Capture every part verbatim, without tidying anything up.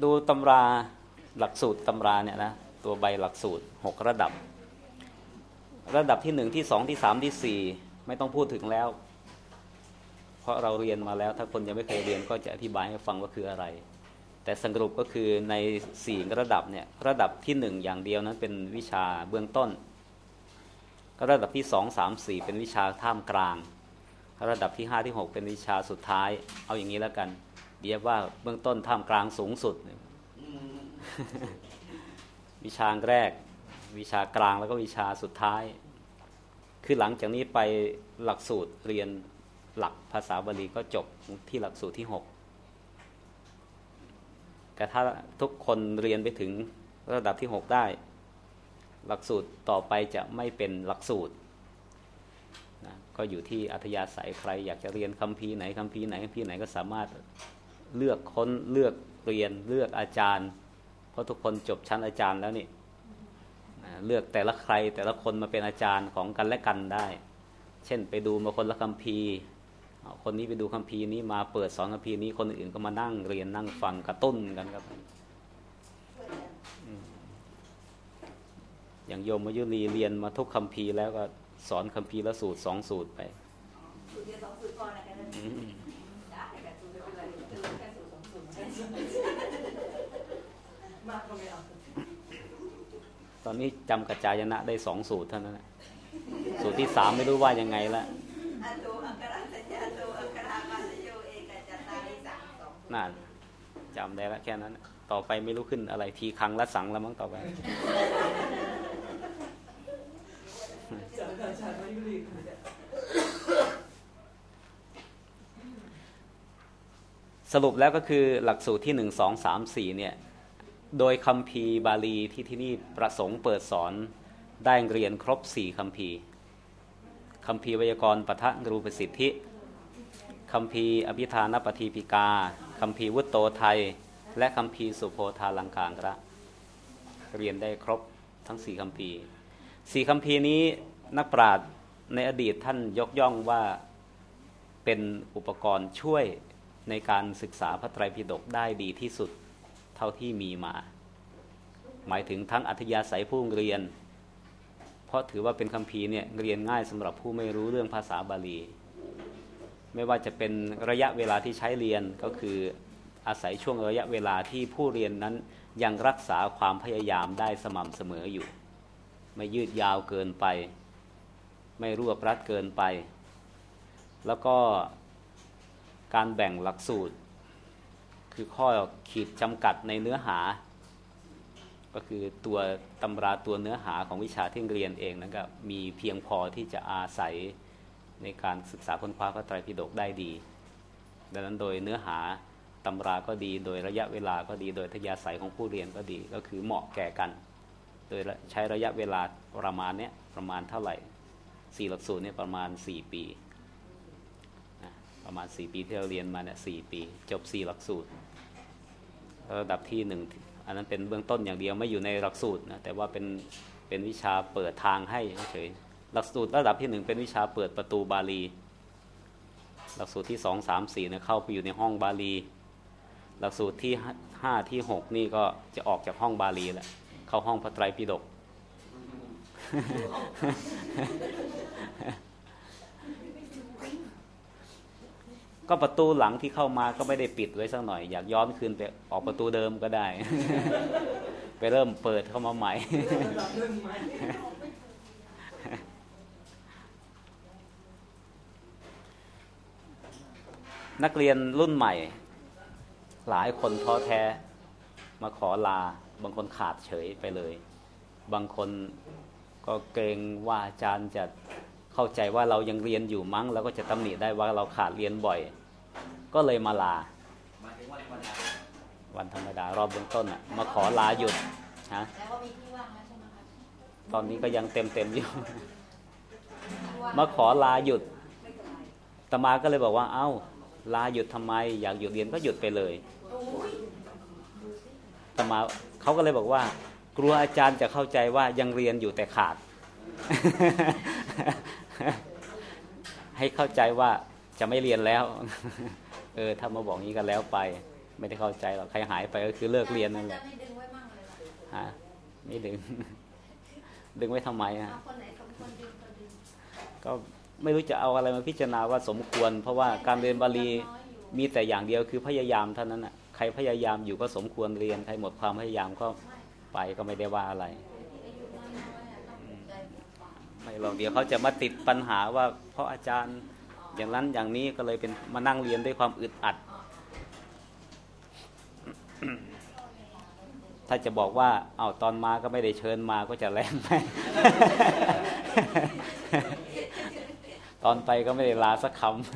ดูตำราหลักสูตรตำราเนี่ยนะตัวใบหลักสูตรหกระดับระดับที่หนึ่งที่สองที่สามที่สี่ไม่ต้องพูดถึงแล้วเพราะเราเรียนมาแล้วถ้าคนยังไม่เคยเรียนก็จะอธิบายให้ฟังว่าคืออะไรแต่สรุปก็คือในสี่ระดับเนี่ยระดับที่หนึ่งอย่างเดียวนั้นเป็นวิชาเบื้องต้นระดับที่สองสามสี่เป็นวิชาท่ามกลางระดับที่ห้าที่หกเป็นวิชาสุดท้ายเอาอย่างนี้แล้วกันเรียกว่าเบื้องต้นท่ามกลางสูงสุด วิชาแรกวิชากลางแล้วก็วิชาสุดท้ายคือหลังจากนี้ไปหลักสูตรเรียนหลักภาษาบาลีก็จบที่หลักสูตรที่หกแต่ถ้าทุกคนเรียนไปถึงระดับที่หกได้หลักสูตรต่อไปจะไม่เป็นหลักสูตรนะก็อยู่ที่อัธยาศัยใครอยากจะเรียนคัมภีร์ไหนคัมภีร์ไหนคัมภีร์ไหนก็สามารถเลือกค้นเลือกเรียนเลือกอาจารย์เพราะทุกคนจบชั้นอาจารย์แล้วนี่เลือกแต่ละใครแต่ละคนมาเป็นอาจารย์ของกันและกันได้เช่นไปดูมาคนละคัมภีร์คนนี้ไปดูคัมภีร์นี้มาเปิดสอนคัมภีร์นี้คนอื่นก็มานั่งเรียนนั่งฟังกระตุ้นกันครับอย่างโยมมยุรีเรียนมาทุกคัมภีร์แล้วก็สอนคัมภีร์ละสูตรสองสูตรไปสูตรเดียวสองสูตรก่อนอะไรกันได้แต่สูตรไม่เป็นไรแค่สูตรสองสูตรมากก็ไม่เอาตอนนี้จำกัจจายนะได้สองสูตรเท่านั้นสูตรที่สามไม่รู้ว่ายังไงละนั่นจำได้ละแค่นั้นต่อไปไม่รู้ขึ้นอะไรทีคังละสังแล้วมั้งต่อไปสรุปแล้วก็คือหลักสูตรที่หนึ่งสองสามสี่เนี่ยโดยคัมภีร์บาลีที่ที่นี่ประสงค์เปิดสอนได้เรียนครบสี่คัมภีร์คัมภีร์ไวยากรณ์ปทังรูปสิทธิคัมภีร์อภิธานปฏิปิกาคัมภีร์วุตโตไทยและคัมภีร์สุโภธาลังกากระเรียนได้ครบทั้งสี่คัมภีร์สี่คัมภีร์นี้นักปราชญ์ในอดีตท่านยกย่องว่าเป็นอุปกรณ์ช่วยในการศึกษาพระไตรปิฎกได้ดีที่สุดเท่าที่มีมาหมายถึงทั้งอัธยาศัยผู้เรียนเพราะถือว่าเป็นคัมภีร์เนี่ยเรียนง่ายสำหรับผู้ไม่รู้เรื่องภาษาบาลีไม่ว่าจะเป็นระยะเวลาที่ใช้เรียนก็คืออาศัยช่วงระยะเวลาที่ผู้เรียนนั้นยังรักษาความพยายามได้สม่ำเสมออยู่ไม่ยืดยาวเกินไปไม่รวบรัดเกินไปแล้วก็การแบ่งหลักสูตรคือข้อขีดจำกัดในเนื้อหาก็คือตัวตำราตัวเนื้อหาของวิชาที่เรียนเองนั้นก็มีเพียงพอที่จะอาศัยในการศึกษาค้นคว้าพระไตรปิฎกได้ดีดังนั้นโดยเนื้อหาตำราก็ดีโดยระยะเวลาก็ดีโดยทยาศัยของผู้เรียนก็ดีก็คือเหมาะแก่กันโดยใช้ระยะเวลาประมาณเนี้ยประมาณเท่าไหร่สี่หลักสูตรเนี่ยประมาณสี่ปีนะประมาณสี่ปีที่เราเรียนมาเนี่ยสี่ปีจบสี่หลักสูตรระดับที่หนึ่งอันนั้นเป็นเบื้องต้นอย่างเดียวไม่อยู่ในหลักสูตรนะแต่ว่าเป็นเป็นวิชาเปิดทางให้เฉยหลักสูตรระดับที่หนึ่งเป็นวิชาเปิดประตูบาลีหลักสูตรที่สองสามสี่เนี่ยเข้าไปอยู่ในห้องบาลีหลักสูตรที่ห้าที่หกนี่ก็จะออกจากห้องบาลีแล้วเข้าห้องพระไตรปิฎก ก็ประตูหลังที่เข้ามาก็ไม่ได้ปิดไว้สักหน่อยอยากย้อนคืนไปออกประตูเดิมก็ได้ ไปเริ่มเปิดเข้ามาใหม่ นักเรียนรุ่นใหม่หลายคนท้อแท้มาขอลาบางคนขาดเฉยไปเลยบางคนก็เกรงว่าอาจารย์จะเข้าใจว่าเรายังเรียนอยู่มั้งแล้วก็จะตำหนิได้ว่าเราขาดเรียนบ่อยก็เลยมาลาวันธรรมดารอบเบื้องต้นอ่ะมาขอลาหยุดฮะตอนนี้ก็ยังเต็มเต็มอยู่ มาขอลาหยุดอาตมาก็เลยบอกว่าเอ้าลาหยุดทำไมอยากหยุดเรียนก็หยุดไปเลยอาตมาเขาก็เลยบอกว่ากลัวอาจารย์จะเข้าใจว่ายังเรียนอยู่แต่ขาด ให้เข้าใจว่าจะไม่เรียนแล้ว เออถ้ามาบอกงี้กันแล้วไปไม่ได้เข้าใจหรอกใครหายไปก็คือเลิกเรียนนั่นแหละไม่ดึงไว้มั่งเลยล่ะฮะไม่ดึง ดึงไว้ทำไมอ่ะเอาคนไหนสมควรดึงก็ดึงก็ไม่รู้จะเอาอะไรมาพิจารณาว่าสมควรเพราะว่าการเรียนบาลีมีแต่อย่างเดียวคือพยายามเท่านั้นอ่ะใครพยายามอยู่ก็สมควรเรียนใครหมดความพยายามก็ไปก็ไม่ได้ว่าอะไรไม่หรอกเดี๋ยวเขาจะมาติดปัญหาว่าเพราะอาจารย์อย่างนั้นอย่างนี้ก็เลยเป็นมานั่งเรียนด้วยความอึดอัด ถ้าจะบอกว่าเอาตอนมาก็ไม่ได้เชิญมาก็จะแรงไป ตอนไปก็ไม่ได้ลาสักคำ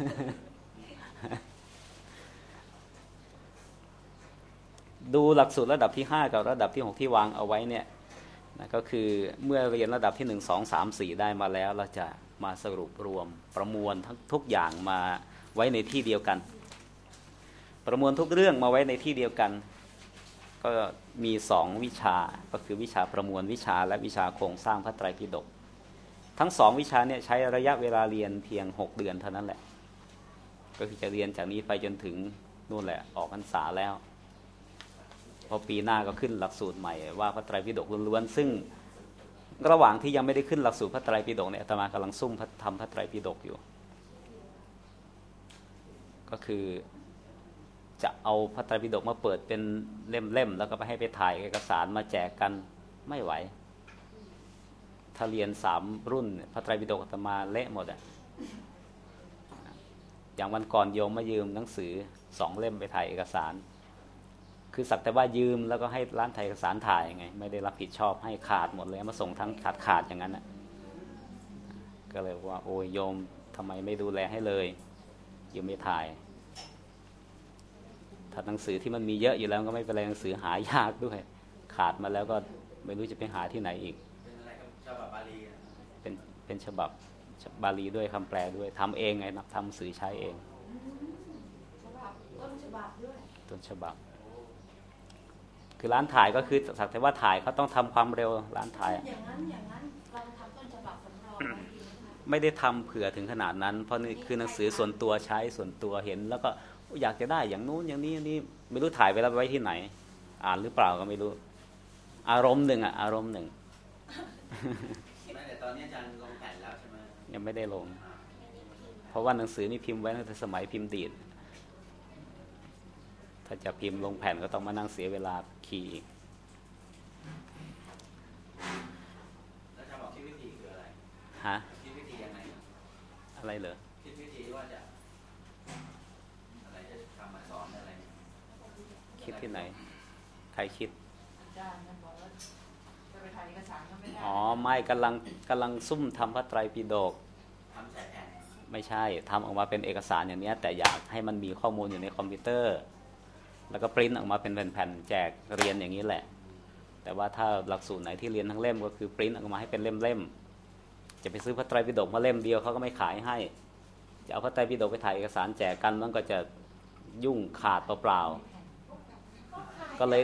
ดูหลักสูตรระดับที่ห้ากับระดับที่หกที่วางเอาไว้เนี่ยนะก็คือเมื่อเรียนระดับที่หนึ่ง สอง สาม สี่ได้มาแล้วเราจะมาสรุปรวมประมวลทั้งทุกอย่างมาไว้ในที่เดียวกันประมวลทุกเรื่องมาไว้ในที่เดียวกันก็มีสองวิชาก็คือวิชาประมวลวิชาและวิชาโครงสร้างพระไตรปิฎกทั้งสองวิชาเนี่ยใช้ระยะเวลาเรียนเพียงหกเดือนเท่านั้นแหละก็คือจะเรียนจากนี้ไปจนถึงนู่นแหละออกพรรษาแล้วพอปีหน้าก็ขึ้นหลักสูตรใหม่ว่าพระไตรปิฎกล้วนๆซึ่งระหว่างที่ยังไม่ได้ขึ้นหลักสูตรพระไตรปิฎกเนี่ยอาตมากำลังซุ่มทำพระไตรปิฎกอยู่ก็คือจะเอาพระไตรปิฎกมาเปิดเป็นเล่มๆแล้วก็ไปให้ไปถ่ายเอกสารมาแจกกันไม่ไหวถ้าเรียนสามรุ่นพระไตรปิฎกอาตมาเละหมดอ่ะอย่างวันก่อนโยมมายืมหนังสือสองเล่มไปถ่ายเอกสารคือสักแต่ว่ายืมแล้วก็ให้ร้านถ่ายเอกสารถ่ายไงไม่ได้รับผิดชอบให้ขาดหมดเลยมาส่งทั้งขาดขาดอย่างนั้นอ่ะก็เลยว่าโอ้ยโยมทำไมไม่ดูแลให้เลยยืมไม่ถ่ายถ้าหนังสือที่มันมีเยอะอยู่แล้วก็ไม่เป็นไรหนังสือหายากด้วยขาดมาแล้วก็ไม่รู้จะไปหาที่ไหนอีกเป็นอะไรครับฉบับบาลีเป็นเป็นฉบับบาลีด้วยคำแปลด้วยทำเองไงนับทำสื่อใช้เองฉบับต้นฉบับด้วยต้นฉบับคือร้านถ่ายก็คือสักแต่ว่าถ่ายเขาต้องทำความเร็วร้านถ่ายอย่างนั้นอย่างนั้นเราทำต้นฉบับสำรองไม่ได้ทำเผื่อถึงขนาดนั้นเพราะนี่คือหนังสือส่วนตัวใช้ส่วนตัวเห็นแล้วก็อยากจะได้อย่างนู้นอย่างนี้นี่ไม่รู้ถ่ายไปแล้วไว้ที่ไหนอ่านหรือเปล่าก็ไม่รู้อารมณ์หนึ่งอะอารมณ์หนึ่งแต่ตอนนี้อาจารย์ลงแผ่นแล้วใช่ไหมยังไม่ได้ลงเพราะว่าหนังสือนี่พิมพ์ไว้ตั้งแต่สมัยพิมพ์ดีดถ้าจะพิมพ์ลงแผ่นก็ต้องมานั่งเสียเวลาคีย์แล้วจะบอกคิดวิธีคืออะไรฮะคิดวิธียังไงอะไรเหรอคิดวิธีว่าจะอะไรจะทำมาสอนอะไรคิดที่ไหนใครคิดอาจารย์บอกว่าจะไปถ่ายเอกสารก็ไม่ได้อ๋อไม่กำลังกำลังซุ่มทำพระไตรปิฎกทำใส่แผ่นไม่ใช่ทำออกมาเป็นเอกสารอย่างนี้แต่อยากให้มันมีข้อมูลอยู่ในคอมพิวเตอร์แล้วก็ปริ้นออกมาเป็นแผ่นๆแจกเรียนอย่างนี้แหละแต่ว่าถ้าหลักสูตรไหนที่เรียนทั้งเล่มก็คือปริ้นออกมาให้เป็นเล่มๆจะไปซื้อพระไตรปิฎกมาเล่มเดียวเขาก็ไม่ขายให้จะเอาพระไตรปิฎกไปถ่ายเอกสารแจกกันมันก็จะยุ่งขาดเปล่าๆก็เลย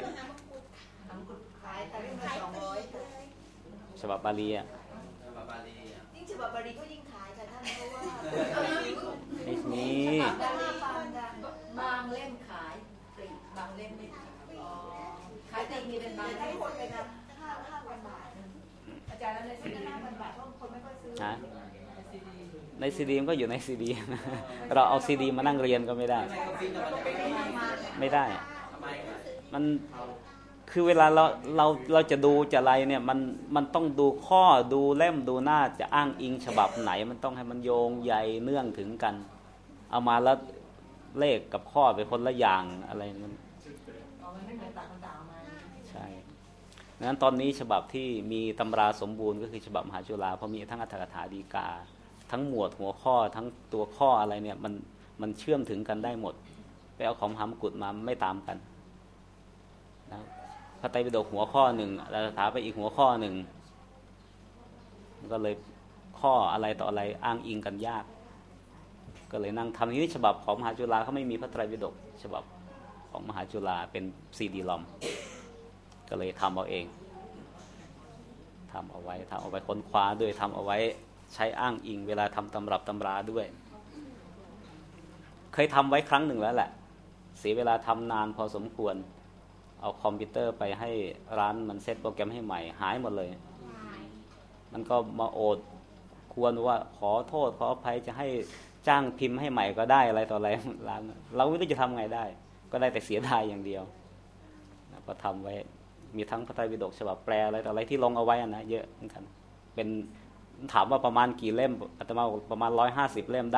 ฉบับบาลีอ่ะฉบับบาลียิ่งฉบับบาลีก็ยิ่งขายแต่ท่านเพราะว่าไม่มีบางเล่มขายปลีกบางเล่มไม่ขายขายแต่มีเป็นบางเล่มคนเลยนะห้าห้าพันบาทอาจารย์แล้วในซีดีห้าพันบาทเพราะคนไม่ค่อยซื้อในซีดีมันก็อยู่ในซีดีเราเอาซีดีมานั่งเรียนก็ไม่ได้ไม่ได้มันคือเวลาเราเราเราจะดูจะอะไรเนี่ยมันมันต้องดูข้อดูเล่มดูหน้าจะอ้างอิงฉบับไหนมันต้องให้มันโยงใยเนื่องถึงกันเอามาแล้วเลขกับข้อเป็นคนละอย่างอะไรมันใช่ดังนั้นตอนนี้ฉบับที่มีตำราสมบูรณ์ก็คือฉบับมหาจุฬาเพราะมีทั้งอรรถกถาฎีกาทั้งหมวดหัวข้อทั้งตัวข้ออะไรเนี่ยมันมันเชื่อมถึงกันได้หมดไปเอาของมหามกุฏมาไม่ตามกันนะพระไตรปิฎกหัวข้อหนึ่งอรรถกถาไปอีกหัวข้อหนึ่งก็เลยข้ออะไรต่ออะไรอ้างอิงกันยากก็เลยนั่งทำนี้ฉบับของมหาจุฬาเขาไม่มีพระไตรปิฎกฉบับของมหาจุฬาเป็นซีดีลอมก็เลยทำเอาเองทำเอาไว้ทำเอาไว้ค้นคว้าด้วยทำเอาไว้ใช้อ้างอิงเวลาทำตำรับตำราด้วยเคยทำไว้ครั้งหนึ่งแล้วแหละเสียเวลาทำนานพอสมควรเอาคอมพิวเตอร์ไปให้ร้านมันเซตโปรแกรมให้ใหม่หายหมดเลยมันก็มาโอดควรว่าขอโทษขออภัยจะให้จ้างพิมพ์ให้ใหม่ก็ได้อะไรต่ออะไรร้านเราไม่รู้จะทำไงได้ก็ได้แต่เสียดายอย่างเดียวก็ทำไว้มีทั้งพระไตรปิฎกฉบับแปลอะไรต่ออะไรที่ลงเอาไว้นะเยอะเหมือนกันเป็นถามว่าประมาณกี่เล่มอาตมาประมาณร้อยห้าสิบเล่มได้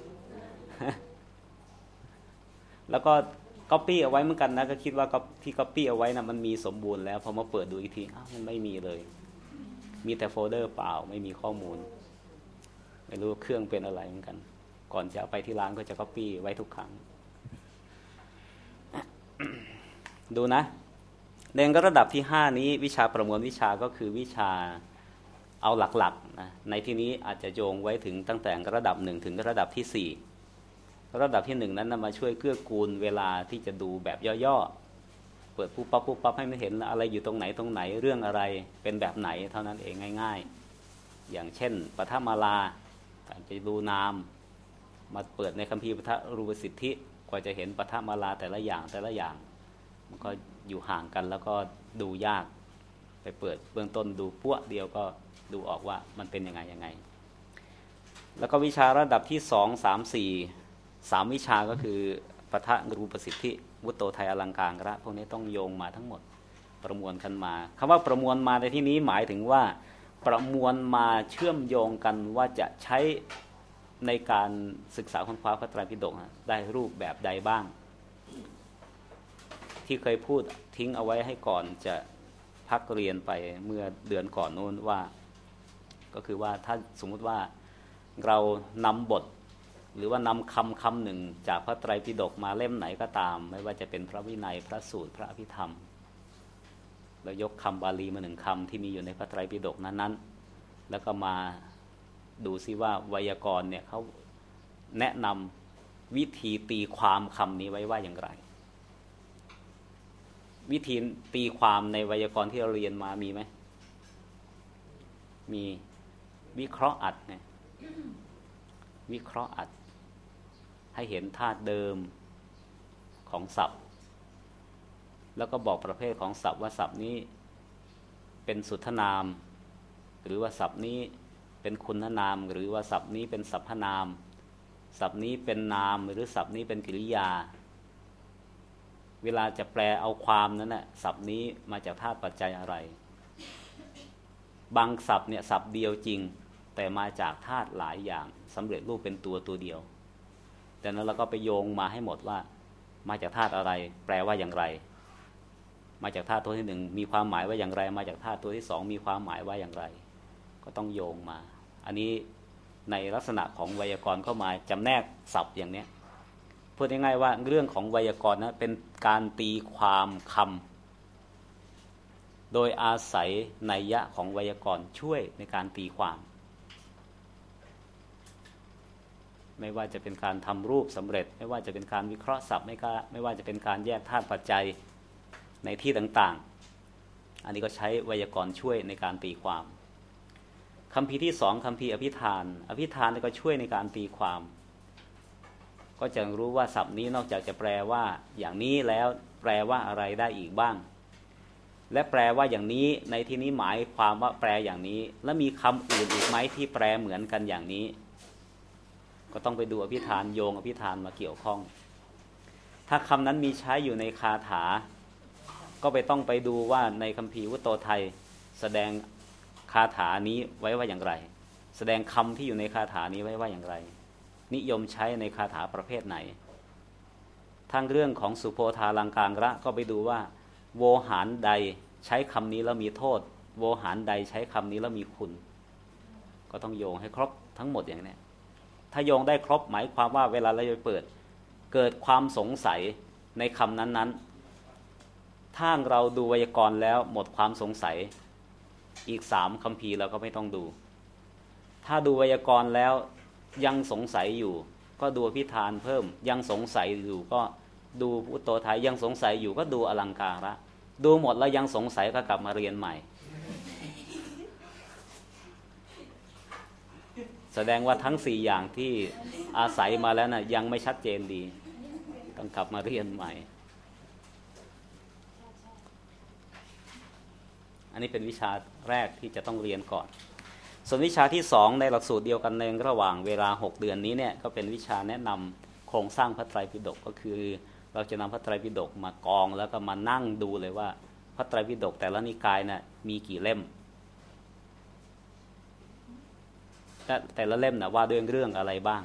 แล้วก็ก๊อปปี้เอาไว้เหมือนกันนะก็คิดว่าที่ก๊อปปี้เอาไว้นะมันมีสมบูรณ์แล้วพอมาเปิดดูอีกทีอ้าวมันไม่มีเลยมีแต่โฟลเดอร์เปล่าไม่มีข้อมูลไม่รู้เครื่องเป็นอะไรเหมือนกันก่อนจะเอาไปที่ร้านก็จะก๊อปปี้ไว้ทุกครั้ง ดูนะในระดับที่ห้านี้วิชาประมวลวิชาก็คือวิชาเอาหลักๆนะในที่นี้อาจจะโยงไว้ถึงตั้งแต่ระดับหนึ่งถึงระดับที่สี่ระดับที่หนึ่งนั้นนะมาช่วยเกื้อกูลเวลาที่จะดูแบบย่อๆเปิดปุ๊บปั๊บปุ๊บปั๊บให้ไม่เห็นอะไรอยู่ตรงไหนตรงไหนเรื่องอะไรเป็นแบบไหนเท่านั้นเองง่ายๆอย่างเช่นปฐมาลาการจะดูนามมาเปิดในคัมภีร์ปฐรูปสิทธิกว่าจะเห็นปฐมาลาแต่ละอย่างแต่ละอย่างมันก็อยู่ห่างกันแล้วก็ดูยากไปเปิดเบื้องต้นดูปั้วเดียวก็ดูออกว่ามันเป็นยังไงยังไงแล้วก็วิชาระดับที่สองสามสี่สามวิชาก็คือปฐรูปสิทธิวุตโตไทยอลังการระพวกนี้ต้องโยงมาทั้งหมดประมวลกันมาคำว่าประมวลมาในที่นี้หมายถึงว่าประมวลมาเชื่อมโยงกันว่าจะใช้ในการศึกษาค้นคว้าพระไตรปิฎกได้รูปแบบใดบ้างที่เคยพูดทิ้งเอาไว้ให้ก่อนจะพักเรียนไปเมื่อเดือนก่อนโน้นว่าก็คือว่าถ้าสมมุติว่าเรานำบทหรือว่านำคำคำหนึ่งจากพระไตรปิฎกมาเล่มไหนก็ตามไม่ว่าจะเป็นพระวินัยพระสูตรพระอภิธรรมแล้วยกคำบาลีมาหนึ่งคำที่มีอยู่ในพระไตรปิฎกนั้นๆแล้วก็มาดูซิว่าไวยากรณ์เนี่ยเขาแนะนำวิธีตีความคำนี้ไว้ว่าอย่างไรวิธีตีความในไวยากรณ์ที่เราเรียนมามีไหมมีวิเคราะห์อัดเนี่ยวิเคราะห์อัดให้เห็นธาตุเดิมของศัพท์แล้วก็บอกประเภทของศัพท์ว่าศัพท์นี้เป็นสุทธนามหรือว่าศัพท์นี้เป็นคุณนามหรือว่าศัพท์นี้เป็นสรรพนามศัพท์นี้เป็นนามหรือศัพท์นี้เป็นกริยาเวลาจะแปลเอาความนั้นน่ะศัพท์นี้มาจากธาตุปัจจัยอะไรบางศัพท์เนี่ยศัพท์เดียวจริงแต่มาจากธาตุหลายอย่างสำเร็จรูปเป็นตัวตัวเดียวแต่นั้นเราก็ไปโยงมาให้หมดว่ามาจากธาตุอะไรแปลว่าอย่างไรมาจากธาตุตัวที่หนึ่งมีความหมายว่าอย่างไรมาจากธาตุตัวที่สองมีความหมายว่าอย่างไรก็ต้องโยงมาอันนี้ในลักษณะของไวยากรณ์เข้ามาจำแนกศัพท์อย่างนี้พูดง่ายๆว่าเรื่องของไวยากรณ์นะเป็นการตีความคำโดยอาศัยนัยยะของไวยากรณ์ช่วยในการตีความไม่ว่าจะเป็นการทำรูปสำเร็จไม่ว่าจะเป็นการวิเคราะห์ศัพท์ไม่ก็ไม่ว่าจะเป็นการแยกธาตุปัจจัยในที่ต่างๆอันนี้ก็ใช้ไวยากรณ์ช่วยในการตีความคัมภีร์ที่สองคัมภีร์อภิธานอภิธานก็ช่วยในการตีความก็จะรู้ว่าศัพท์นี้นอกจากจะแปลว่าอย่างนี้แล้วแปลว่าอะไรได้อีกบ้างและแปลว่าอย่างนี้ในที่นี้หมายความว่าแปลอย่างนี้และมีคำอื่นอีกไหมที่แปลเหมือนกันอย่างนี้ก็ต้องไปดูอภิธานโยงอภิธานมาเกี่ยวข้องถ้าคำนั้นมีใช้อยู่ในคาถาก็ไปต้องไปดูว่าในคัมภีร์วุตโตไทยแสดงคาถานี้ไว้ว่าอย่างไรแสดงคำที่อยู่ในคาถานี้ไว้ว่าอย่างไรนิยมใช้ในคาถาประเภทไหนทั้งเรื่องของสุโภธาลังการะก็ไปดูว่าโวหารใดใช้คำนี้แล้วมีโทษโวหารใดใช้คำนี้แล้วมีคุณก็ต้องโยงให้ครบทั้งหมดอย่างนี้ถ้าโยงได้ครบหมายความว่าเวลาเราไปเปิดเกิดความสงสัยในคำนั้นๆถ้าเราดูไวยากรณ์แล้วหมดความสงสัยอีกสามคัมภีร์เราก็ไม่ต้องดูถ้าดูไวยากรณ์แล้วยังสงสัยอยู่ก็ดูอภิธานเพิ่มยังสงสัยอยู่ก็ดูพุทโธไทยยังสงสัยอยู่ก็ดูอลังการะดูหมดแล้วยังสงสัยก็กลับมาเรียนใหม่แสดงว่าทั้งสี่อย่างที่อาศัยมาแล้วนะยังไม่ชัดเจนดีต้องกลับมาเรียนใหม่อันนี้เป็นวิชาแรกที่จะต้องเรียนก่อนส่วนวิชาที่สองในหลักสูตรเดียวกันในระหว่างเวลาหกเดือนนี้เนี่ยก็เป็นวิชาแนะนำโครงสร้างพระไตรปิฎกก็คือเราจะนำพระไตรปิฎกมากองแล้วก็มานั่งดูเลยว่าพระไตรปิฎกแต่ละนิกายน่ะมีกี่เล่มแต่แต่ละเล่มน่ะว่าด้วยเรื่องอะไรบ้าง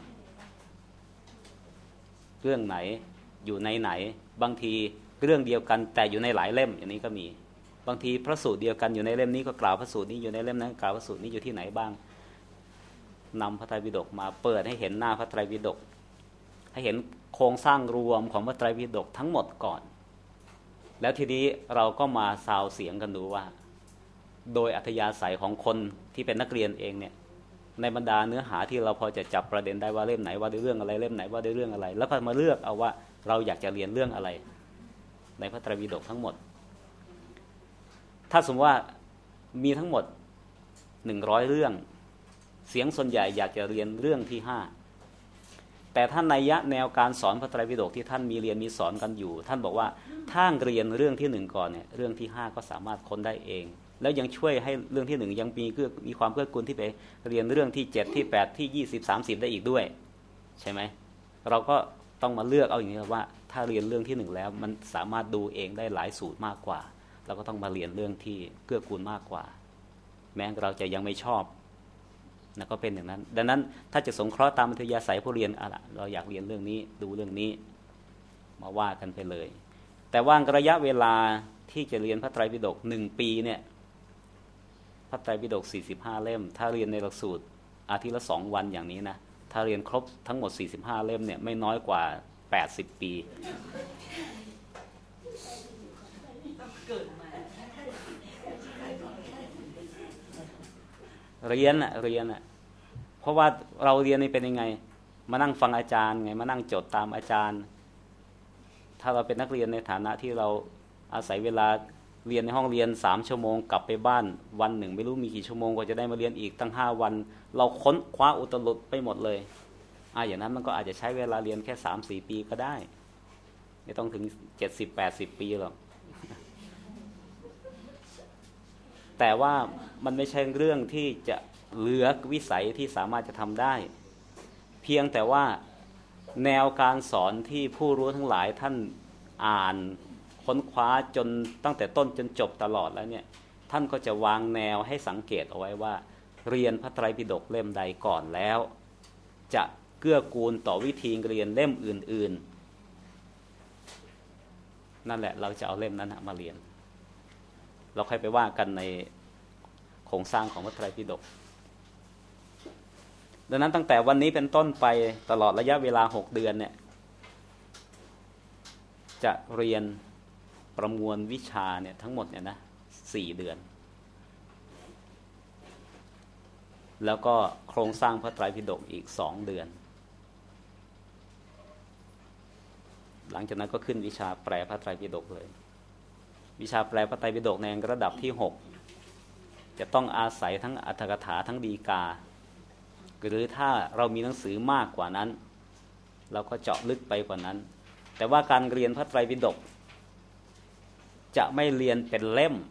เรื่องไหนอยู่ในไหนบางทีเรื่องเดียวกันแต่อยู่ในหลายเล่มอย่างนี้ก็มีบางทีพระสูตรเดียวกันอยู่ในเล่มนี้ก็กล่าวพระสูตรนี้อยู่ในเล่มนั้นกล่าวพระสูตรนี้อยู่ที่ไหนบ้างนำพระไตรปิฎกมาเปิดให้เห็นหน้าพระไตรปิฎกให้เห็นโครงสร้างรวมของพระไตรปิฎกทั้งหมดก่อนแล้วทีนี้เราก็มาซาวเสียงกันดูว่าโดยอัธยาศัยของคนที่เป็นนักเรียนเองเนี่ยในบรรดาเนื้อหาที่เราพอจะจับประเด็นได้ว่าเล่มไหนว่าด้วยเรื่องอะไรเล่มไหนว่าด้วยเรื่องอะไรแล้วก็มาเลือกเอาว่าเราอยากจะเรียนเรื่องอะไรในพระไตรปิฎกทั้งหมดถ้าสมมติว่ามีทั้งหมดหนึ่งร้อยเรื่องเสียงส่วนใหญ่อยากจะเรียนเรื่องที่ห้าแต่ท่านนัยยะแนวการสอนพระไตรปิฎกที่ท่านมีเรียนมีสอนกันอยู่ท่านบอกว่าถ้าเรียนเรื่องที่หนึ่งก่อนเนี่ยเรื่องที่ห้าก็สามารถค้นได้เองแล้วยังช่วยให้เรื่องที่หนึ่งยังมีมีความเกื้อกูลที่ไปเรียนเรื่องที่เจ็ดที่แปดที่ยี่สิบสามสิบได้อีกด้วยใช่ไหมเราก็ต้องมาเลือกเอาอย่างนี้ว่าถ้าเรียนเรื่องที่หนึ่งแล้วมันสามารถดูเองได้หลายสูตรมากกว่าเราก็ต้องมาเรียนเรื่องที่เกื้อกูลมากกว่าแม้เราจะยังไม่ชอบนะก็เป็นอย่างนั้นดังนั้นถ้าจะสงเคราะห์ตามอัธยาศัยผู้เรียนอะเราอยากเรียนเรื่องนี้ดูเรื่องนี้มาว่ากันไปเลยแต่ว่างระยะเวลาที่จะเรียนพระไตรปิฎกหนึ่งปีเนี่ยพระไตรปิฎกสี่สิบห้าเล่มถ้าเรียนในหลักสูตรอาทิตย์ละสองวันอย่างนี้นะถ้าเรียนครบทั้งหมดสี่สิบห้าเล่มเนี่ยไม่น้อยกว่าแปดสิบปีเรียนอะเรียนอะเพราะว่าเราเรียนนี่เป็นยังไงมานั่งฟังอาจารย์ไงมานั่งจดตามอาจารย์ถ้าเราเป็นนักเรียนในฐานะที่เราอาศัยเวลาเรียนในห้องเรียนสามชั่วโมงกลับไปบ้านวันหนึ่งไม่รู้มีกี่ชั่วโมงกว่าจะได้มาเรียนอีกตั้งห้าวันเราค้นคว้าอุตรุดไปหมดเลยอ่ะอย่างนั้นมันก็อาจจะใช้เวลาเรียนแค่ สามถึงสี่ ปีก็ได้ไม่ต้องถึง เจ็ดสิบ แปดสิบ ปีหรอกแต่ว่ามันไม่ใช่เรื่องที่จะเหลือวิสัยที่สามารถจะทำได้เพียงแต่ว่าแนวการสอนที่ผู้รู้ทั้งหลายท่านอ่านค้นคว้าจนตั้งแต่ต้นจนจบตลอดแล้วเนี่ยท่านก็จะวางแนวให้สังเกตเอาไว้ว่าเรียนพระไตรปิฎกเล่มใดก่อนแล้วจะเกื้อกูลต่อวิธีเรียนเล่มอื่นๆนั่นแหละเราจะเอาเล่มนั้นมาเรียนเราค่อยไปว่ากันในโครงสร้างของพระไตรปิฎกดังนั้นตั้งแต่วันนี้เป็นต้นไปตลอดระยะเวลาหกเดือนเนี่ยจะเรียนประมวลวิชาเนี่ยทั้งหมดเนี่ยนะสี่เดือนแล้วก็โครงสร้างพระไตรปิฎกอีกสองเดือนหลังจากนั้นก็ขึ้นวิชาแปลพระไตรปิฎกเลยวิชาแปลพระไตรปิฎกในระดับที่หกจะต้องอาศัยทั้งอรรถกถาทั้งฎีกาหรือถ้าเรามีหนังสือมากกว่านั้นเราก็เจาะลึกไปกว่านั้นแต่ว่าการเรียนพระไตรปิฎกจะไม่เรียนเป็นเล่ม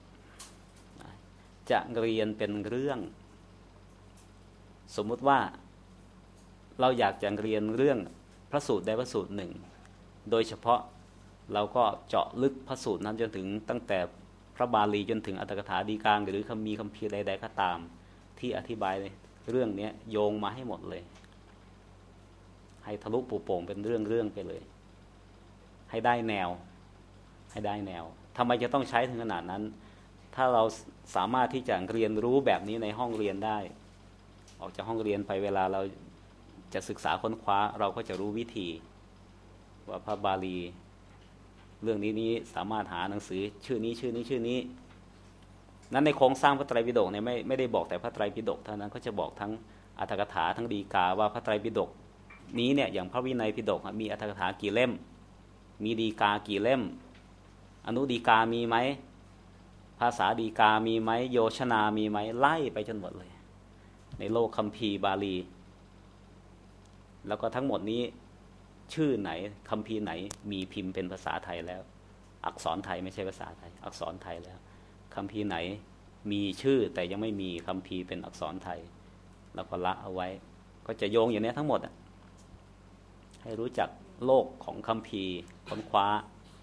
จะเรียนเป็นเรื่องสมมุติว่าเราอยากจะเรียนเรื่องพระสูตรใดพระสูตรหนึ่งโดยเฉพาะเราก็เจาะลึกพระสูตรนั้นจนถึงตั้งแต่พระบาลีจนถึงอรรถกถาฎีกาหรือคำมีคัมภีร์ใดๆก็ตามที่อธิบายเรื่องนี้โยงมาให้หมดเลยให้ทะลุปูโป่งเป็นเรื่องๆไปเลยให้ได้แนวให้ได้แนวทำไมจะต้องใช้ถึงขนาดนั้นถ้าเราสามารถที่จะเรียนรู้แบบนี้ในห้องเรียนได้ออกจากห้องเรียนไปเวลาเราจะศึกษาค้นคว้าเราก็จะรู้วิธีว่าพระบาลีเรื่องนี้นี้สามารถหาหนังสือชื่อนี้ชื่อนี้ชื่อนี้นั้นในโครงสร้างพระไตรปิฎกเนี่ยไม่ไม่ได้บอกแต่พระไตรปิฎกเท่านั้นก็จะบอกทั้งอรรถกถาทั้งฎีกาว่าพระไตรปิฎกนี้เนี่ยอย่างพระวินัยปิฎกมีอรรถกถากี่เล่มมีฎีกากี่เล่มอนุฎีกามีไหมภาษาฎีกามีไหมโยชนามีไหมไล่ไปจนหมดเลยในโลกคัมภีร์บาลีแล้วก็ทั้งหมดนี้ชื่อไหนคัมภีร์ไหนมีพิมพ์เป็นภาษาไทยแล้วอักษรไทยไม่ใช่ภาษาไทยอักษรไทยแล้วคัมภีร์ไหนมีชื่อแต่ยังไม่มีคัมภีร์เป็นอักษรไทยแล้วก็ละเอาไว้ก็จะโยงอย่างนี้ทั้งหมดให้รู้จักโลกของคัมภีร์ค้นคว้า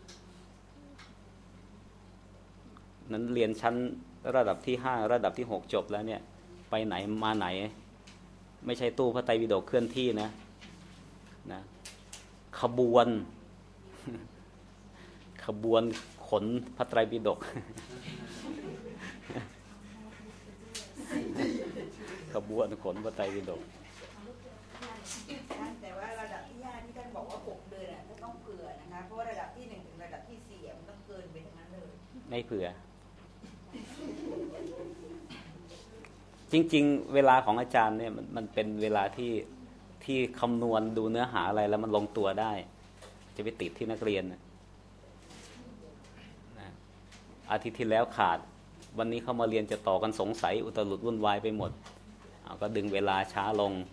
นั้นเรียนชั้นระดับที่ห้าระดับที่หกจบแล้วเนี่ยไปไหนมาไหนไม่ใช่ตู้พระไตรปิฎกเคลื่อนที่นะนะขบวนขบวนขนพระไตรปิฎกขบวนขนพระไตรปิฎกแต่ว่าระดับที่ห้าที่ท่านบอกว่าหกเดือนอ่ะต้องเผื่อนะคะเพราะว่าระดับที่หนึ่งถึงระดับที่สี่มันต้องเกินไปทั้งนั้นเลยไม่เผื่อจริงๆเวลาของอาจารย์เนี่ยมันมันเป็นเวลาที่ที่คำนวณดูเนื้อหาอะไรแล้วมันลงตัวได้จะไปติดที่นักเรียนนะอาทิตย์ที่แล้วขาดวันนี้เขามาเรียนจะต่อกันสงสัยอุตลุดวุ่นวายไปหมดเอาก็ดึงเวลาช้าลง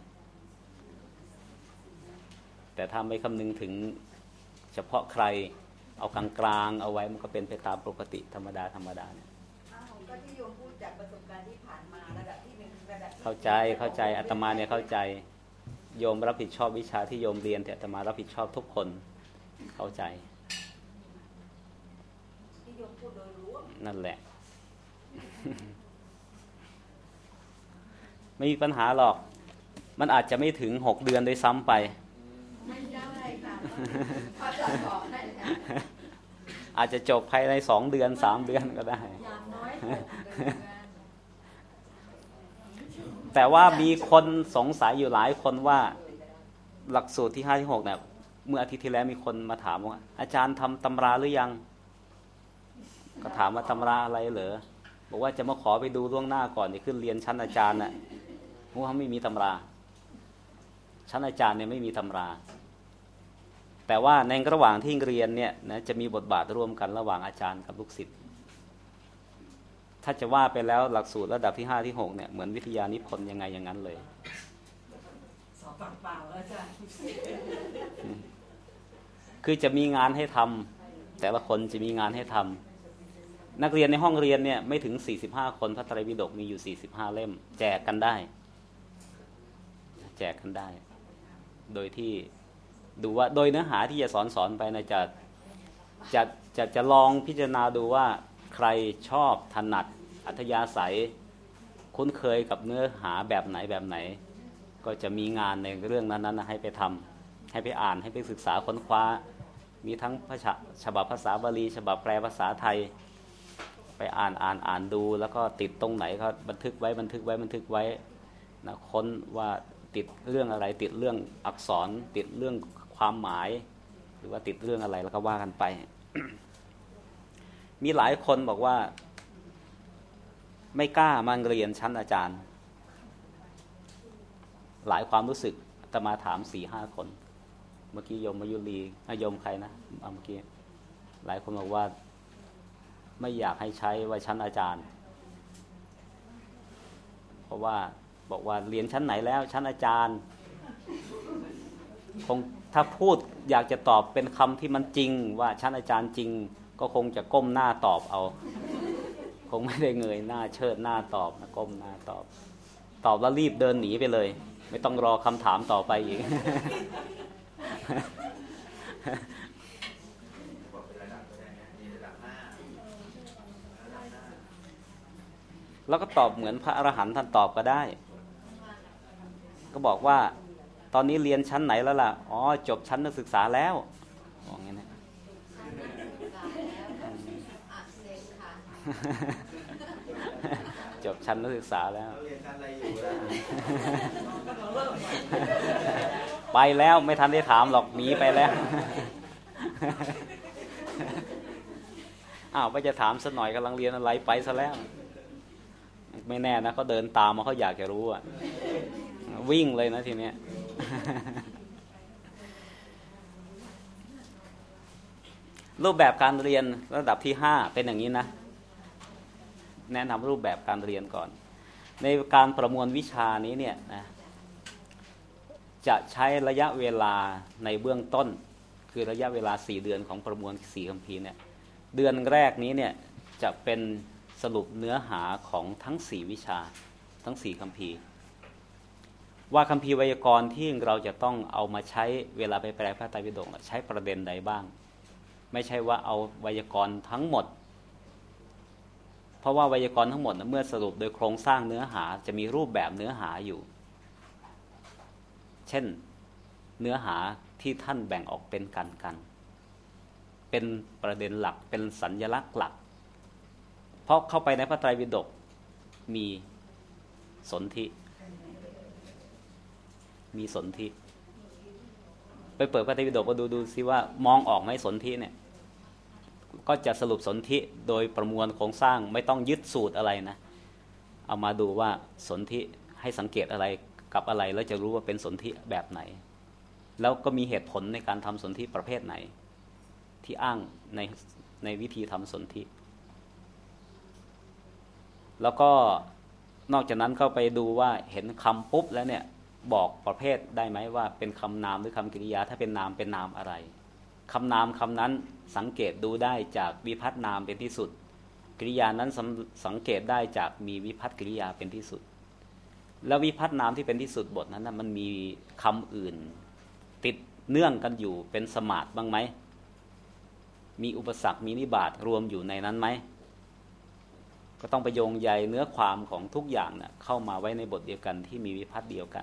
แต่ถ้าไม่คำนึงถึงเฉพาะใครเอากลางๆเอาไว้มันก็เป็นไปตามปกติธรรมดาธรรมดาเนี่ยก็ที่โยมพูดจากประสบการณ์ที่ผ่านมาระดับที่หนึ่งระดับเข้าใจเข้าใจอาตมาเนี่ยเข้าใจโยมรับผิดชอบวิชาที่โยมเรียนแต่อาตมารับผิดชอบทุกคนเข้าใจที่โยมพูดโดยรวมนั่นแหละ ไม่มีปัญหาหรอกมันอาจจะไม่ถึงหกเดือนโดยซ้ำไปไม่ได้ค่ะพอจะบอกได้ค่ะอาจจะจบภายในสองเดือนสามเดือนก็ได้อย่างน้อยหกเดือนแต่ว่ามีคนสงสัยอยู่หลายคนว่าหลักสูตรที่ห้าที่หกเนี่ยเมื่ออาทิตย์ที่แล้วมีคนมาถามว่าอาจารย์ทำตำราหรือยังก็ถามว่าตำราอะไรเหรอบอกว่าจะมาขอไปดูล่วงหน้าก่อนจะขึ้นเรียนชั้นอาจารย์น่ะเพราะว่าไม่มีตำราชั้นอาจารย์เนี่ยไม่มีตำราแต่ว่าในระหว่างที่เรียนเนี่ยนะจะมีบทบาทร่วมกันระหว่างอาจารย์กับลูกศิษย์ถ้าจะว่าไปแล้วหลักสูตรระดับที่ห้าที่หกเนี่ยเหมือนวิทยานิพนธ์ยังไงอย่างนั้นเลยสอบเปล่าๆแล้วอาจารย์คือจะมีงานให้ทำแต่ละคนจะมีงานให้ทำนักเรียนในห้องเรียนเนี่ยไม่ถึงสี่สิบห้าคนพระไตรปิฎกมีอยู่สี่สิบห้าเล่มแจกกันได้แจกกันได้โดยที่ดูว่าโดยเนื้อหาที่จะสอนสอนไปนะจะจะจะจะลองพิจารณาดูว่าใครชอบถนัดอัธยาศัยคุ้นเคยกับเนื้อหาแบบไหนแบบไหนก็จะมีงานในเรื่องนั้นๆให้ไปทำให้ไปอ่านให้ไปศึกษาค้นคว้ามีทั้งภาษาฉบับภาษาบาลีฉบับแปลภาษาไทยไปอ่านอ่านอ่านดูแล้วก็ติดตรงไหนก็บันทึกไว้บันทึกไว้บันทึกไว้นะค้นว่าติดเรื่องอะไรติดเรื่องอักษรติดเรื่องความหมายหรือว่าติดเรื่องอะไรแล้วก็ว่ากันไป มีหลายคนบอกว่าไม่กล้ามาเรียนชั้นอาจารย์หลายความรู้สึกอาตมาถามสี่ห้าคนเมื่อกี้โยมมายุรีโยมใครนะเมื่อกี้หลายคนบอกว่าไม่อยากให้ใช้ว่าชั้นอาจารย์เพราะว่าบอกว่าเรียนชั้นไหนแล้วชั้นอาจารย์คงถ้าพูดอยากจะตอบเป็นคำที่มันจริงว่าชั้นอาจารย์จริงก็คงจะก้มหน้าตอบเอาคงไม่ได้เงยหน้าเชิดหน้าตอบนะก้มหน้าตอบตอบแล้วรีบเดินหนีไปเลยไม่ต้องรอคำถามต่อไปอีก แล้วก็ตอบเหมือนพระอรหันต์ท่านตอบก็ได้ก็บอกว่าตอนนี้เรียนชั้นไหนแล้วล่ะอ๋อจบชั้นนักศึกษาแล้วบอกงั้นนะจบชั้นนักศึกษาแล้วไปแล้วไม่ทันได้ถามหรอกหนีไปแล้วอ้าวว่าจะถามสักหน่อยกำลังเรียนอะไรไปซะแล้วไม่แน่นะเขาเดินตามมาเขาอยากจะรู้อ่ะวิ่งเลยนะทีเนี้ยรูปแบบการเรียนระดับที่ห้าเป็นอย่างนี้นะแนะนำรูปแบบการเรียนก่อนในการประมวลวิชานี้เนี่ยนะจจะใช้ระยะเวลาในเบื้องต้นคือระยะเวลาสี่เดือนของประมวลสี่คัมภีร์เนี่ยเดือนแรกนี้เนี่ยจะเป็นสรุปเนื้อหาของทั้งสี่วิชาทั้งสี่คัมภีร์ว่าคัมภีร์ไวยากรณ์ที่เราจะต้องเอามาใช้เวลาไปแปลพระไตรปิฎกใช้ประเด็นใดบ้างไม่ใช่ว่าเอาไวยากรณ์ทั้งหมดเพราะว่าไวยากรณ์ทั้งหมดเมื่อสรุปโดยโครงสร้างเนื้อหาจะมีรูปแบบเนื้อหาอยู่เช่นเนื้อหาที่ท่านแบ่งออกเป็นกันกันเป็นประเด็นหลักเป็นสัญลักษณ์หลักเพราะเข้าไปในพระไตรปิฎกมีสนธิมีสนธิไปเปิดพระไตรปิฎกก็ดูดูซิว่ามองออกไหมสนธิเนี่ยก็จะสรุปสนธิโดยประมวลโครงสร้างไม่ต้องยึดสูตรอะไรนะเอามาดูว่าสนธิให้สังเกตอะไรกับอะไรแล้วจะรู้ว่าเป็นสนธิแบบไหนแล้วก็มีเหตุผลในการทำสนธิประเภทไหนที่อ้างในในวิธีทำสนธิแล้วก็นอกจากนั้นก็ไปดูว่าเห็นคำปุ๊บแล้วเนี่ยบอกประเภทได้ไหมว่าเป็นคำนามหรือคำกริยาถ้าเป็นนามเป็นนามอะไรคำนามคำนั้นสังเกตดูได้จากวิภัตนามเป็นที่สุดกริยานั้นสังเกตได้จากมีวิภัตกริยาเป็นที่สุดแล้ววิภัตนามที่เป็นที่สุดบทนั้นนะมันมีคำอื่นติดเนื่องกันอยู่เป็นสมาสบ้างไหมมีอุปสรรคมีนิบาตรวมอยู่ในนั้นไหมก็ต้องไปโยงใยเนื้อความของทุกอย่างนะเข้ามาไว้ในบทเดียวกันที่มีวิภัตเดียวกัน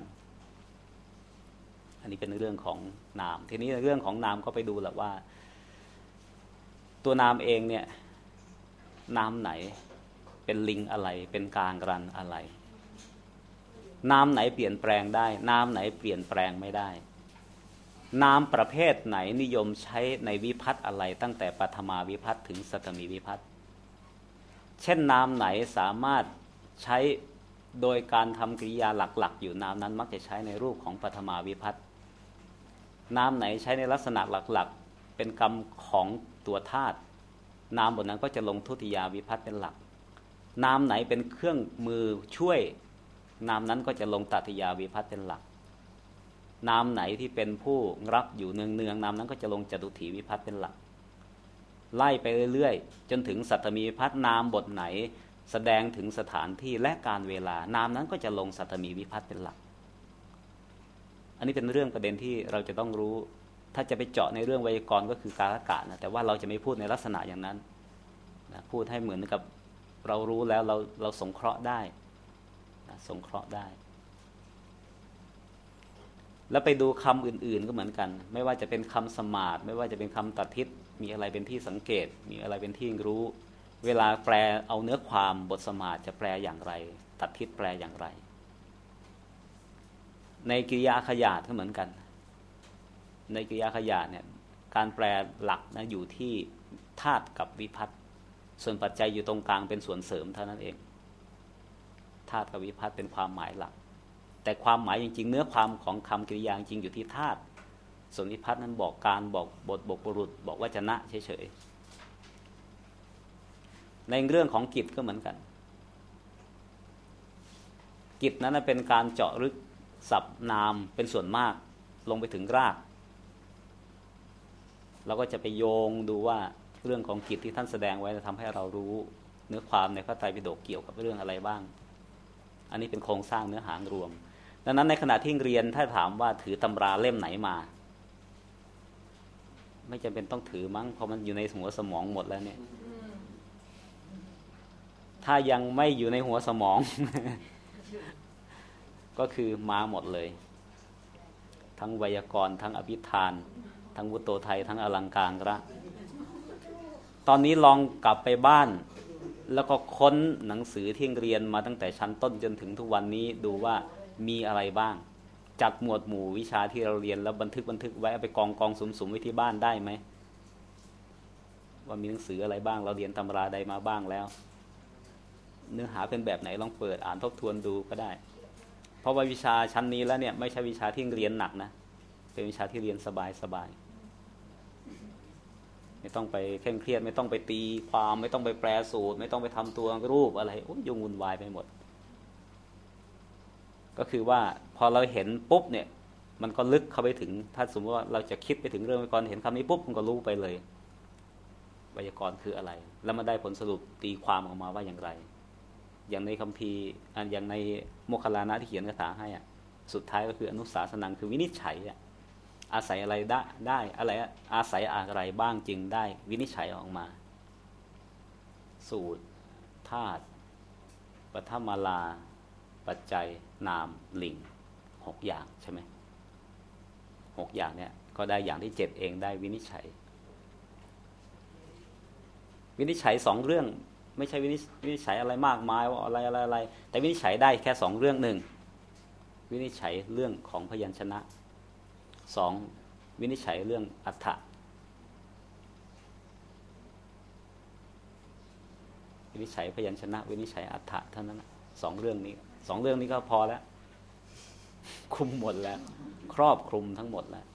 อันนี้เป็นเรื่องของนามทีนี้เรื่องของนามก็ไปดูแหละว่าตัวนามเองเนี่ยนามไหนเป็นลิงอะไรเป็นกลางรันอะไรนามไหนเปลี่ยนแปลงได้นามไหนเปลี่ยนแปลงไม่ได้นามประเภทไหนนิยมใช้ในวิภัตอะไรตั้งแต่ปฐมาวิภัตถึงสัตตมีวิภัตเช่นนามไหนสามารถใช้โดยการทำกริยาหลักๆอยู่นามนั้นมักจะใช้ในรูปของปฐมาวิภัตนามไหนใช้ในลักษณะหลักๆเป็นกรรมของตัวธาตุนามบทนั้นก็จะลงทุติยาวิภัตเป็นหลักนามไหนเป็นเครื่องมือช่วยนามนั้นก็จะลงตัตติยาวิภัตเป็นหลักนามไหนที่เป็นผู้รับอยู่เนืองๆนามนั้นก็จะลงจตุถีวิภัตเป็นหลักไล่ไปเรื่อยๆจนถึงสัตตมีวิภัตนามบทไหนแสดงถึงสถานที่และการเวลานามนั้นก็จะลงสัตตมีวิภัตเป็นหลักอันนี้เป็นเรื่องประเด็นที่เราจะต้องรู้ถ้าจะไปเจาะในเรื่องไวยากรณ์ก็คือกาลกะนะแต่ว่าเราจะไม่พูดในลักษณะอย่างนั้นนะพูดให้เหมือนกับเรารู้แล้วเราเราสงเคราะห์ได้นะสงเคราะห์ได้แล้วไปดูคำอื่นๆก็เหมือนกันไม่ว่าจะเป็นคำสมาสไม่ว่าจะเป็นคำตัดทิศมีอะไรเป็นที่สังเกตมีอะไรเป็นที่รู้เวลาแปลเอาเนื้อความบทสมาสจะแปลอย่างไรตัดทิศแปลอย่างไรในกริยาขยาดก็เหมือนกันในกริยาขยาดเนี่ยการแปลหลักนะอยู่ที่ธาตุกับวิภัตส่วนปัจจัยอยู่ตรงกลางเป็นส่วนเสริมเท่านั้นเองธาตุกับวิภัตเป็นความหมายหลักแต่ความหมายจริงๆเนื้อความของคำกริยาจริงอยู่ที่ธาตุส่วนวิภัตนั้นบอกการบอกบทบอกบุรุษบอกวจนะเฉยๆในเรื่องของกิจก็เหมือนกันกิจนั้นเป็นการเจาะลึกศัพท์นามเป็นส่วนมากลงไปถึงรากเราก็จะไปโยงดูว่าเรื่องของกิจที่ท่านแสดงไว้จะทำให้เรารู้เนื้อความในพระไตรปิฎกเกี่ยวกับเรื่องอะไรบ้างอันนี้เป็นโครงสร้างเนื้อหารวมดังนั้นในขณะที่เรียนถ้าถามว่าถือตำราเล่มไหนมาไม่จำเป็นต้องถือมั้งเพราะมันอยู่ในหัวสมองหมดแล้วเนี่ยถ้ายังไม่อยู่ในหัวสมอง ก็คือมาหมดเลยทั้งไวยากรณ์ทั้งอภิธานทั้งวุตโตไทยทั้งอลังการละตอนนี้ลองกลับไปบ้านแล้วก็ค้นหนังสือที่เรียนมาตั้งแต่ชั้นต้นจนถึงทุกวันนี้ดูว่ามีอะไรบ้างจัดหมวดหมู่วิชาที่เราเรียนแล้วบันทึกบันทึกไว้เอาไปกองกองสุมๆไว้ที่บ้านได้ไหมว่ามีหนังสืออะไรบ้างเราเรียนตำราใดมาบ้างแล้วเนื้อหาเป็นแบบไหนลองเปิดอ่านทบทวนดูก็ได้เพราะว่าวิชาชั้นนี้แล้วเนี่ยไม่ใช่วิชาที่เรียนหนักนะเป็นวิชาที่เรียนสบายสบายไม่ต้องไปเคร่งเครียดไม่ต้องไปตีความไม่ต้องไปแปลสูตรไม่ต้องไปทำตัวรูปอะไรโอ้ยยุ่งวุ่นวายไปหมดก็คือว่าพอเราเห็นปุ๊บเนี่ยมันก็ลึกเข้าไปถึงถ้าสมมติว่าเราจะคิดไปถึงเรื่องไวยากรณ์เห็นคำนี้ปุ๊บมันก็รู้ไปเลยไวยากรณ์คืออะไรแล้วมันได้ผลสรุปตีความออกมาว่าอย่างไรอย่างในคัมภีร์อย่างในโมคคัลลานะที่เขียนคาถาให้อ่ะสุดท้ายก็คืออนุสาสนังคือวินิจฉัยอ่ะอาศัยอะไรได้ได้อะไรอาศัยอะไรบ้างจึงได้วินิจฉัยออกมาสูตรธาตุปฐมาลาปัจจัยนามลิงหกอย่างใช่ไหมหกอย่างเนี่ยก็ได้อย่างที่เจ็ดเองได้วินิจฉัยวินิจฉัยสองเรื่องไม่ใช่วินิจวินิจฉัยอะไรมากมายว่าอะไรอะไรอะไรแต่วินิจฉัยได้แค่สองเรื่องหนึ่งวินิจฉัยเรื่องของพยัญชนะสองวินิจฉัยเรื่องอรรถะวินิจฉัยพยัญชนะวินิจฉัยอรรถะเท่านั้นสองเรื่องนี้สองเรื่องนี้ก็พอแล้วคุมหมดแล้วครอบคลุมทั้งหมดแล้ว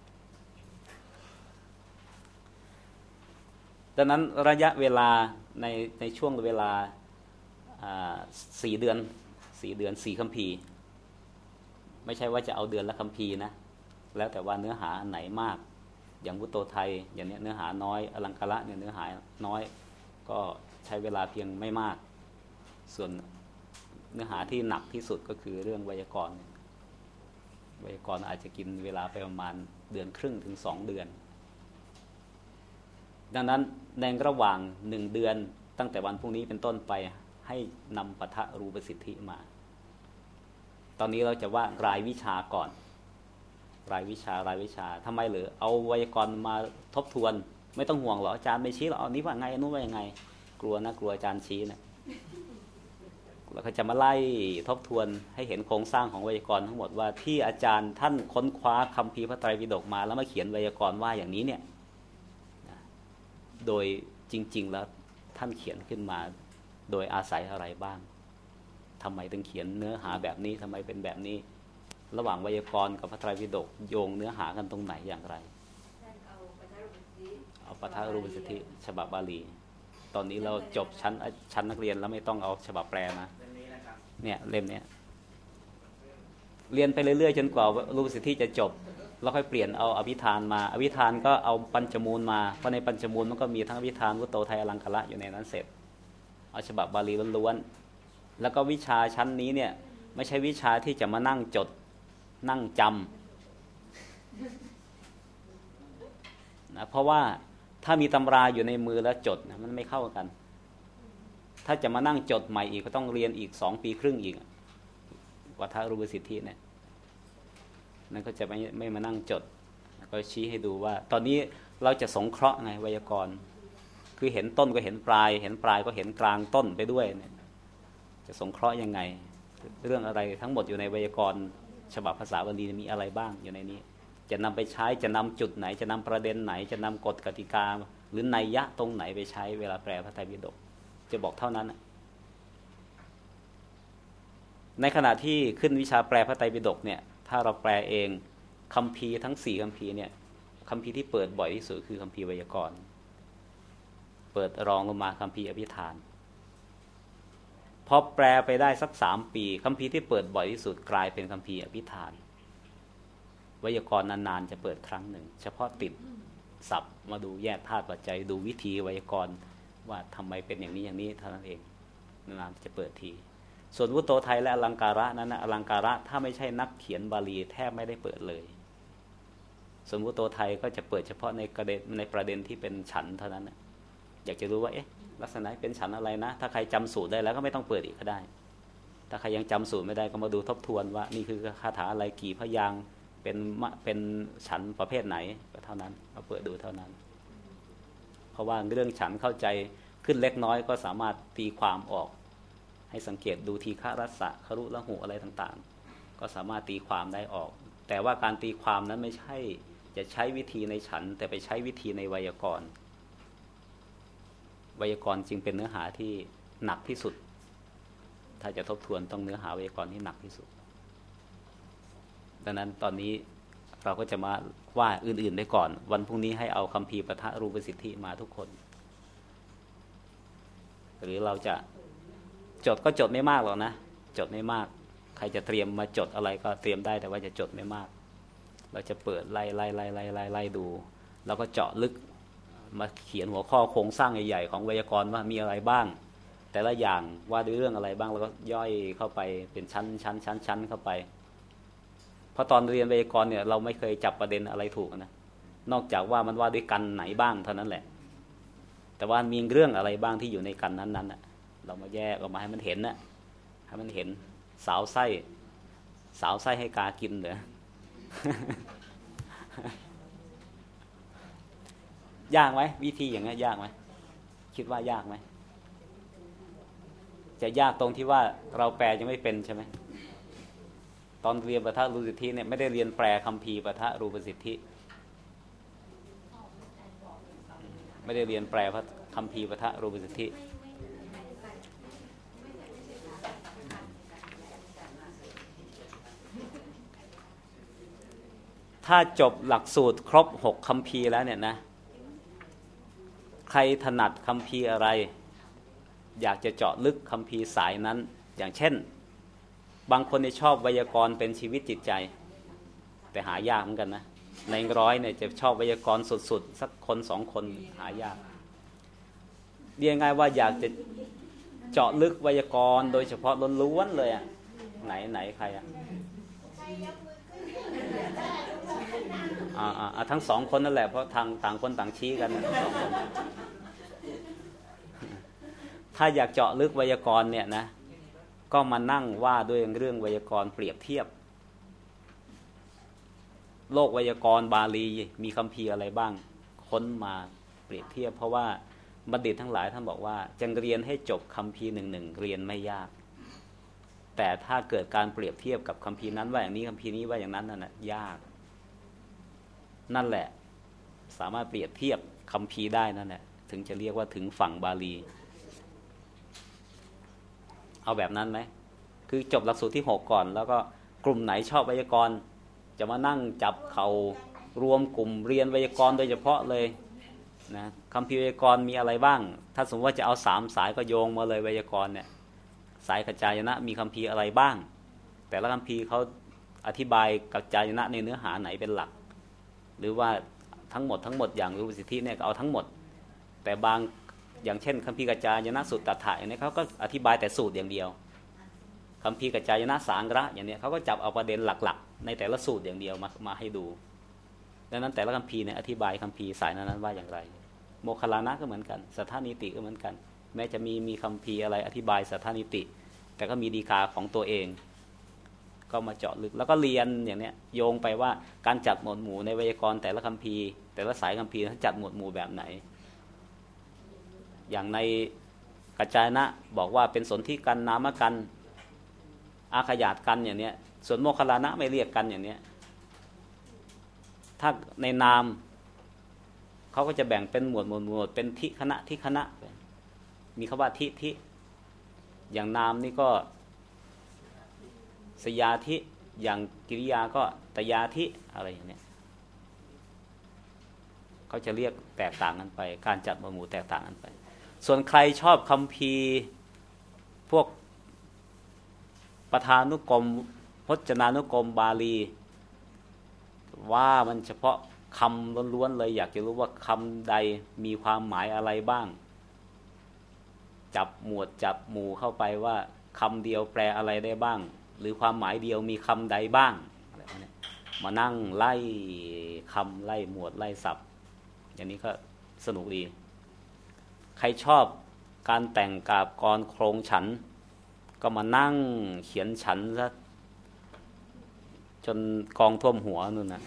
ดังนั้นระยะเวลาในในช่วงเวลาสี่เดือนสี่เดือนสี่คัมภีร์ไม่ใช่ว่าจะเอาเดือนละคัมภีร์นะแล้วแต่ว่าเนื้อหาไหนมากอย่างวุตโตไทยอย่างนี้เนื้อหาน้อยอลังการะเนี่ยเนื้อหาน้อยก็ใช้เวลาเพียงไม่มากส่วนเนื้อหาที่หนักที่สุดก็คือเรื่องไวยากรณ์ไวยากรณ์อาจจะกินเวลาไปประมาณเดือนครึ่งถึงสองเดือนดังนั้นในระหว่างหนึ่งเดือนตั้งแต่วันพรุ่งนี้เป็นต้นไปให้นำปฐรูปสิทธิมาตอนนี้เราจะว่ารายวิชาก่อนรายวิชารายวิชาทำไมหรือเอาไวยากรณ์มาทบทวนไม่ต้องห่วงหรอกอาจารย์ไม่ชี้หรอกเอานี้ว่าไงอันนู้นว่ายังไงกลัวนะกลัวอาจารย์ชี้นะเราก็จะมาไล่ทบทวนให้เห็นโครงสร้างของไวยากรณ์ทั้งหมดว่าที่อาจารย์ท่านค้นคว้าคัมภีร์พระไตรปิฎกมาแล้วมาเขียนไวยากรณ์ว่าอย่างนี้เนี่ยโดยจริงๆแล้วท่านเขียนขึ้นมาโดยอาศัยอะไรบ้างทำไมถึงเขียนเนื้อหาแบบนี้ทำไมเป็นแบบนี้ระหว่างไวยากรณ์กับพระไตรปิฎกโยงเนื้อหากันตรงไหนอย่างไรเอาปฐรูปสิทธิฉบับบาลีตอนนี้เราจบชั้นชั้นนักเรียนแล้วไม่ต้องเอาฉบับแปลมาเนี่ยเล่มเนี้ยเรียนไปเรื่อยๆจนกว่ารูปสิทธิจะจบแล้วค่อยเปลี่ยนเอาอภิธานมาอภิธานก็เอาปัญจมูลมาเพราะในปัญจมูลมันก็มีทั้งอภิธานวุตโตไทยอลังการะอยู่ในนั้นเสร็จเอาฉบับบาลีล้วนๆแล้วก็วิชาชั้นนี้เนี่ยไม่ใช่วิชาที่จะมานั่งจดนั่งจำนะเพราะว่าถ้ามีตำราอยู่ในมือแล้วจดนะมันไม่เข้ากันถ้าจะมานั่งจดใหม่อีกก็ต้องเรียนอีกสองปีครึ่งอีกวัฏรูปสิทธิเนี่ยนั่นก็จะไม่ไม่มานั่งจดก็ชี้ให้ดูว่าตอนนี้เราจะสงเคราะห์ไงไวยากรณ์คือเห็นต้นก็เห็นปลายเห็นปลายก็เห็นกลางต้นไปด้วยเนี่ยจะสงเคราะห์ยังไงเรื่องอะไรทั้งหมดอยู่ในไวยากรณ์ฉบับภาษาบาลีมีอะไรบ้างอยู่ในนี้จะนำไปใช้จะนำจุดไหนจะนำประเด็นไหนจะนำกฎกติกาหรือนัยยะตรงไหนไปใช้เวลาแปลพระไตรปิฎกจะบอกเท่านั้นในขณะที่ขึ้นวิชาแปลพระไตรปิฎกเนี่ยถ้าเราแปลเองคัมภีร์ทั้งสี่คัมภีร์เนี่ยคัมภีร์ที่เปิดบ่อยที่สุดคือคัมภีร์ไวยากรณ์เปิดรองลงมาคัมภีร์อภิธานพอแปลไปได้สักสามปีคัมภีร์ที่เปิดบ่อยที่สุดกลายเป็นคัมภีร์อภิธานไวยากรณ์นานๆจะเปิดครั้งหนึ่งเฉพาะติดศัพท์มาดูแยกธาตุปัจจัยดูวิธีไวยากรณ์ว่าทำไมเป็นอย่างนี้อย่างนี้เท่านั้นเองนานๆจะเปิดทีส่วนวุตโตไทยและอลังการะนั้นนะอลังการะถ้าไม่ใช่นักเขียนบาลีแทบไม่ได้เปิดเลยส่วนวุตโตไทยก็จะเปิดเฉพาะในประเด็นในประเด็นที่เป็นฉันเท่านั้นนะอยากจะรู้ว่าเอ๊ะลักษณะเป็นฉันอะไรนะถ้าใครจำสูตรได้แล้วก็ไม่ต้องเปิดอีกก็ได้ถ้าใครยังจำสูตรไม่ได้ก็มาดูทบทวนว่านี่คือคาถาอะไรกี่พยางค์เป็นเป็นฉันประเภทไหนก็เท่านั้นเอาเปิดดูเท่านั้นเพราะว่าเรื่องฉันเข้าใจขึ้นเล็กน้อยก็สามารถตีความออกให้สังเกตดูทีฆะรัสสะครุละหุอะไรต่างๆก็สามารถตีความได้ออกแต่ว่าการตีความนั้นไม่ใช่จะใช้วิธีในฉันแต่ไปใช้วิธีในไวยากรณ์ไวยากรณ์จึงเป็นเนื้อหาที่หนักที่สุดถ้าจะทบทวนต้องเนื้อหาไวยากรณ์ที่หนักที่สุดดังนั้นตอนนี้เราก็จะมาว่าอื่นๆได้ก่อนวันพรุ่งนี้ให้เอาคัมภีร์ปฐรูปสิทธิมาทุกคนหรือเราจะจดก็จดไม่มากหรอกนะจดไม่มากใครจะเตรียมมาจดอะไรก็เตรียมได้แต่ว่าจะจดไม่มากเราจะเปิดไล่ไล่ไล่ไล่ไล่ไล่ดูแล้วก็เจาะลึกมาเขียนหัวข้อโครงสร้างใหญ่ๆของไวยากรณ์ว่ามีอะไรบ้างแต่ละอย่างว่าด้วยเรื่องอะไรบ้างแล้วก็ย่อยเข้าไปเป็นชั้นชั้นชั้นชั้นเข้าไปเพราะตอนเรียนไวยากรณ์เนี่ยเราไม่เคยจับประเด็นอะไรถูกนะนอกจากว่ามันว่าด้วยกันไหนบ้างเท่านั้นแหละแต่ว่ามีเรื่องอะไรบ้างที่อยู่ในกันนั้นๆน่ะเรามาแยกออกมาให้มันเห็นนะให้มันเห็นสาวไส้สาวไส้ให้กากินเหรอยากไหมวิธีอย่างนี้ยากไหมคิดว่ายากไหมจะยากตรงที่ว่าเราแปลยังไม่เป็นใช่ไหมตอนเรียนปฐรูปสิทธิเนี่ยไม่ได้เรียนแปลคัมภีร์ปฐรูปสิทธิไม่ได้เรียนแปลพระคัมภีร์ปฐรูปสิทธิถ้าจบหลักสูตรครบหกคัมภีร์แล้วเนี่ยนะใครถนัดคัมภีร์อะไรอยากจะเจาะลึกคัมภีร์สายนั้นอย่างเช่นบางคนที่ชอบไวยากรณ์เป็นชีวิตจิตใจแต่หายากเหมือนกันนะในร้อยเนี่ยจะชอบไวยากรณ์สุดๆสักคนสองคนหายากเรียกง่ายว่าอยากจะเจาะลึกไวยากรณ์โดยเฉพาะล้วนๆเลยอ่ะไหนไหนใครอ่ะอ่าอ่าทั้งสองคนนั่นแหละเพราะทางต่างคนต่างชี้กันสองคนถ้าอยากเจาะลึกไวยากรณ์เนี่ยนะก็มานั่งว่าด้วยเรื่องไวยากรณ์เปรียบเทียบโลกไวยากรณ์บาลีมีคัมภีร์อะไรบ้างค้นมาเปรียบเทียบเพราะว่าบัณฑิตทั้งหลายท่านบอกว่าจะเรียนให้จบคัมภีร์หนึ่งหนึ่งเรียนไม่ยากแต่ถ้าเกิดการเปรียบเทียบกับคัมภีร์นั้นว่าอย่างนี้คัมภีร์นี้ว่าอย่างนั้นนั่นแหละยากนั่นแหละสามารถเปรียบเทียบคัมภีร์ได้นั่นแหละถึงจะเรียกว่าถึงฝั่งบาลีเอาแบบนั้นไหมคือจบหลักสูตรที่หกก่อนแล้วก็กลุ่มไหนชอบไวยากรณ์จะมานั่งจับเขารวมกลุ่มเรียนไวยากรณ์โดยเฉพาะเลยนะคัมภีร์ไวยากรณ์มีอะไรบ้างถ้าสมมติว่าจะเอาสามสายก็โยงมาเลยไวยากรณ์เนี่ยสายกัจจายนะมีคัมภีร์อะไรบ้างแต่ละคัมภีร์เขาอธิบายกัจจายนะในเนื้อหาไหนเป็นหลักหรือว่าทั้งหมดทั้งหมดอย่างรูปสิทธิเนี่ยก็เอาทั้งหมดแต่บางอย่างเช่นคัมภีร์กัจจายนะสุตตถะอย่างนี้เขาก็อธิบายแต่สูตรอย่างเดียวคัมภีร์กัจจายนะสังระอย่างนี้เขาก็จับเอาประเด็นหลักๆในแต่ละสูตรอย่างเดียวมามาให้ดูดังนั้นแต่ละคัมภีร์เนี่ยอธิบายคัมภีร์สายนั้นว่าอย่างไรโมคคัลลานะก็เหมือนกันสัทธานิติก็เหมือนกันแม้จะมีมีคัมภีร์อะไรอธิบายสัทธานิติแต่ก็มีดีกาของตัวเองก็มาเจาะลึกแล้วก็เรียนอย่างนี้โยงไปว่าการจัดหมวดหมู่ในไวยากรณ์แต่ละคัมภีร์แต่ละสายคัมภีร์เขาจัดหมวดหมู่แบบไหนอย่างในกัจจายนะบอกว่าเป็นสนธิกันนามกันอาขยาตกันอย่างนี้ส่วนโมคคัลลานะไม่เรียกกันอย่างนี้ถ้าในนามเขาก็จะแบ่งเป็นหมวดหมวดหมวดเป็นทิคณะทิคณะมีคำว่าทิทิอย่างนามนี่ก็สยาธิอย่างกิริยาก็ตยาธิอะไรอย่างนี้เขาจะเรียกแตกต่างกันไปการจัดหมวดหมู่แตกต่างกันไปส่วนใครชอบคัมภีร์พวกปทานุกรมพจนานุกรมบาลีว่ามันเฉพาะคำล้วนๆเลยอยากจะรู้ว่าคำใดมีความหมายอะไรบ้างจับหมวดจับหมู่เข้าไปว่าคำเดียวแปลอะไรได้บ้างหรือความหมายเดียวมีคำใดบ้างอะไรพวกนี้มานั่งไล่คำไล่หมวดไล่ศัพท์อย่างนี้ก็สนุกดีใครชอบการแต่งกาบกรโครงฉันก็มานั่งเขียนฉันซะจนกองท่วมหัวนู่นนะ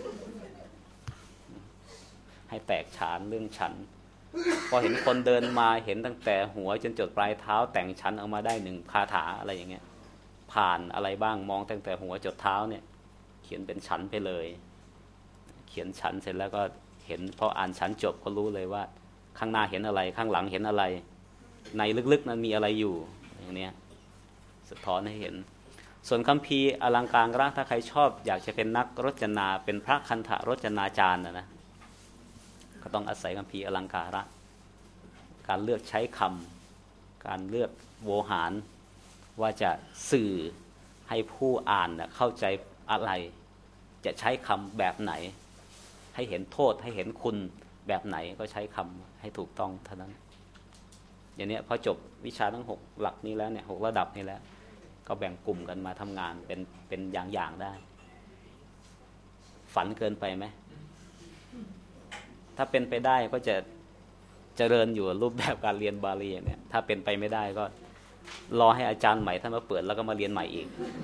ให้แตกฉานเรื่องฉันพอเห็นคนเดินมาเห็นตั้งแต่หัวจนจดปลายเท้าแต่งฉันออกมาได้หนึ่งคาถาอะไรอย่างเงี้ยผ่านอะไรบ้างมองตั้งแต่หัวจดเท้าเนี่ยเขียนเป็นฉันไปเลยเขียนฉันเสร็จแล้วก็เห็นพออ่านฉันจบก็รู้เลยว่าข้างหน้าเห็นอะไรข้างหลังเห็นอะไรในลึกๆนั้นมีอะไรอยู่อย่างเนี้ยสะท้อนให้เห็นส่วนคัมภีร์อลังการรักถ้าใครชอบอยากจะเป็นนักรจนาเป็นพระคันธรจนาจารย์นะนะก็ต้องอาศัยคัมภีร์อลังการะการเลือกใช้คำการเลือกโวหารว่าจะสื่อให้ผู้อ่านเข้าใจอะไรจจะใช้คำแบบไหนให้เห็นโทษให้เห็นคุณแบบไหนก็ใช้คำให้ถูกต้องเท่านั้นอย่างนี้พอจบวิชาทั้งหกหลักนี้แล้วเนี่ยหกระดับนี้แล้วก็แบ่งกลุ่มกันมาทำงานเป็นเป็นอย่างๆได้ฝันเกินไปไหมถ้าเป็นไปได้ก็จะเจริญอยู่รูปแบบการเรียนบาลีเนี่ยถ้าเป็นไปไม่ได้ก็รอให้อาจารย์ใหม่ท่านมาเปิดแล้วก็มาเรียนใหม่อีก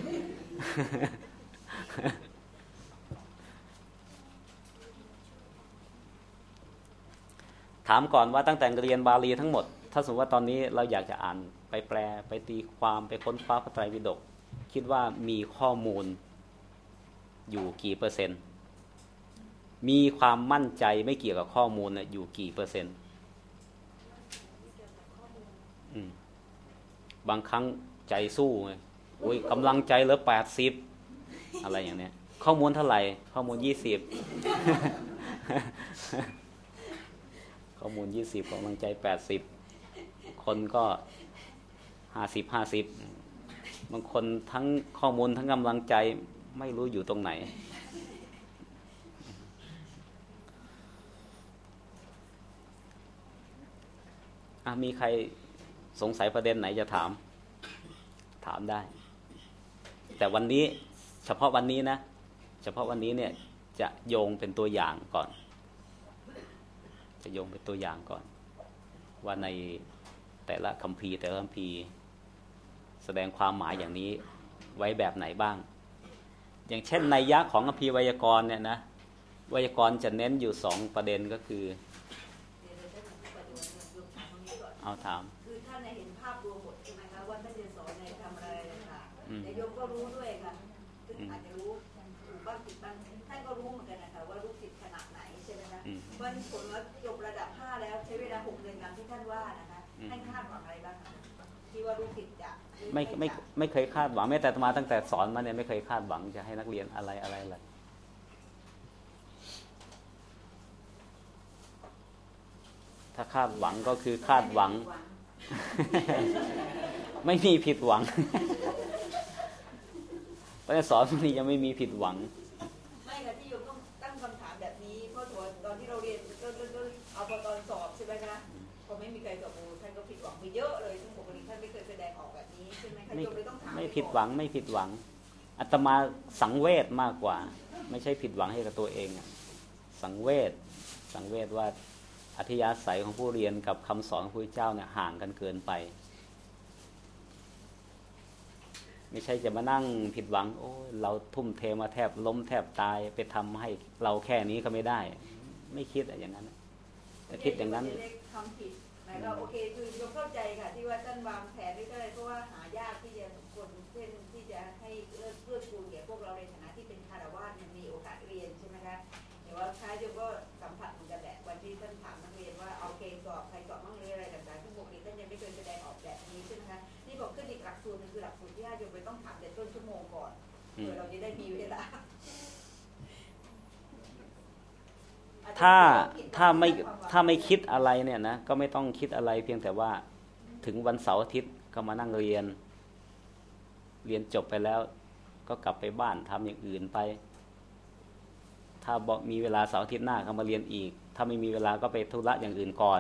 ถามก่อนว่าตั้งแต่เรียนบาลีทั้งหมดถ้าสมมติว่าตอนนี้เราอยากจะอ่านไปแปลไปตีความไปค้นคว้าพระไตรปิฎกคิดว่ามีข้อมูลอยู่กี่เปอร์เซ็นต์มีความมั่นใจไม่เกี่ยวกับข้อมูลนะอยู่กี่เปอร์เซ็นต์บางครั้งใจสู้ไงโอ้ยกำลังใจเหลือแปดสิบอะไรอย่างเนี้ยข้อมูลเท่าไหร่ข้อมูลยี่สิบ ข้อมูลยี่สิบกำลังใจแปดสิบคนก็ห้าสิบห้าสิบบางคนทั้งข้อมูลทั้งกำลังใจไม่รู้อยู่ตรงไหนอ่ะมีใครสงสัยประเด็นไหนจะถามถามได้แต่วันนี้เฉพาะวันนี้นะเฉพาะวันนี้เนี่ยจะโยงเป็นตัวอย่างก่อนจะโยงเป็นตัวอย่างก่อนว่าในแต่ละคัมภีร์แต่ละคัมภีร์แสดงความหมายอย่างนี้ไว้แบบไหนบ้างอย่างเช่นนัยยะของคัมภีร์ไวยากรณ์เนี่ยนะไวยากรณ์จะเน้นอยู่สองประเด็นก็คือเอาถามคือท่านเห็นภาพรวมหมดใช่ไหมคะว่าท่านจะสอนในทำอะไรต่างๆแต่โยมก็รู้ด้วยค่ะซึ่งอาจจะรู้ถูกบ้างผิดบ้างท่านก็รู้เหมือนกันนะคะว่ารู้ผิดขนาดไหนใช่ไหมคะวันผลว่าจบระดับห้าแล้วใช้เวลาหกเดือนตามที่ท่านว่านะคะท่านคาดหวังอะไรบ้างที่ว่ารู้ผิดจะไม่ไม่ไม่เคยคาดหวังแม้แต่มาตั้งแต่สอนมาเนี่ยไม่เคยคาดหวังจะให้นักเรียนอะไรอะไรอะไรถ้าคาดหวังก็คือคาดหวัง ไม่มีผิดหวังเพราะสอนนี่ยังไม่มีผิดหวังไม่ค่ะที่โยมต้องตั้งคำถามแบบนี้เพราะตอนที่เราเรียนก็ก็เอาพอตอนสอบใช่ไหมคะพอไม่มีใครสอบโอ้ท่านก็ผิดหวังไปเยอะเลยซึ่งปกติท่านไม่เคยแสดงออกแบบนี้ใช่ไหมคะโยมเลยต้องถามไม่ผิดหวังไม่ผิดหวังอาตมาสังเวชมากกว่าไม่ใช่ผิดหวังให้กับตัวเองสังเวชสังเวชว่าอธิยาศัยของผู้เรียนกับคำสอนของพระพุทธเจ้าเนี่ยห่างกันเกินไปไม่ใช่จะมานั่งผิดหวังโอ้เราทุ่มเทมาแทบล้มแทบตายไปทำให้เราแค่นี้ก็ไม่ได้ไม่คิดอย่างนั้นแต่คิดอย่างนั้นทำผิดหมายก็โอเคคือเราเข้าใจค่ะที่ว่าท่านวางแผนด้วยก็เลยเพราะว่าหายากที่จะคนเช่นที่จะให้เลือกเพื่อคูณแก่พวกเราในฐานะที่เป็นคารวะมีโอกาสเรียนใช่ไหมคะแต่ว่าท้ายโยมก็สัมผัสเหมือนกันแหละวันที่ท่านถามนักเรียนว่าเอาเกณฑ์สอบใครสอบบ้างหรืออะไรต่างๆที่ปกติท่านยังไม่เคยแสดงออกแบบนี้ใช่ไหมคะนี่บอกขึ้นอีกหลักสูตรนึงคือหลักสูตรที่ญาติโยมไปต้องถามแต่ต้นชั่วโมงก่อนเพื่อเราจะได้มีเวลาถ้าถ้าไม่ถ้าไม่คิดอะไรเนี่ยนะก็ไม่ต้องคิดอะไรเพียงแต่ว่าถึงวันเสาร์อาทิตย์ก็มานั่งเรียนเรียนจบไปแล้วก็กลับไปบ้านทำอย่างอื่นไปถ้าบอกมีเวลาเสาร์อาทิตย์หน้าก็มาเรียนอีกถ้าไม่มีเวลาก็ไปธุระอย่างอื่นก่อน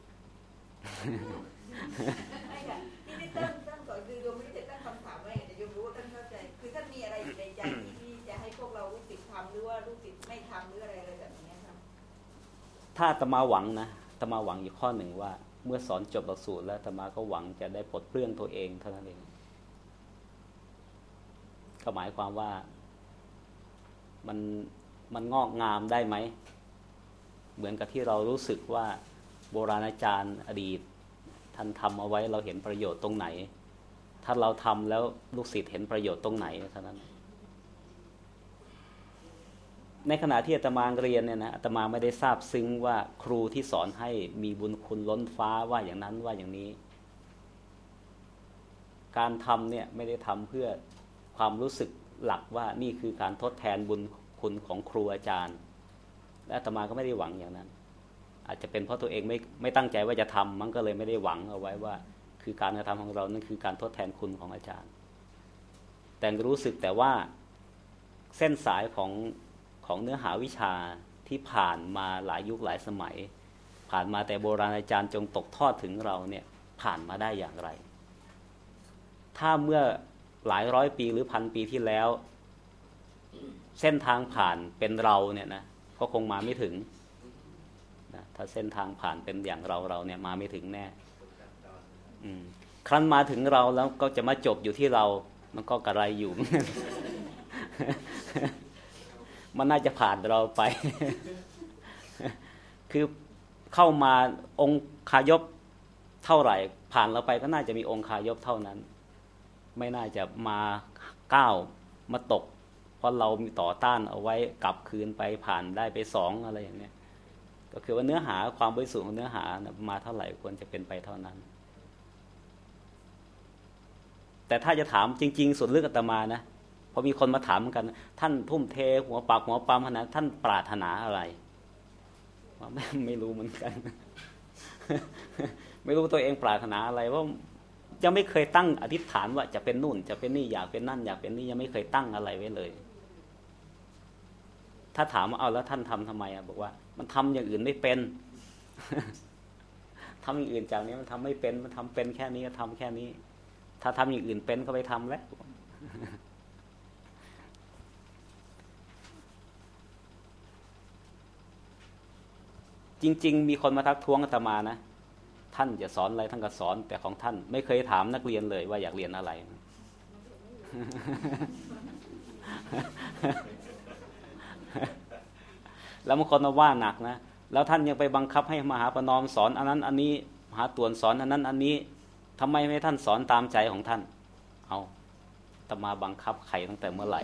ไม่ค่ะที่ท่านท่านก่อนคือโยมไม่ได้ตั้งคำถามไว้แต่โยมรู้ว่าท่านเข้าใจคือท่านมีอะไรอยู่ในใจที่จะให้พวกเรารู้สึกทำหรือว่ารู้สึกไม่ทำหรืออะไรอะไรแบบนี้ครับถ้าอาตมาหวังนะอาตมาหวังอยู่ข้อหนึ่งว่าเมื่อสอนจบหลักสูตรแล้วอาตมาก็หวังจะได้ปลดเปลื้องตัวเองเท่านั้นเองก็หมายความว่ามันมันงอกงามได้ไหมเหมือนกับที่เรารู้สึกว่าโบราณอาจารย์อดีตท่านทำเอาไว้เราเห็นประโยชน์ตรงไหนถ้าเราทำแล้วลูกศิษย์เห็นประโยชน์ตรงไหนเท่านั้นในขณะที่อาตมาเรียนเนี่ยนะอาตมาไม่ได้ทราบซึ้งว่าครูที่สอนให้มีบุญคุณล้นฟ้าว่าอย่างนั้นว่าอย่างนี้การทำเนี่ยไม่ได้ทำเพื่อความรู้สึกหลักว่านี่คือการทดแทนบุญคุณของครูอาจารย์และอาตมาก็ไม่ได้หวังอย่างนั้นอาจจะเป็นเพราะตัวเองไม่ไม่ตั้งใจว่าจะทำมันก็เลยไม่ได้หวังเอาไว้ว่าคือการกระทำของเรานั่นคือการทดแทนคุณของอาจารย์แต่รู้สึกแต่ว่าเส้นสายของของเนื้อหาวิชาที่ผ่านมาหลายยุคหลายสมัยผ่านมาแต่โบราณอาจารย์จงตกทอดถึงเราเนี่ยผ่านมาได้อย่างไรถ้าเมื่อหลายร้อยปีหรือพันปีที่แล้วเส้นทางผ่านเป็นเราเนี่ยนะก็คงมาไม่ถึงนะถ้าเส้นทางผ่านเป็นอย่างเราเราเนี่ยมาไม่ถึงแน่ครั้นมาถึงเราแล้วก็จะมาจบอยู่ที่เรามันก็กระไรอยู่ มันน่าจะผ่านเราไป คือเข้ามาองค์คายพเท่าไหร่ผ่านเราไปก็น่าจะมีองค์คายพเท่านั้นไม่น่าจะมาก้าวมาตกเพราะเรามีต่อต้านเอาไว้กลับคืนไปผ่านได้ไปสองอะไรอย่างเนี้ยก็คือว่าเนื้อหาความบริสุทธิ์ของเนื้อหามาเท่าไหร่ควรจะเป็นไปเท่านั้นแต่ถ้าจะถามจริงๆส่วนลึกอาตมานะพอมีคนมาถามเหมือนกันท่านทุ่มเทหัวปากหัวปั๊มขนาดท่านปรารถนาอะไรไม่ไม่รู้เหมือนกัน ไม่รู้ตัวเองปรารถนาอะไรว่ายังไม่เคยตั้งอธิษฐานว่าจะเป็นนู่นจะเป็นนี่อยากเป็นนั่นอยากเป็นนี่ยังไม่เคยตั้งอะไรไว้เลยถ้าถามว่าเอาแล้วท่านทำทำไมอ่ะบอกว่ามันทำอย่างอื่นไม่เป็น ทำอย่างอื่นจากนี้มันทำไม่เป็นมันทำเป็นแค่นี้ก็ทำแค่นี้ถ้าทำอย่างอื่นเป็นก็ไปทำแล้ว จริงๆมีคนมาทักท้วงอาตมานะท่านจะสอนอะไรท่านก็สอนแต่ของท่านไม่เคยถามนักเรียนเลยว่าอยากเรียนอะไร แล้วบางคนมาว่าหนักนะแล้วท่านยังไปบังคับให้มหาประนอมสอนอันนั้นอันนี้มหาตวนสอนอันนั้นอันนี้ทำไมไม่ท่านสอนตามใจของท่านเอาอาตมาบังคับใครตั้งแต่เมื่อไหร่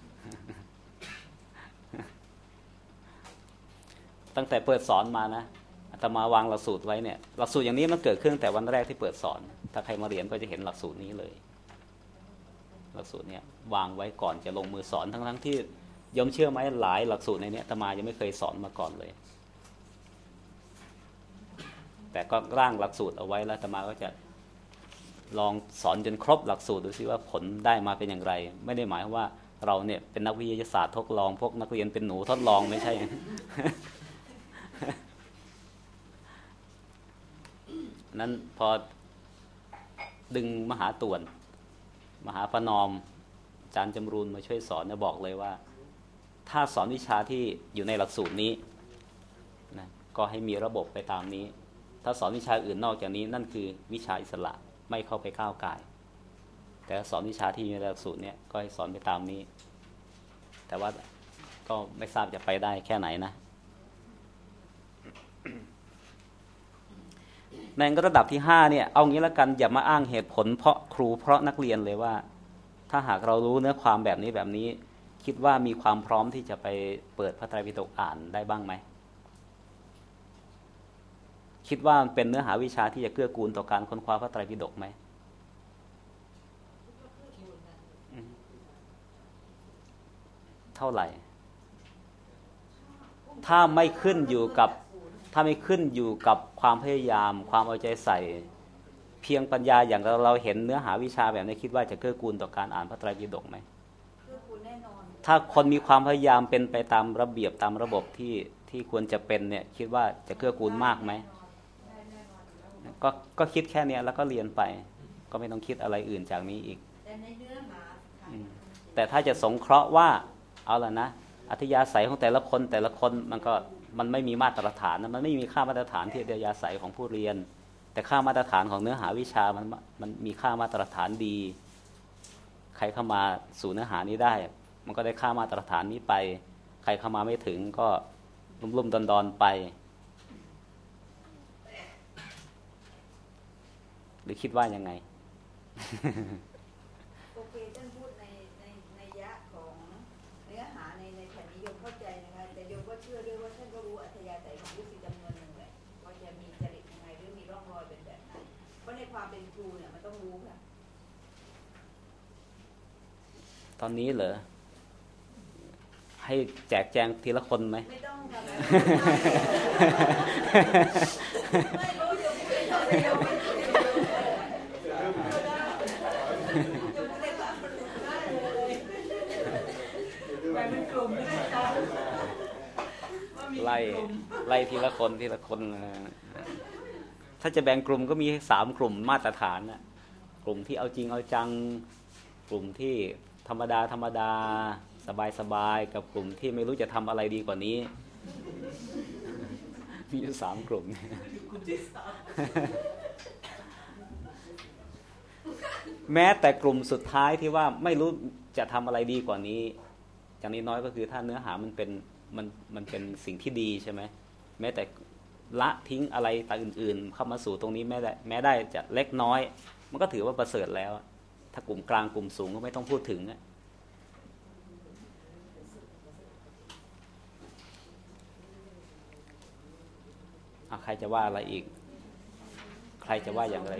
ตั้งแต่เปิดสอนมานะอาตมาวางหลักสูตรไว้เนี่ยหลักสูตรอย่างนี้มันเกิดขึ้นแต่วันแรกที่เปิดสอนถ้าใครมาเรียนก็จะเห็นหลักสูตรนี้เลยหลักสูตรเนี้ยวางไว้ก่อนจะลงมือสอนทั้งๆที่ยมเชื่อไหมหลายหลักสูตรในนี้อาตมายังไม่เคยสอนมาก่อนเลยแต่ก็ร่างหลักสูตรเอาไว้แล้วอาตมาก็จะลองสอนจนครบหลักสูตรดูซิว่าผลได้มาเป็นอย่างไรไม่ได้หมายว่าเราเนี่ยเป็นนักวิทยาศาสตร์ทดลองพวกนักเรียนเป็นหนูทดลองไม่ใช่ นั้นพอดึงมหาตวนมหาประนอมอาจารย์จำรูนมาช่วยสอนเนี่ยบอกเลยว่าถ้าสอนวิชาที่อยู่ในหลักสูตรนี้นะก็ให้มีระบบไปตามนี้ถ้าสอนวิชาอื่นนอกจากนี้นั่นคือวิชาอิสระไม่เข้าไปก้าวก่ายแต่สอนวิชาที่อยู่ในหลักสูตรเนี่ยก็ให้สอนไปตามนี้แต่ว่าก็ไม่ทราบจะไปได้แค่ไหนนะในระดับที่ห้าเนี่ยเอางี้ละกันอย่ามาอ้างเหตุผลเพราะครูเพราะนักเรียนเลยว่าถ้าหากเรารู้เนื้อความแบบนี้แบบนี้คิดว่ามีความพร้อมที่จะไปเปิดพระไตรปิฎกอ่านได้บ้างไหมคิดว่าเป็นเนื้อหาวิชาที่จะเกื้อกูลต่อการค้นคว้าพระไตรปิฎกไหมเท่าไหร่ถ้าไม่ขึ้นอยู่กับถ้าไม่ขึ้นอยู่กับความพยายามความเอาใจใส่เพียงปัญญาอย่างเราเราเห็นเนื้อหาวิชาแบบนี้คิดว่าจะเกื้อกูลต่อการอ่านพระไตรปิฎกไหมเกื้อกูลแน่นอนถ้าคนมีความพยายามเป็นไปตามระเบียบตามระบบที่ที่ควรจะเป็นเนี่ยคิดว่าจะเกื้อกูลมากไหมก็ก็คิดแค่นี้แล้วก็เรียนไปก็ไม่ต้องคิดอะไรอื่นจากนี้อีกแต่ในเนื้อหาแต่ถ้าจะสงเคราะห์ว่าเอาล่ะนะอัธยาศัยของแต่ละคนแต่ละคนมันก็มันไม่มีมาตรฐานมันไม่มีค่ามาตรฐานที่อัธยาศัยของผู้เรียนแต่ค่ามาตรฐานของเนื้อหาวิชามันมันมีค่ามาตรฐานดีใครเข้ามาสู่เนื้อหานี้ได้มันก็ได้ค่ามาตรฐานนี้ไปใครเข้ามาไม่ถึงก็ลุ่มๆดอนๆไปหรือคิดว่ายังไงโอเคท่านพูดในในในยะของเนื้อหาในในแผ่นนิยมเข้าใจนะคะแต่โยมก็เชื่อด้วยว่าท่านก็รู้อัธยาศัยของลูกศิษย์จำนวนหนึ่งแหละว่าจะมีจริตยังไงหรือมีร่องรอยเป็นแบบไหนเพราะในความเป็นครูเนี่ยมันต้องรู้ค่ะตอนนี้เหรอให้แจกแจงทีละคนไหมไม่ต้องค่ะไม่รู้โยมพูดเลยโยมไปเป็นกลุ่มไม่ได้ไล่ไล่ทีละคนทีละคนถ้าจะแบ่งกลุ่มก็มีสามกลุ่มมาตรฐานนะกลุ่มที่เอาจริงเอาจังกลุ่มที่ธรรมดาธรรมดาสบายสบายกับกลุ่มที่ไม่รู้จะทำอะไรดีกว่านี้มีอยู่สามกลุ่มแม้แต่กลุ่มสุดท้ายที่ว่าไม่รู้จะทำอะไรดีกว่านี้อย่างนี้น้อยก็คือถ้าเนื้อหามันเป็นมันมันเป็นสิ่งที่ดีใช่ไหมแม้แต่ละทิ้งอะไรต่างอื่นๆเข้ามาสู่ตรงนี้แม้ได้แม้ได้จะเล็กน้อยมันก็ถือว่าประเสริฐแล้วถ้ากลุ่มกลางกลุ่มสูงก็ไม่ต้องพูดถึงอ่ะใครจะว่าอะไรอีกใครจะว่าอย่างไร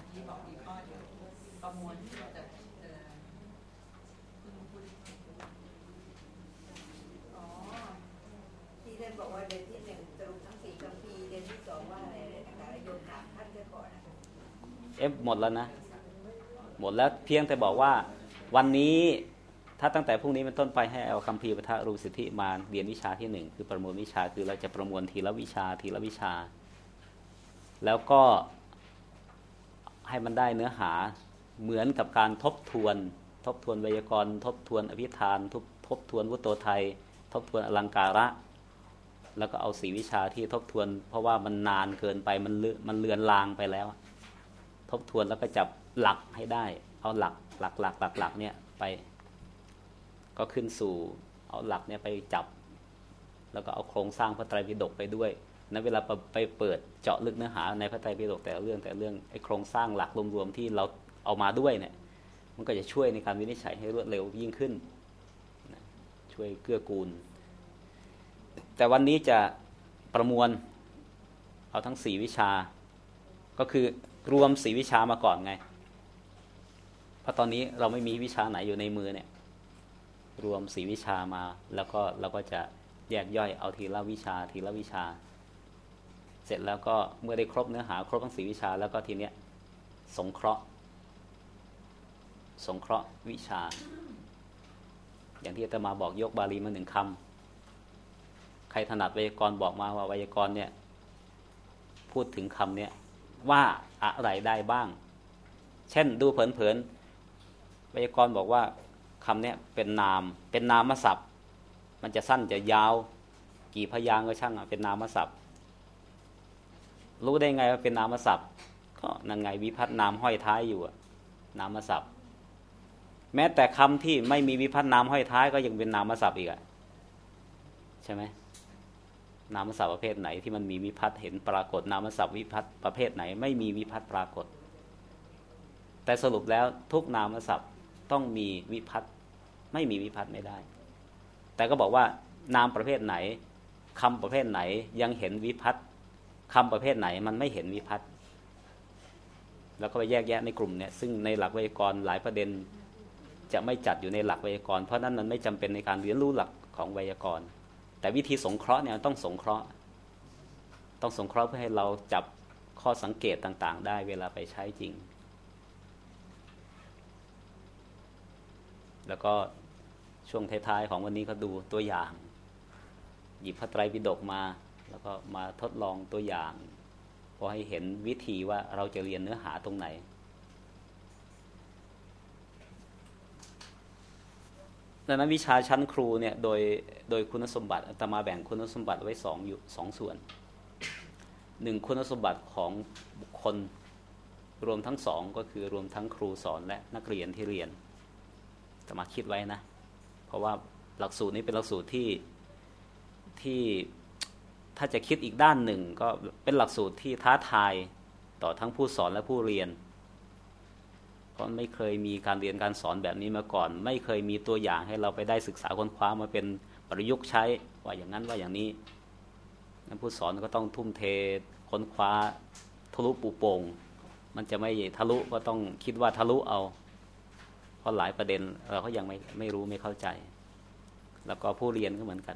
ที่ท่านบอกว่าเดือนที่หนึ่งสรุปทั้งสี่คัมภีร์เดือนที่สองว่าอะไรนะคะโยมถามท่านซะก่อนนะเอฟหมดแล้วนะหมดแล้วเพียงแต่บอกว่าวันนี้ถ้าตั้งแต่พรุ่งนี้เป็นต้นไปให้เอาคัมภีร์ปทรูปสิทธิมาเรียนวิชาที่หนึ่งคือประมวลวิชาคือเราจะประมวลทีละวิชาทีละวิชาแล้วก็ให้มันได้เนื้อหาเหมือนกับการทบทวนทบทวนไวยากรณ์ทบทวนอภิธานทบทบทวนวุตโตไทยทบทวนอลังการะแล้วก็เอาสี่วิชาที่ทบทวนเพราะว่ามันนานเกินไปมันเลือนมันเลือนลางไปแล้วทบทวนแล้วก็จับหลักให้ได้เอาหลักหลักหลักหลักหลักเนี่ยไปก็ขึ้นสู่เอาหลักเนี่ยไปจับแล้วก็เอาโครงสร้างพระไตรปิฎกไปด้วยนะเวลาไปเปิดเจาะลึกเนื้อหาในพระไตรปิฎกแต่เรื่องแต่เรื่องไอ้โครงสร้างหลักรวมๆที่เราเอามาด้วยเนี่ยมันก็จะช่วยในการวินิจฉัยให้รวดเร็วยิ่งขึ้นช่วยเกื้อกูลแต่วันนี้จะประมวลเอาทั้งสี่วิชาก็คือรวมสี่วิชามาก่อนไงเพราะตอนนี้เราไม่มีวิชาไหนอยู่ในมือเนี่ยรวมสี่วิชามาแล้วก็เราก็จะแยกย่อยเอาทีละวิชาทีละวิชาเสร็จแล้วก็เมื่อได้ครบเนื้อหาครบทั้งสี่วิชาแล้วก็ทีเนี้ยสงเคราะห์สงเคราะห์วิชาอย่างที่อาตมาบอกยกบาลีมาหนึ่งคำใครถนัดไวยากรณ์บอกมาว่าไวยากรณ์เนี่ยพูดถึงคำเนี้ยว่าอะไรได้บ้างเช่นดูเผินๆไวยากรณ์บอกว่าคำเนี้ยเป็นนามเป็นนามศัพท์มันจะสั้นจะยาวกี่พยางค์ก็ช่างเป็นนามศัพท์รู้ได้ไงว่าเป็นนามศัพท์ก็นั่นไงวิภัตนามห้อยท้ายอยู่นามศัพท์แม้แต่คำที่ไม่มีวิภัตนามห้อยท้ายก็ยังเป็นนามศัพท์อีกอะใช่ไหมนามศัพท์ประเภทไหนที่มันมีวิภัตเห็นปรากฏนามศัพท์วิภัตประเภทไหนไม่มีวิภัตปรากฏแต่สรุปแล้วทุกนามศัพท์ต้องมีวิภัตไม่มีวิภัตไม่ได้แต่ก็บอกว่านามประเภทไหนคำประเภทไหนยังเห็นวิภัตคำประเภทไหนมันไม่เห็นวิภัตแล้วก็ไปแยกแยะในกลุ่มเนี่ยซึ่งในหลักไวยากรณ์หลายประเด็นจะไม่จัดอยู่ในหลักไวยากรณ์เพราะนั้นมันไม่จำเป็นในการเรียนรู้หลักของไวยากรณ์แต่วิธีสงเคราะห์เนี่ยต้องสงเคราะห์ต้องสงเคราะห์เพื่อให้เราจับข้อสังเกตต่างๆได้เวลาไปใช้จริงแล้วก็ช่วงท้ายๆของวันนี้ก็ดูตัวอย่างหยิบพระไตรปิฎกมาแล้วก็มาทดลองตัวอย่างพอให้เห็นวิธีว่าเราจะเรียนเนื้อหาตรงไหนดังนั้นวิชาชั้นครูเนี่ยโดยโดยคุณสมบัติอาตมาแบ่งคุณสมบัติไว้สองอยู่สองส่วนหนึ่งคุณสมบัติของบุคคลรวมทั้งสองก็คือรวมทั้งครูสอนและนักเรียนที่เรียนอาตมาคิดไว้นะเพราะว่าหลักสูตรนี้เป็นหลักสูตรที่ที่ถ้าจะคิดอีกด้านหนึ่งก็เป็นหลักสูตรที่ท้าทายต่อทั้งผู้สอนและผู้เรียนเพราะไม่เคยมีการเรียนการสอนแบบนี้มาก่อนไม่เคยมีตัวอย่างให้เราไปได้ศึกษาค้นคว้ามาเป็นประยุกต์ใช้ว่าอย่างนั้นว่าอย่างนี้ผู้สอนก็ต้องทุ่มเทค้นคว้าทะลุปูโป่งมันจะไม่ทะลุก็ต้องคิดว่าทะลุเอาเพราะหลายประเด็นเราก็ยังไม่ไม่รู้ไม่เข้าใจแล้วก็ผู้เรียนก็เหมือนกัน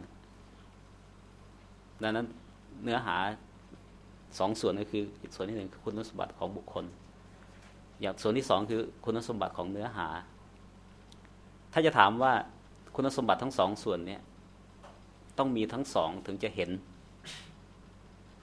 ดังนั้นเนื้อหาสองส่วนก็คือส่วนที่หนึ่งคือคุณสมบัติของบุคคลอย่างส่วนที่สองคือคุณสมบัติของเนื้อหาถ้าจะถามว่าคุณสมบัติทั้งสองส่วนนี้ต้องมีทั้งสองถึงจะเห็น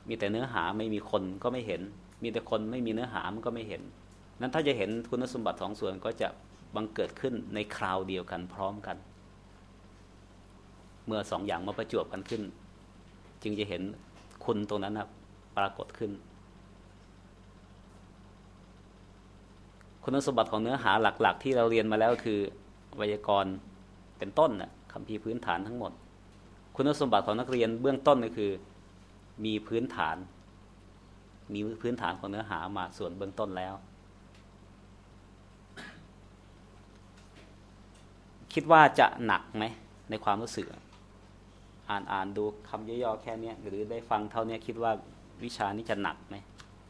มีแต่เนื้อหาไม่มีคนก็ไม่เห็นมีแต่คนไม่มีเนื้อหามันก็ไม่เห็นนั้นถ้าจะเห็นคุณสมบัติสองส่วนก็จะบังเกิดขึ้นในคราวเดียวกันพร้อมกันเมื่อสองอย่างมาประจวบกันขึ้นจึงจะเห็นคุณตรงนั้นนะปรากฏขึ้นคุณสมบัติของเนื้อหาหลักๆที่เราเรียนมาแล้วคือไวยากรณ์เป็นต้นนะคัมภีร์พื้นฐานทั้งหมดคุณสมบัติของนักเรียนเบื้องต้นก็คือมีพื้นฐานมีพื้นฐานของเนื้อหามาส่วนเบื้องต้นแล้วคิดว่าจะหนักไหมในความรู้สึกอ่านอ่านดูคำย่อๆแค่นี้หรือได้ฟังเท่านี้คิดว่าวิชานี้จะหนักไหม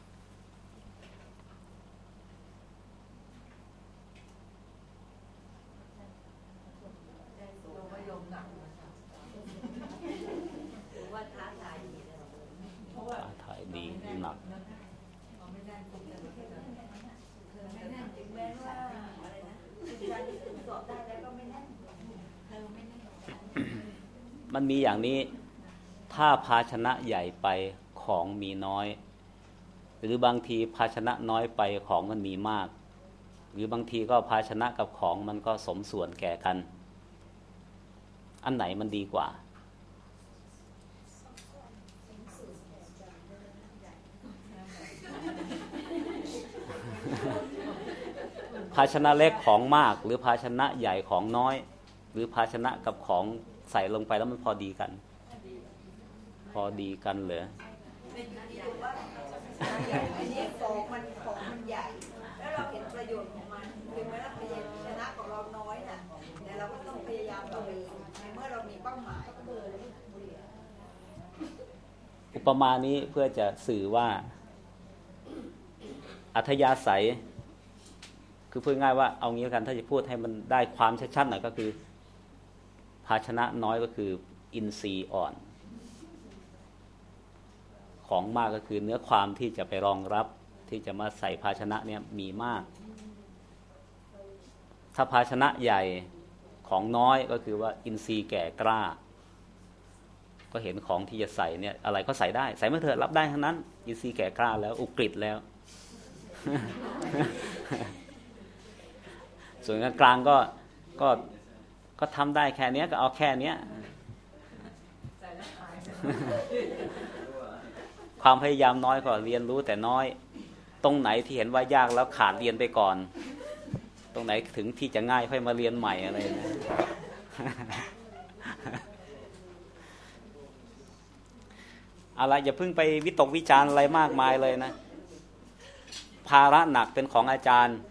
มันมีอย่างนี้ถ้าภาชนะใหญ่ไปของมีน้อยหรือบางทีภาชนะน้อยไปของมันมีมากหรือบางทีก็ภาชนะกับของมันก็สมส่วนแก่กันอันไหนมันดีกว่าภาชนะเล็กของมากหรือภาชนะใหญ่ของน้อยหรือภาชนะกับของใส่ลงไปแล้วมันพอดีกันพอดีกันเหรออันนี้ของมันของมันใหญ่แล้วเราเห็นประโยชน์ของมันถึงแม้ว่าภาชนะของเราน้อยน่ะแต่เราก็ต้องพยายามต่อไปอีกในเมื่อเรามีเป้าหมายอุปมานี้เพื่อจะสื่อว่าอัธยาศัยคือพูดง่ายว่าเอางี้กันถ้าจะพูดให้มันได้ความชัดๆหน่อยก็คือภาชนะน้อยก็คืออินทรีย์อ่อนของมากก็คือเนื้อความที่จะไปรองรับที่จะมาใส่ภาชนะเนี่ยมีมากถ้าภาชนะใหญ่ของน้อยก็คือว่าอินทรีย์แก่กล้าก็เห็นของที่จะใส่เนี่ยอะไรก็ใส่ได้ใส่มาเถอะรับได้ทั้งนั้นอินทรีย์แก่กล้าแล้วอุกฤษแล้ว ส่วนกลางก็ก็ก็ทำได้แค่นี้ก็เอาแค่นี้ความพยายามน้อยก็เรียนรู้แต่น้อยตรงไหนที่เห็นว่ายากแล้วขาดเรียนไปก่อนตรงไหนถึงที่จะง่ายค่อยมาเรียนใหม่อะไรนะอะไรอย่าเพิ่งไปวิตกวิจารณ์อะไรมากมายเลยนะภาระหนักเป็นของอาจารย์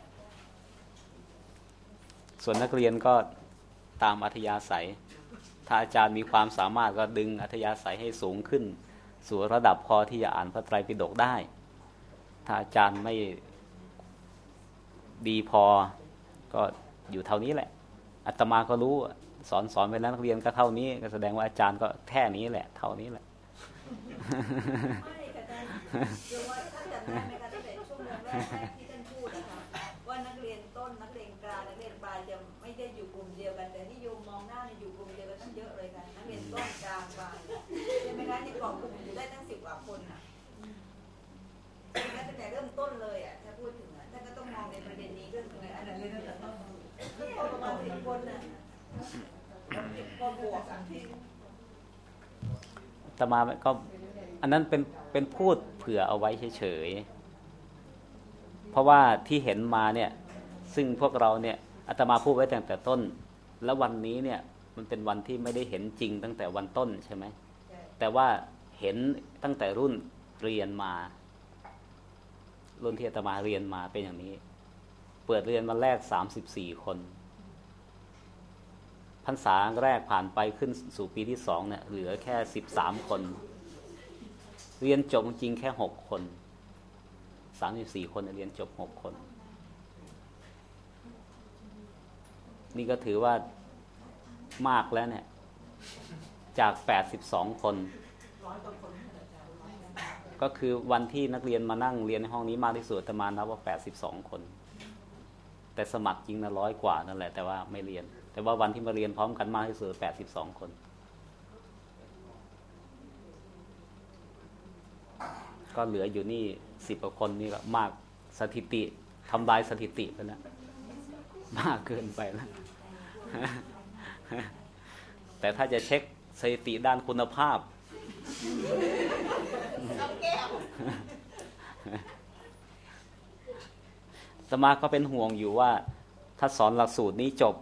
ส่วนนักเรียนก็ตามอัธยาศัยถ้าอาจารย์มีความสามารถก็ดึงอัธยาศัยให้สูงขึ้นสู่ระดับพอที่จะอ่านพระไตรปิฎกได้ถ้าอาจารย์ไม่ดีพอก็อยู่เท่านี้แหละอาตมาก็รู้สอนสอนไปแล้วนักเรียนก็เท่านี้ก็แสดงว่าอาจารย์ก็แค่นี้แหละเท่านี้แหละไม่ค่ะอาจารย์เดี๋ยวว่าท่านจำได้ไหมคะตั้งแต่ช่วงแรกที่ท่านพูดนะคะว่านักเรียนต้นนักเรียนกลางนักเรียนปลายจะไม่ได้อยู่กลุ่มเดียวกันแต่ที่โยมมองหน้าเนี่ยอยู่กลุ่มเดียวกันตั้งเยอะเลยค่ะนักเรียนต้นกลางปลายใช่ไหมคะที่กล่องกลุ่มอยู่ได้ตั้งสิบกว่าคนอ่ะตั้งแต่เริ่มต้นเลยอ่ะถ้าพูดถึงอ่ะท่านก็ต้องมองในประเด็นนี้ด้วยเหมือนกันอันนั้นเลยตั้งแต่ต้นประมาณสิบคนน่ะสิบคนบวกกันที่อาตมาก็อันนั้นเป็นเป็นพูดเผื่อเอาไว้เฉยๆเพราะว่าที่เห็นมาเนี่ยซึ่งพวกเราเนี่ยอาตมาพูดไว้ตั้งแต่ต้นแล้ววันนี้เนี่ยมันเป็นวันที่ไม่ได้เห็นจริงตั้งแต่วันต้นใช่ไหมแต่ว่าเห็นตั้งแต่รุ่นเรียนมารุ่นที่อาตมาเรียนมาเป็นอย่างนี้เปิดเรียนวันแรกสามสิบสี่คนพรรษาแรกผ่านไปขึ้นสู่ปีที่สองเนี่ยเหลือแค่สิบสามคนเรียนจบจริงแค่หกคนสามสิบสี่คนเรียนจบหกคนนี่ก็ถือว่ามากแล้วเนี่ยจากแปดสิบสองคนก็คือวันที่นักเรียนมานั่งเรียนในห้องนี้มากที่สุดอาตมานับว่าแปดสิบสองคนแต่สมัครจริงนะร้อยกว่านั่นแหละแต่ว่าไม่เรียนแต่ว่าวันที่มาเรียนพร้อมกันมากที่สุดแปดสิบสองคนก็เหลืออยู่นี่สิบกว่าคนนี่ก็มากสถิติทำลายสถิติไปแล้วมากเกินไปแล้วแต่ถ้าจะเช็คสถิติด้านคุณภาพอาตมาก็เป็นห่วงอยู่ว่าถ้าสอนหลักสูตรนี้จบ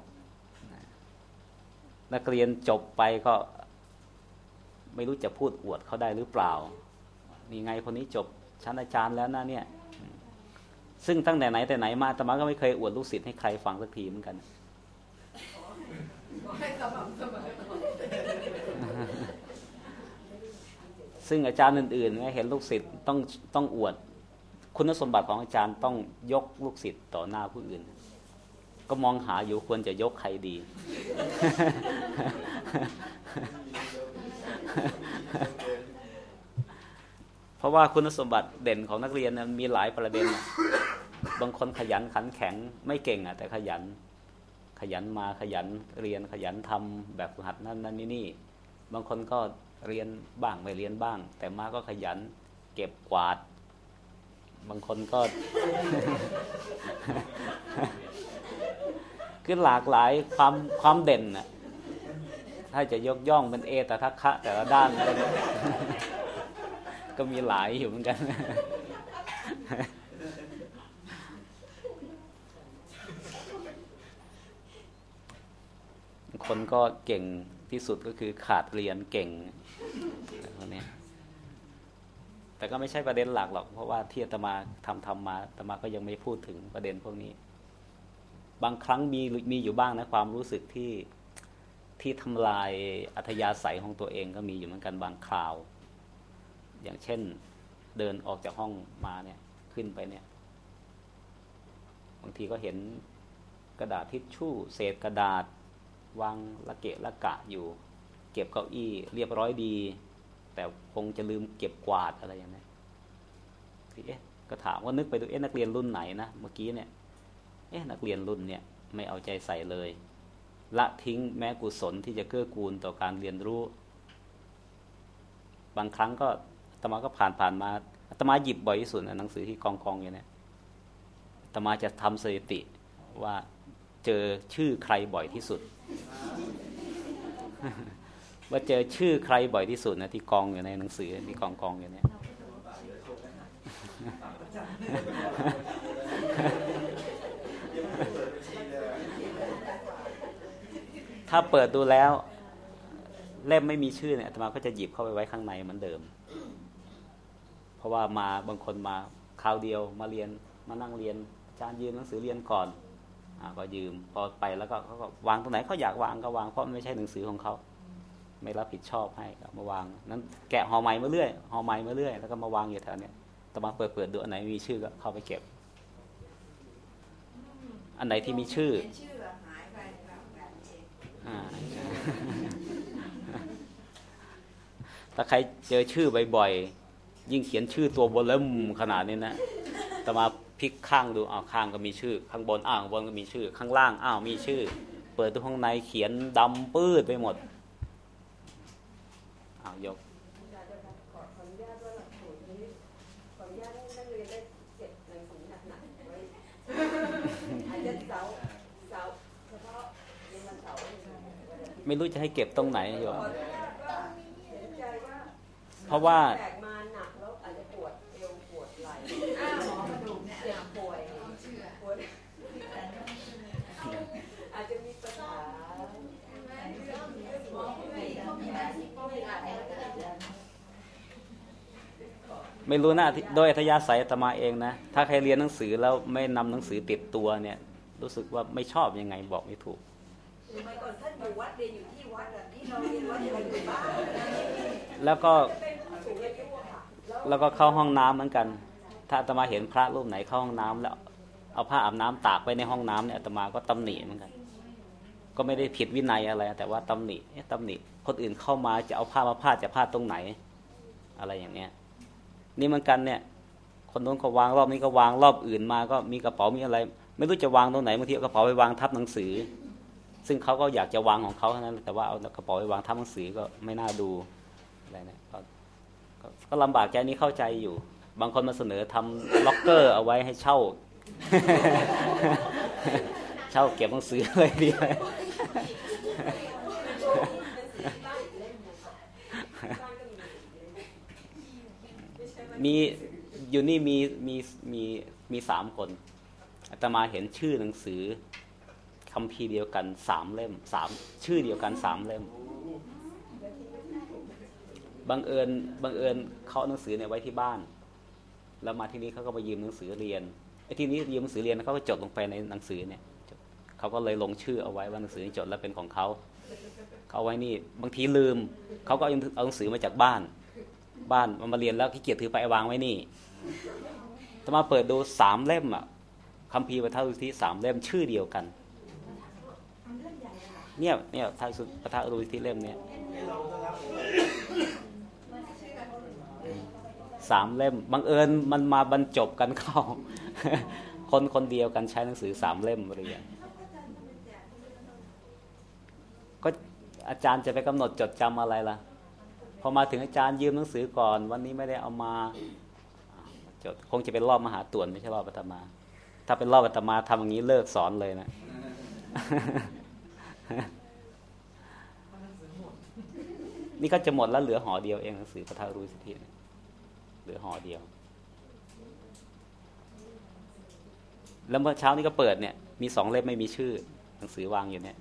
นักเรียนจบไปก็ไม่รู้จะพูดอวดเขาได้หรือเปล่านี่ไงคนนี้จบชั้นอาจารย์แล้วนะเนี่ยซึ่งตั้งแต่ไหนแต่ไหนมาอาตมาก็ไม่เคยอวดลูกศิษย์ให้ใครฟังสักทีเหมือนกันซึ่งอาจารย์อื่นๆเห็นลูกศิษย์ต้องต้องอวดคุณสมบัติของอาจารย์ต้องยกลูกศิษย์ต่อหน้าผู้อื่นก็มองหาอยู่ควรจะยกใครดี เพราะว่าคุณสมบัติเด่นของนักเรียนนะมีหลายประเด็นบางคนขยันขันแข็งไม่เก่งอ่ะแต่ขยันขยันมาขยันเรียนขยันทำแบบฝึกหัดนั่นนั่นนี่นี่บางคนก็เรียนบ้างไม่เรียนบ้างแต่มาก็ขยันเก็บกวาดบางคนก็ คือหลากหลายความความเด่นน่ะถ้าจะยกย่องเป็นเอตทัคคะแต่ละด้านก็ ก็มีหลายอยู่เหมือนกัน คนก็เก่งที่สุดก็คือขาดเรียนเก่งคนนี้แต่ก็ไม่ใช่ประเด็นหลักหรอกเพราะว่าที่อาตมาทำทำมาอาตมาก็ยังไม่พูดถึงประเด็นพวกนี้บางครั้งมีมีอยู่บ้างนะความรู้สึกที่ที่ทำลายอัธยาศัยของตัวเองก็มีอยู่เหมือนกันบางคราวอย่างเช่นเดินออกจากห้องมาเนี่ยขึ้นไปเนี่ยบางทีก็เห็นกระดาษทิชชู่เศษกระดาษวางละเกะละกะอยู่เก็บเก้าอี้เรียบร้อยดีแต่คงจะลืมเก็บกวาดอะไรอย่างนี้ที่เอ๊ะก็ถามว่านึกไปดูเอ๊ะนักเรียนรุ่นไหนนะเมื่อกี้เนี่ยเอ๊ะนักเรียนรุ่นเนี่ยไม่เอาใจใส่เลยละทิ้งแม้กุศลที่จะเกื้อกูลต่อการเรียนรู้บางครั้งก็อาตมาก็ผ่านผ่านมาอาตมาหยิบบ่อยที่สุดนะหนังสือที่กองกองอยู่เนี่ยอาตมาจะทำสถิติว่าเจอชื่อใครบ่อยที่สุด ว่าเจอชื่อใครบ่อยที่สุดนะที่กองอยู่ในหนังสือที่กองกองอยู่เนี่ย ถ้าเปิดดูแล้วเล่มไม่มีชื่อเนี่ยอาตมาก็จะหยิบเข้าไปไว้ข้างในเหมือนเดิมเพราะว่ามาบางคนมาคราวเดียวมาเรียนมานั่งเรียนอาจารย์ยืมหนังสือเรียนก่อนอ่าก็ยืมพอไปแล้วก็เขาก็วางตรงไหนเขาอยากวางก็วางเพราะมันไม่ใช่หนังสือของเขาไม่รับผิดชอบให้ก็มาวางนั้นแกะห่อใหม่มาเรื่อยห่อใหม่มาเรื่อยแล้วก็มาวางอยู่แถวเนี้ยอาตมาเปิดเปิดดูอันไหนมีชื่อก็เข้าไปเก็บอันไหนที่มีชื่อถ้าใครเจอชื่อบ่อยๆยิ่งเขียนชื่อตัวบนเล่มขนาดนี้นะแต่มาพลิกข้างดูอ้าวข้างก็มีชื่อข้างบนอ้าวบนก็มีชื่อข้างล่างอ้าวมีชื่อเปิดดูข้างในเขียนดำปื้ดไปหมดอ้าวยกไม่รู้จะให้เก็บตรงไหนโยมเพราะว่าไม่รู้นะโดยอัธยาศัยอาตมาเองนะถ้าใครเรียนหนังสือแล้วไม่นำหนังสือติดตัวเนี่ยรู้สึกว่าไม่ชอบยังไงบอกไม่ถูกสมัยก่อนท่านอยู่วัดเรียนอยู่ที่วัดที่เราเรียนวัดอยู่บ้านแล้วก็แล้วก็เข้าห้องน้ำเหมือนกันถ้าอาตมาเห็นพระรูปไหนเข้าห้องน้ำแล้วเอาผ้าอาบน้ำตากไว้ในห้องน้ำเนี่ยอาตมาก็ตำหนิเหมือนกันก็ไม่ได้ผิดวินัยอะไรแต่ว่าตำหนิตำหนิคนอื่นเข้ามาจะเอาผ้ามาพาดจะพาดตรงไหนอะไรอย่างเนี้ยนี่เหมือนกันเนี่ยคนโน้นเขาวางรอบนี้ก็วางรอบอื่นมาก็มีกระเป๋ามีอะไรไม่รู้จะวางตรงไหนบางทีเอากระเป๋าไปวางทับหนังสือซึ่งเขาก็อยากจะวางของเขาเท่านั้นแต่ว่าเอากระเป๋าไปวางทับหนังสือก็ไม่น่าดูอะไรเนี่ยก็ก็ลำบากใจนี้เข้าใจอยู่บางคนมาเสนอทำล็อกเกอร์เอาไว้ให้เช่า เช่าเก็บหนังสือเลยดีไหม มีอยู่นี่มีมีมีมีสามคนอาตมาเห็นชื่อหนังสือคัมภีร์เดียวกันสามเล่มสามชื่อเดียวกันสามเล่มบังเอิญบังเอิญเขาเอาหนังสือเนี่ยไว้ที่บ้านแล้วมาที่นี่เขาก็มายืมหนังสือเรียนไอ้ที่นี้ยืมหนังสือเรียนเขาก็จดลงไปในหนังสือเนี่ยเขาก็เลยลงชื่อเอาไว้ว่าหนังสือนี้จดแล้วเป็นของเขาเขาไว้นี่บางทีลืมเขาก็เอาหนังสือมาจากบ้านบ้านมันมาเรียนแล้วขี้เกียจถือไปวางไว้นี่ถ้ามาเปิดดูสามเล่มอ่ะคัมภีร์ปฐรุทิสามเล่มชื่อเดียวกันเนี่ยเนี่ยทางสุปฐรุทิเล่มเนี่ยสามเล่มบังเอิญมันมาบรรจบกันเข้า คนคนเดียวกันใช้หนังสือสามเล่มเรียนก็อาจารย์จะไปกำหนดจดจำอะไรล่ะพอมาถึงอาจารย์ยืมหนังสือก่อนวันนี้ไม่ได้เอามาจดคงจะเป็นรอบมหาต่วนไม่ใช่รอบอาตมาถ้าเป็นรอบอาตมาทำอย่างนี้เลิกสอนเลยนะ นี่ก็จะหมดแล้วเหลือห่อเดียวเองหนังสือปฐรุทิเหลือห่อเดียวแล้วเมื่อเช้านี้ก็เปิดเนี่ยมีสองเล่มไม่มีชื่อหนังสือวางอยู่เนี่ย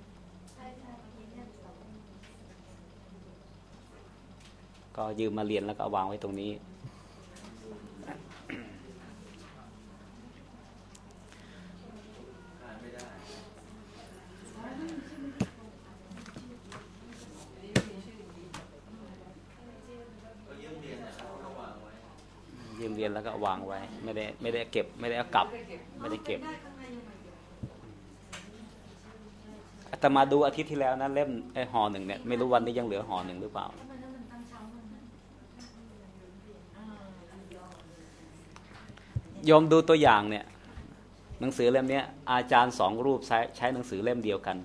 ก็ยืมมาเรียนแล้วก็วางไว้ตรงนี้ยืมเรียนแล้วก็วางไว้ไม่ได้ไม่ได้เก็บไม่ได้เอากลับไม่ได้เก็บอาตมาดูอาทิตย์ที่แล้วนะเล่มไอ้ห่อหนึ่งเนี่ยไม่รู้วันนี้ยังเหลือห่อหนึ่งหรือเปล่าโยมดูตัวอย่างเนี่ยหนังสือเล่มนี้อาจารย์สองรูปใช้ใช้หนังสือเล่มเดียวกัน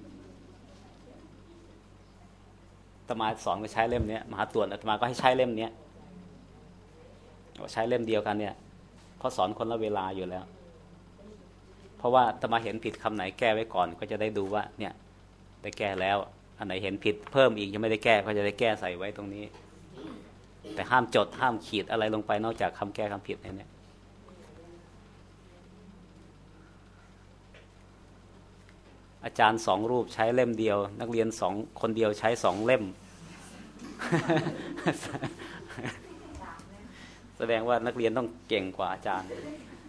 อาตมาสอนก็ใช้เล่มนี้มหาต่วนอาตมาก็ให้ใช้เล่มนี้ใช้เล่มเดียวกันเนี่ยเขาสอนคนละเวลาอยู่แล้วเพราะว่าอาตมาเห็นผิดคำไหนแก้ไว้ก่อนก็จะได้ดูว่าเนี่ยได้แก้แล้วอันไหนเห็นผิดเพิ่มอีกยังไม่ได้แก้ก็จะได้แก้ใส่ไว้ตรงนี้แต่ห้ามจดห้ามขีดอะไรลงไปนอกจากคำแก้คำผิดเนี่ยอาจารย์สองรูปใช้เล่มเดียวนักเรียนสองคนเดียวใช้สองเล่ม แสดงว่านักเรียนต้องเก่งกว่าอาจารย์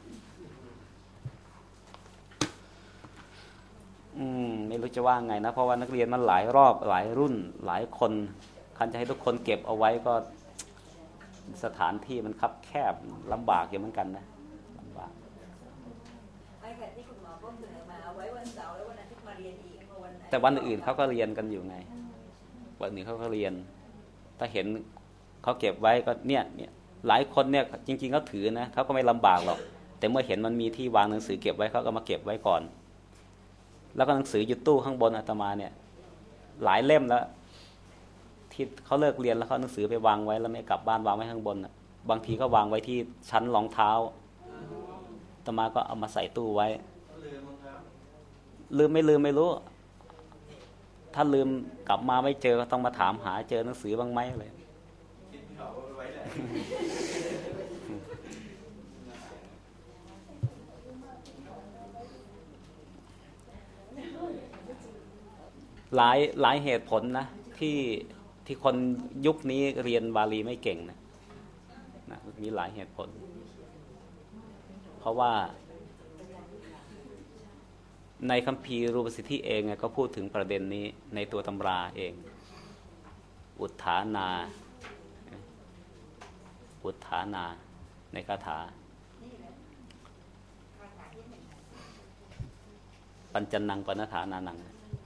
อืมไม่รู้จะว่าไงนะเพราะว่านักเรียนมันหลายรอบหลายรุ่นหลายคนคันจะให้ทุกคนเก็บเอาไว้ก็สถานที่มันคับแคบลำบากอยู่เหมือนกันนะลำบากไอ้แบบที่คุณหมอก็เสนอมาเอาไว้วันเสาร์แล้ววันอาทิตย์มาเรียนอีกวันแต่วันอื่นเขาก็เรียนกันอยู่ไงวันอื่นเขาก็เรียนถ้าเห็นเขาเก็บไว้ก็เนี่ยเนี่ยหลายคนเนี่ยจริงๆเขาถือนะเขาก็ไม่ลำบากหรอกแต่เมื่อเห็นมันมีที่วางหนังสือเก็บไว้เขาก็มาเก็บไว้ก่อนแล้วก็หนังสืออยู่ตู้ข้างบนอาตมาเนี่ยหลายเล่มแล้วที่เขาเลิกเรียนแล้วเขาหนังสือไปวางไว้แล้วไม่กลับบ้านวางไว้ข้างบนบางทีก็วางไว้ที่ชั้นรองเท้าอาตมาก็เอามาใส่ตู้ไว้ลืมไม่ลืมไม่รู้ถ้าลืมกลับมาไม่เจอก็ต้องมาถามหาเจอหนังสือบ้างไหมเลยหลายหลายเหตุผลนะที่ที่คนยุคนี้เรียนบาลีไม่เก่งนะนะมีหลายเหตุผลเพราะว่าในคัมภีร์รูปสิทธิเองก็พูดถึงประเด็นนี้ในตัวตำราเองอุทธานาอุทธานาในคาถาปัญจนังปณฐานานัง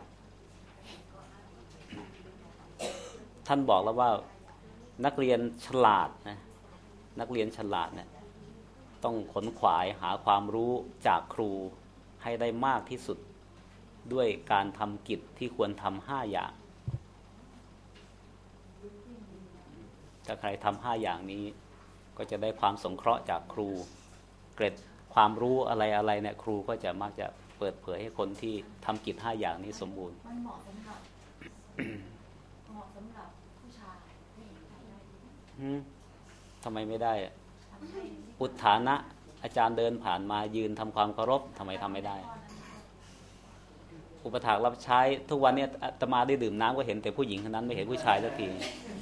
ท่านบอกแล้วว่านักเรียนฉลาดนะนักเรียนฉลาดเนี่ยต้องขนขวายหาความรู้จากครูให้ได้มากที่สุดด้วยการทำกิจที่ควรทำห้าอย่างถ้าใครทำห้าอย่างนี้ก็จะได้ความสงเคราะห์จากครูเกร็ดความรู้อะไรอะไรเนี่ยครูก็จะมักจะเปิดเผยให้คนที่ทำกิจห้าอย่างนี้สมบูรณ์มันเหมาะสำหรับเหมาะสำหรับผู้ชายผู้หญิงทำได้ดีทำไมไม่ได้อุทธานะอาจารย์เดินผ่านมายืนทำความเคารพทำไมทำไม่ได้อุปถากรับใช้ทุกวันนี้อาตมาได้ดื่มน้ำก็เห็นแต่ผู้หญิงเท่านั้นไม่เห็นผู้ชายสักที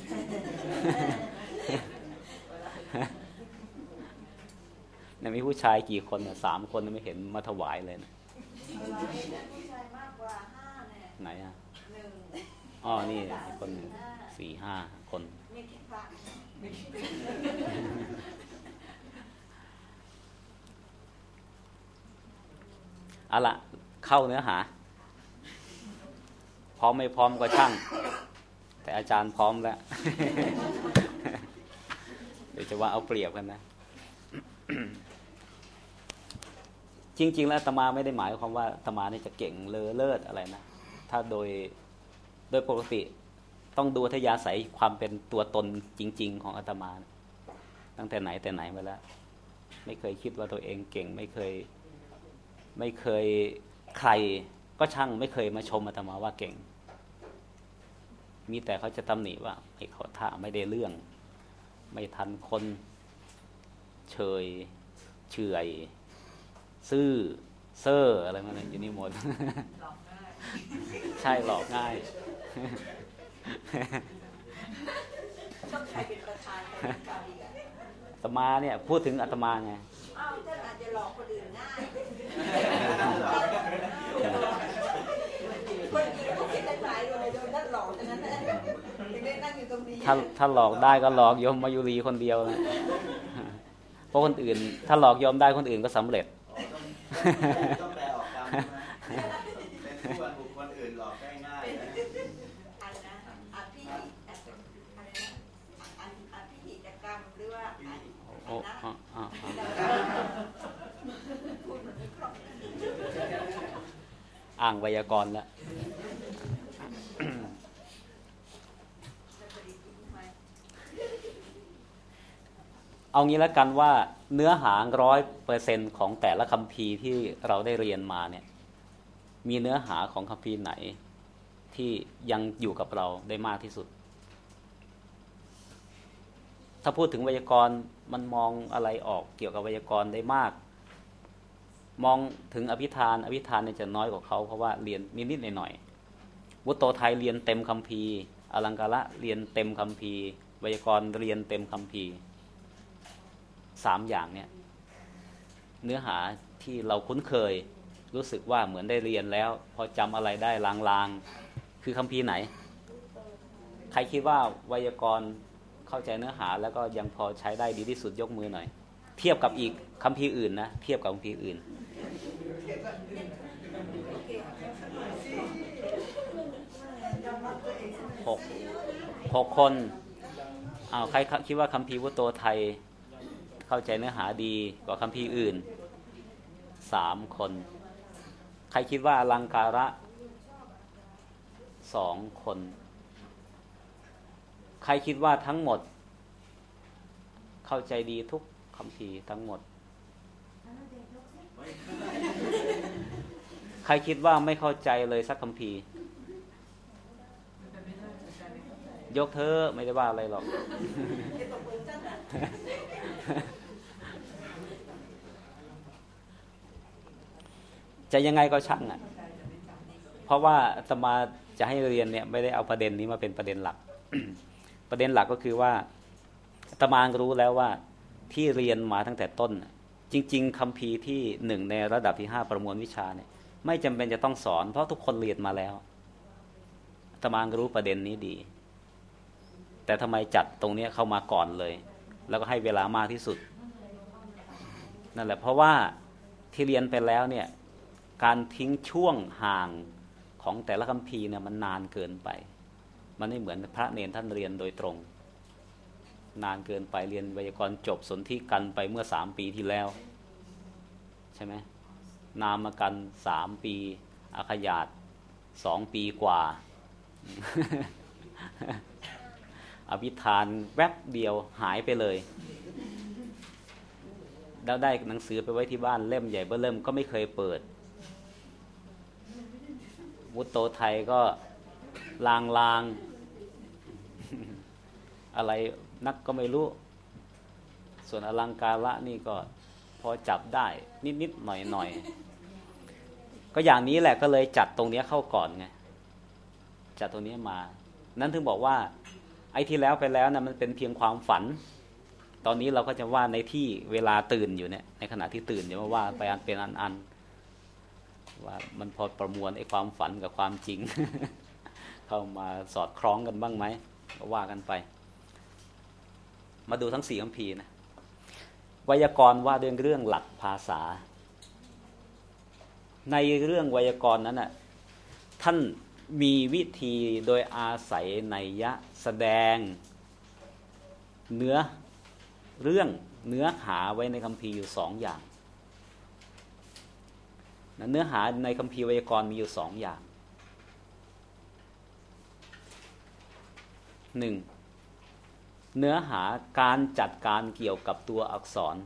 เนี่ยมีผู้ชายกี่คนเนี่ยสามคนไม่เห็นมาถวายเลยนะผู้ชายมากกว่าห้าเนี่ยไหนอ่ะหนึ่งอ๋อนี่คนหนึ่งสี่ห้าคนไม่คิดว่าเอาล่ะเข้าเนื้อหาพร้อมไม่พร้อมก็ช่างแต่อาจารย์พร้อมแล้วเดี๋ยวจะว่าเอาเปรียบกันนะจริงๆแล้วอาตมาไม่ได้หมายความว่าอาตมานี่จะเก่งเลอเลิศอะไรนะถ้าโดยโดยปกติต้องดูอัธยาศัยความเป็นตัวตนจริงๆของอาตมาตั้งแต่ไหนแต่ไหนมาแล้วไม่เคยคิดว่าตัวเองเก่งไม่เคยไม่เคยใครก็ช่างไม่เคยมาชมอาตมาว่าเก่งมีแต่เขาจะตำหนิว่าไอ้เขาท่าไม่ได้เรื่องไม่ทันคนเฉยเฉยซื่อเซ่ออะไรมาเนี่ยอยู่นี่หมดใช่หลอกง่ายต้องใครเป็นประธานการอีกอ่ะอาตมาเนี่ยพูดถึงอาตมาไงอ้าวท่านอาจจะหลอกคนอื่นง่ายคนอื่นก็คิดหลายๆโดยโดนท่านหลอกฉะนั้นนะถึงได้นั่งอยู่ตรงนี้ถ้าถ้าหลอกได้ก็หลอกโยมมายุรีคนเดียวนะเพราะคนอื่นถ้าหลอกโยมได้คนอื่นก็สำเร็จต้องแปลออกกรรมเป็นผู้บุคคลอื่นหลอกได้ง่ายนะอันนะอภิอะไรนะอภิหิตกรรมหรือว่าโอ้อ่างไวยากรณ์แล้วเอางี้แล้วกันว่าเนื้อหาร้อยเปอร์เซ็นต์ของแต่ละคัมภีร์ที่เราได้เรียนมาเนี่ยมีเนื้อหาของคัมภีร์ไหนที่ยังอยู่กับเราได้มากที่สุดถ้าพูดถึงไวยากรณ์มันมองอะไรออกเกี่ยวกับไวยากรณ์ได้มากมองถึงอภิธานอภิธานเนี่ยจะน้อยกว่าเขาเพราะว่าเรียนนิดๆหน่อยๆวุตโตไทยเรียนเต็มคัมภีร์อลังการะเรียนเต็มคัมภีร์ไวยากรณ์เรียนเต็มคัมภีร์สามอย่างเนี่ยเนื้อหาที่เราคุ้นเคยรู้สึกว่าเหมือนได้เรียนแล้วพอจำอะไรได้ลางๆคือคัมภีร์ไหนใครคิดว่าไวยากรณ์เข้าใจเนื้อหาแล้วก็ยังพอใช้ได้ดีที่สุดยกมือหน่อยเทียบกับอีกคัมภีร์อื่นนะเทียบกับคัมภีร์อื่นหกหกคนอ้าวใครคิดว่าคัมภีร์วุตโตไทยเข้าใจเนื้อหาดีกว่าคัมภีร์อื่นสามคนใครคิดว่าอลังการะสองคนใครคิดว่าทั้งหมดเข้าใจดีทุกคัมภีร์ทั้งหมดใครคิดว่าไม่เข้าใจเลยสักคัมภีร์ยกเธอไม่ได้ว่าอะไรหรอกจะยังไงก็ช่างอ่ะเพราะว่าอาตมาจะให้เรียนเนี่ยไม่ได้เอาประเด็นนี้มาเป็นประเด็นหลัก ประเด็นหลักก็คือว่าอาตมารู้แล้วว่าที่เรียนมาตั้งแต่ต้นจริงๆคัมภีร์ที่หนึ่งในระดับที่ห้าประมวลวิชาเนี่ยไม่จำเป็นจะต้องสอนเพราะทุกคนเรียนมาแล้วอาตมารู้ประเด็นนี้ดีแต่ทำไมจัดตรงนี้เข้ามาก่อนเลยแล้วก็ให้เวลามากที่สุดนั่นแหละเพราะว่าที่เรียนไปแล้วเนี่ยการทิ้งช่วงห่างของแต่ละคัมภีร์เนี่ยมันนานเกินไปมันไม่เหมือนพระเนรท่านเรียนโดยตรงนานเกินไปเรียนไวยากรณ์จบสนธิกันไปเมื่อสามปีที่แล้วใช่ไหมนามกันสามปีอาขยาตสองปีกว่า อภิธานแวบเดียวหายไปเลยแล้วได้หนังสือไปไว้ที่บ้านเล่มใหญ่เบ้อเริ่มก็ไม่เคยเปิดวุตโตไทยก็ลางลางอะไรนักก็ไม่รู้ส่วนอลังการะนี่ก็พอจับได้นิดๆหน่อยๆก็อย่างนี้แหละก็เลยจัดตรงนี้เข้าก่อนไงจัดตรงนี้มานั้นถึงบอกว่าไอ้ที่แล้วไปแล้วนะมันเป็นเพียงความฝันตอนนี้เราก็จะว่าในที่เวลาตื่นอยู่เนี่ยในขณะที่ตื่นอย่ามาว่าไปอันเป็นอันๆว่ามันพอประมวลไอ้ความฝันกับความจริง เข้ามาสอดคล้องกันบ้างไหมก็ว่ากันไปมาดูทั้งสี่คัมภีร์นะไวยากรณ์ว่าด้วยเรื่องหลักภาษาในเรื่องไวยากรณ์นั้นน่ะท่านมีวิธีโดยอาศัยนัยยะแสดงเนื้อเรื่องเนื้อหาไว้ในคัมภีร์อยู่สองอย่างเนื้อหาในคัมภีร์ไวยากรณ์มีอยู่สองอย่างหนึ่งเนื้อหาการจัดการเกี่ยวกับตัวอักษร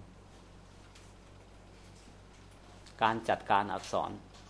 การจัดการอักษร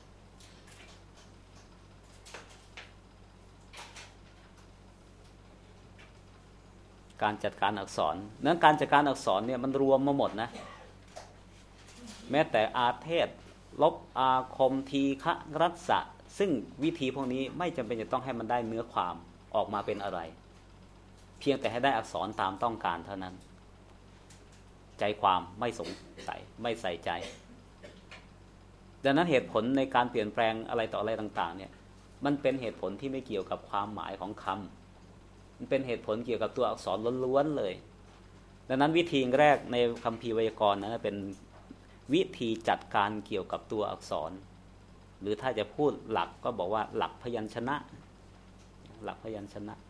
การจัดการอักษรนั้นการจัดการอักษรเนี่ยมันรวมมาหมดนะแม้แต่อาเทศลบอาคมทีฆะรัสสะซึ่งวิธีพวกนี้ไม่จำเป็นจะต้องให้มันได้เนื้อความออกมาเป็นอะไรเพียงแต่ให้ได้อักษรตามต้องการเท่านั้นใจความไม่สงสัยไม่ใส่ใจดังนั้นเหตุผลในการเปลี่ยนแปลงอะไรต่ออะไรต่างๆเนี่ยมันเป็นเหตุผลที่ไม่เกี่ยวกับความหมายของคำมันเป็นเหตุผลเกี่ยวกับตัวอักษรล้วนๆเลยดังนั้นวิธีแรกในคัมภีร์ไวยากรณ์นั้นเป็นวิธีจัดการเกี่ยวกับตัวอักษรหรือถ้าจะพูดหลักก็บอกว่าหลักพยัญชนะหลักพยัญชนะ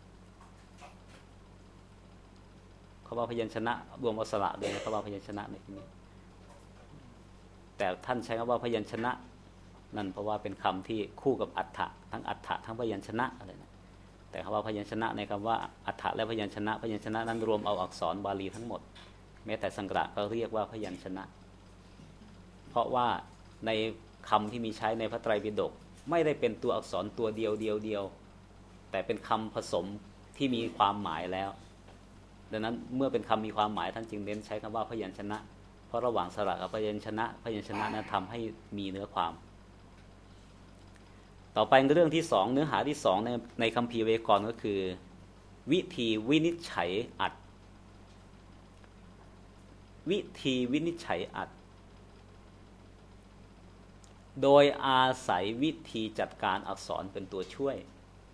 คำว่าพยัญชนะรวมอักษระด้วยนะคำว่าพยัญชนะในที่นี้แต่ท่านใช้คำว่าพยัญชนะนั่นเพราะว่าเป็นคำที่คู่กับอัฏฐะทั้งอัฏฐะทั้งพยัญชนะอะไรนะแต่คำว่าพยัญชนะในคำว่าอัฏฐะและพยัญชนะพยัญชนะนั้นรวมเอาอักษรบาลีทั้งหมดแม้แต่สังกฤษก็เรียกว่าพยัญชนะเพราะว่าในคำที่มีใช้ในพระไตรปิฎกไม่ได้เป็นตัวอักษรตัวเดียวเดียวเดียวแต่เป็นคำผสมที่มีความหมายแล้วดังนั้นเมื่อเป็นคำมีความหมายท่านจึงเน้นใช้คำว่าพยัญชนะเพราะระหว่างสระกับพยัญชนะพยัญชนะนั้นทำให้มีเนื้อความต่อไปเรื่องที่สองเนื้อหาที่สองในในคัมภีร์ไวยากรณ์ก็คือวิธีวินิจฉัยอัตวิธีวินิจฉัยอัตโดยอาศัยวิธีจัดการอักษรเป็นตัวช่วย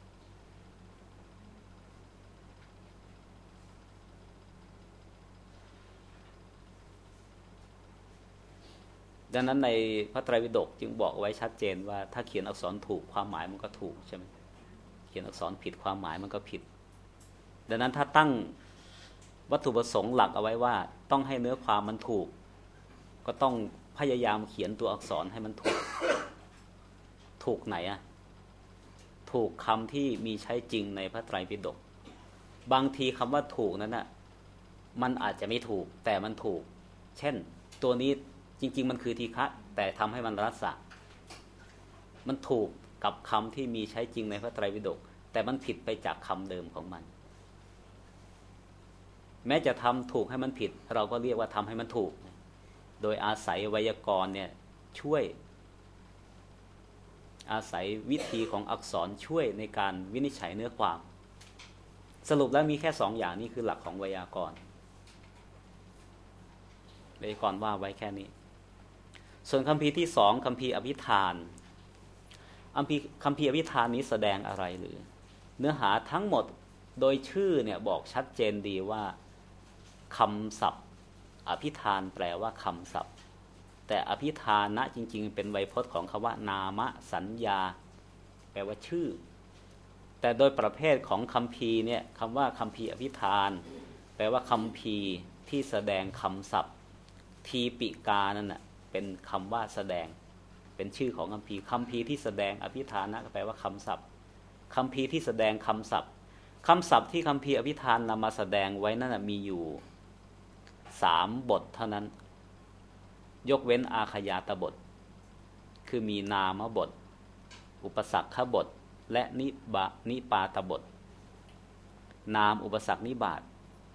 ดังนั้นในพระไตรปิฎกจึงบอกไว้ชัดเจนว่าถ้าเขียนอักษรถูกความหมายมันก็ถูกใช่ไหมเขียนอักษรผิดความหมายมันก็ผิดดังนั้นถ้าตั้งวัตถุประสงค์หลักเอาไว้ว่าต้องให้เนื้อความมันถูกก็ต้องพยายามเขียนตัวอักษรให้มันถูกถูกไหนอะถูกคำที่มีใช้จริงในพระไตรปิฎกบางทีคำว่าถูกนั้นน่ะมันอาจจะไม่ถูกแต่มันถูกเช่นตัวนี้จริงๆมันคือทีฆะแต่ทำให้มันรัสสะมันถูกกับคำที่มีใช้จริงในพระไตรปิฎกแต่มันผิดไปจากคำเดิมของมันแม้จะทำถูกให้มันผิดเราก็เรียกว่าทำให้มันถูกโดยอาศัยไวยากรณ์เนี่ยช่วยอาศัยวิธีของอักษรช่วยในการวินิจฉัยเนื้อความสรุปแล้วมีแค่สองอย่างนี้คือหลักของไวยากรณ์ไวยากรณ์ว่าไว้แค่นี้ส่วนคัมภีร์ที่สองคัมภีร์อภิธานคัมภีร์อภิธานนี้แสดงอะไรหรือเนื้อหาทั้งหมดโดยชื่อเนี่ยบอกชัดเจนดีว่าคำศัพท์อภิธานแปลว่าคำศัพท์แต่อภิธานะจริงๆเป็นไวยพจน์ของคำว่านามสัญญาแปลว่าชื่อแต่โดยประเภทของคัมภีร์เนี่ยคำว่าคัมภีร์อภิธานแปลว่าคัมภีร์ที่แสดงคำศัพท์ทีปิกานั่นน่ะเป็นคำว่าแสดงเป็นชื่อของคัมภีร์คัมภีร์ที่แสดงอภิธานะก็แปลว่าคำศัพท์คัมภีร์ที่แสดงคำศัพท์คำศัพท์ที่คัมภีร์อภิธานนำมาแสดงไว้นั่นมีอยู่สามบทเท่านั้นยกเว้นอาขยาตบทคือมีนามบทอุปสรรคบทและนิบานิปาตบทนามอุปสรรคนิบาต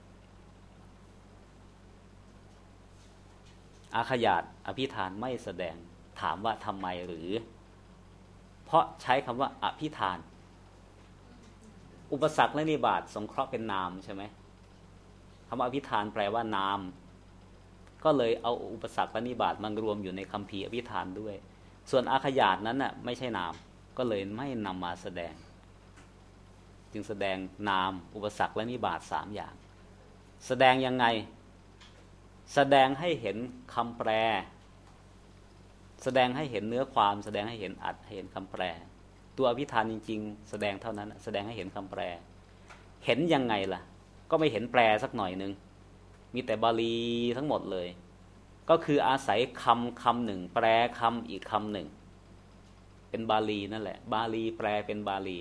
อาขยาตอภิธานไม่แสดงถามว่าทำไมหรือเพราะใช้คำว่าอภิธานอุปสรรคและนิบาตสงเคราะห์เป็นนามใช่ไหมคำว่าอภิธานแปลว่านามก็เลยเอาอุปสรรคและนิบาตมารวมอยู่ในคัมภีร์อภิธานด้วยส่วนอาขยาตนั้นน่ะไม่ใช่นามก็เลยไม่นำมาแสดงจึงแสดงนามอุปสรรคและนิบาตสามอย่างแสดงยังไงแสดงให้เห็นคำแปลแสดงให้เห็นเนื้อความแสดงให้เห็นอัดให้เห็นคำแปลตัวอภิธานจริงๆแสดงเท่านั้นแสดงให้เห็นคำแปลเห็นยังไงล่ะก็ไม่เห็นแปลสักหน่อยนึงมีแต่บาลีทั้งหมดเลยก็คืออาศัยคำคำหนึ่งแปลคำอีกคำหนึ่งเป็นบาลีนั่นแหละบาลีแปลเป็นบาลี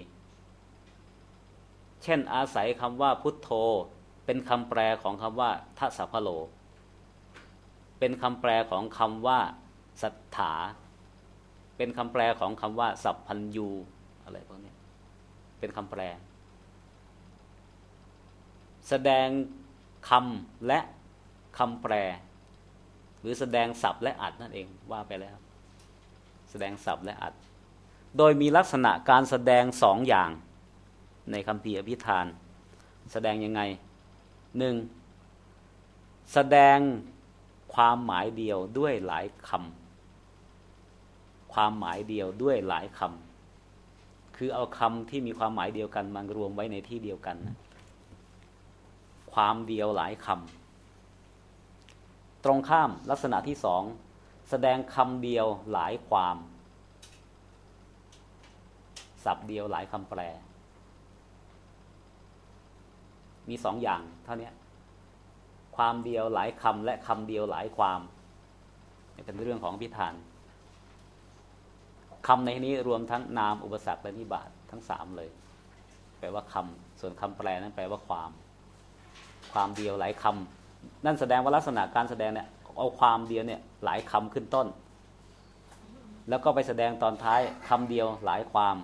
เช่นอาศัยคำว่าพุทโธเป็นคำแปลของคำว่าทัสสะพะโลเป็นคำแปลของคำว่าสัทธาเป็นคำแปลของคำว่าสัพพัญญูอะไรพวกนี้เป็นคำแปลแสดงคำและคำแปลหรือแสดงศัพท์และอัดนั่นเองว่าไปแล้วแสดงศัพท์และอัดโดยมีลักษณะการแสดงสองอย่างในคัมภีร์อภิธานแสดงยังไงหนึ่งแสดงความหมายเดียวด้วยหลายคำความหมายเดียวด้วยหลายคำคือเอาคำที่มีความหมายเดียวกันมารวมไว้ในที่เดียวกันนะความเดียวหลายคำตรงข้ามลักษณะที่สองแสดงคำเดียวหลายความศัพท์เดียวหลายคำแปลมีสองอย่างเท่านี้ความเดียวหลายคำและคำเดียวหลายความเป็นเรื่องของอภิธานคำในนี้รวมทั้งนามอุปสรรคและนิบาตทั้งสามเลยแปลว่าคำส่วนคำแปลนั้นแปลว่าความความเดียวหลายคำนั่นแสดงว่าลักษณะการแสดงเนี่ยเอาความเดียวเนี่ยหลายคำขึ้นต้นแล้วก็ไปแสดงตอนท้ายคำเดียวหลายความ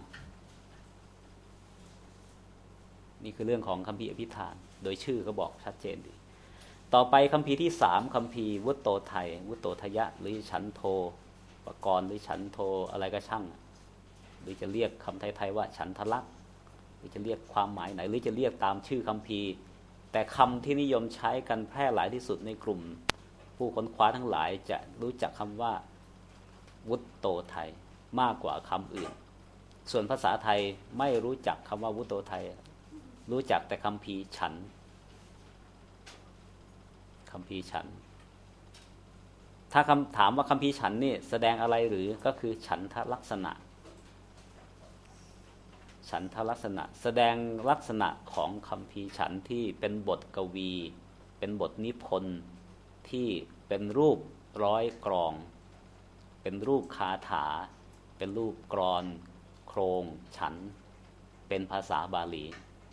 นี่คือเรื่องของคัมภีร์อภิธานโดยชื่อก็บอกชัดเจนดีต่อไปคัมภีร์ที่สามคัมภีร์วุตโตไทยวุตโตทยะหรือฉันโทปกรณ์หรือฉันโทอะไรก็ช่างหรือจะเรียกคำไทยๆว่าฉันทลักษณ์หรือจะเรียกความหมายไหนหรือจะเรียกตามชื่อคัมภีร์แต่คำที่นิยมใช้กันแพร่หลายที่สุดในกลุ่มผู้ค้นคว้าทั้งหลายจะรู้จักคำว่าวุตโตไทยมากกว่าคำอื่นส่วนภาษาไทยไม่รู้จักคำว่าวุตโตไทยรู้จักแต่คัมภีร์ฉันคัมภีร์ฉันถ้าคำถามว่าคัมภีร์ฉันนี่แสดงอะไรหรือก็คือฉันทลักษณะฉันทลักษณะแสดงลักษณะของคัมภีร์ฉันที่เป็นบทกวีเป็นบทนิพนธ์ที่เป็นรูปร้อยกรองเป็นรูปคาถาเป็นรูปกรอนโครงฉันเป็นภาษาบาลี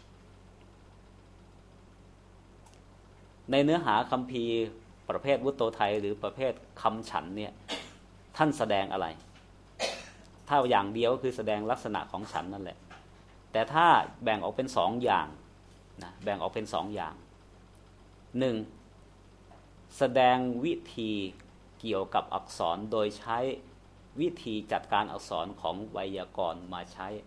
ในเนื้อหาคัมภีร์ประเภทวุตโตไทยหรือประเภทคำฉันเนี่ยท่านแสดงอะไรถ้าอย่างเดียวก็คือแสดงลักษณะของฉันนั่นแหละแต่ถ้าแบ่งออกเป็นสองอย่างนะแบ่งออกเป็นสองอย่างหนึ่งแสดงวิธีเกี่ยวกับอักษรโดยใช้วิธีจัดการอักษรของไวยากรณ์มาใช้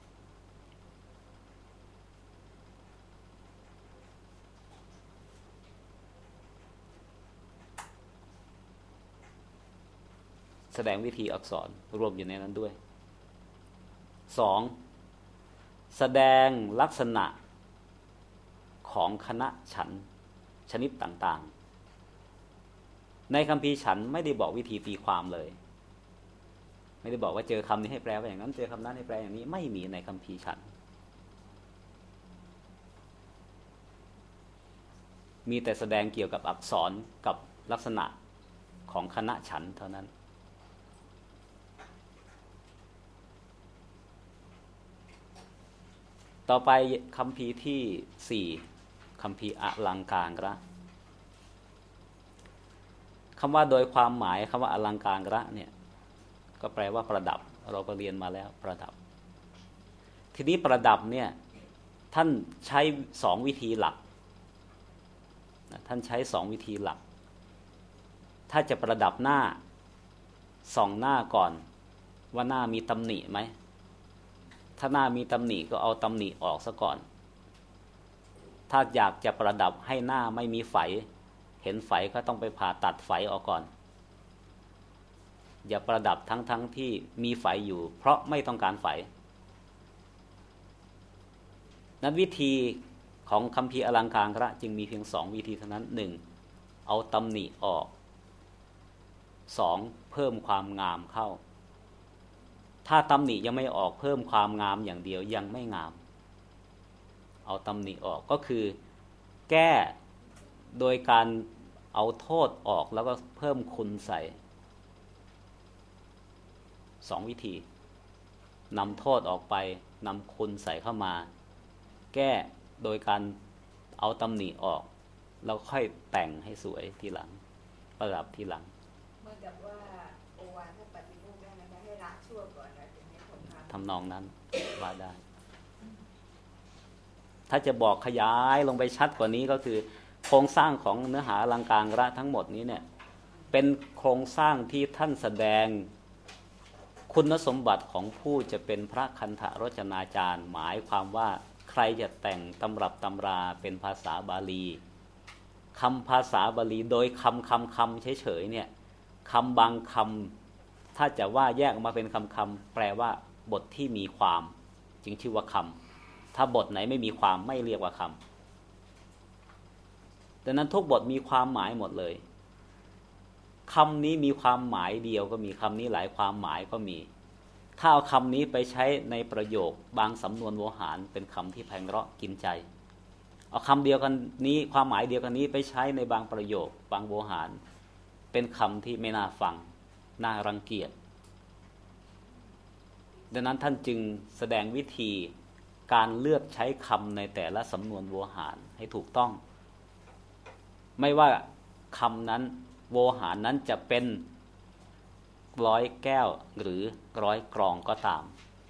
แสดงวิธีอักษรรวมอยู่ในนั้นด้วยสองแสดงลักษณะของคณะฉันชนิดต่างๆในคัมภีร์ฉันไม่ได้บอกวิธีตีความเลยไม่ได้บอกว่าเจอคำนี้ให้แปลว่าอย่างนั้นเจอคำนั้นให้แปลอย่างนี้ไม่มีในคัมภีร์ฉันมีแต่แสดงเกี่ยวกับอักษรกับลักษณะของคณะฉันเท่านั้นต่อไปคัมภีร์ที่สี่คัมภีร์อลังการะำว่าโดยความหมายคำว่าอลังการระเนี่ยก็แปลว่าประดับเราก็เรียนมาแล้วประดับทีนี้ประดับเนี่ยท่านใช้สองวิธีหลักท่านใช้สองวิธีหลักถ้าจะประดับหน้าส่องหน้าก่อนว่าหน้ามีตำหนิไหมถ้าหน้ามีตำหนิก็เอาตำหนิออกซะก่อนถ้าอยากจะประดับให้หน้าไม่มีไฝเห็นไฝก็ต้องไปผ่าตัดไฝออกก่อนอย่าประดับทั้งๆ ท, ที่มีไฝอยู่เพราะไม่ต้องการไฝนั้นวิธีของคัมภีร์อลังการระจึงมีเพียงสองวิธีเท่านั้นหนึ่งเอาตำหนิออกสองเพิ่มความงามเข้าถ้าตำหนิยังไม่ออกเพิ่มความงามอย่างเดียวยังไม่งามเอาตำหนิออกก็คือแก้โดยการเอาโทษออกแล้วก็เพิ่มคุณใส่สองวิธีนำโทษออกไปนำคุณใส่เข้ามาแก้โดยการเอาตำหนิออกแล้วค่อยแต่งให้สวยทีหลังประดับทีหลังเหมือนกับว่าโอวาทปฏิโมกข์ได้นะคะให้ละชั่วก่อนแล้วถึงให้ผลทำทำนองนั้นว่าได้ถ้าจะบอกขยายลงไปชัดกว่านี้ก็คือโครงสร้างของเนื้อหาอลังการระทั้งหมดนี้เนี่ยเป็นโครงสร้างที่ท่านแสดงคุณสมบัติของผู้จะเป็นพระคันธรจนาจารย์หมายความว่าใครจะแต่งตำรับตำราเป็นภาษาบาลีคำภาษาบาลีโดยคำคำคำเฉยๆเนี่ยคำบางคำถ้าจะว่าแยกออกมาเป็นคำคำแปลว่าบทที่มีความจึงชื่อว่าคำถ้าบทไหนไม่มีความไม่เรียกว่าคำดังนั้นทุกบทมีความหมายหมดเลยคำนี้มีความหมายเดียวก็มีคำนี้หลายความหมายก็มีถ้าเอาคำนี้ไปใช้ในประโยคบางสำนวนโวหารเป็นคำที่ไพเราะกินใจเอาคำเดียวกันนี้ความหมายเดียวกันนี้ไปใช้ในบางประโยคบางโวหารเป็นคำที่ไม่น่าฟังน่ารังเกียจดังนั้นท่านจึงแสดงวิธีการเลือกใช้คำในแต่ละสำนวนโวหารให้ถูกต้องไม่ว่าคำนั้นโวหารนั้นจะเป็นร้อยแก้วหรือร้อยกรองก็ตาม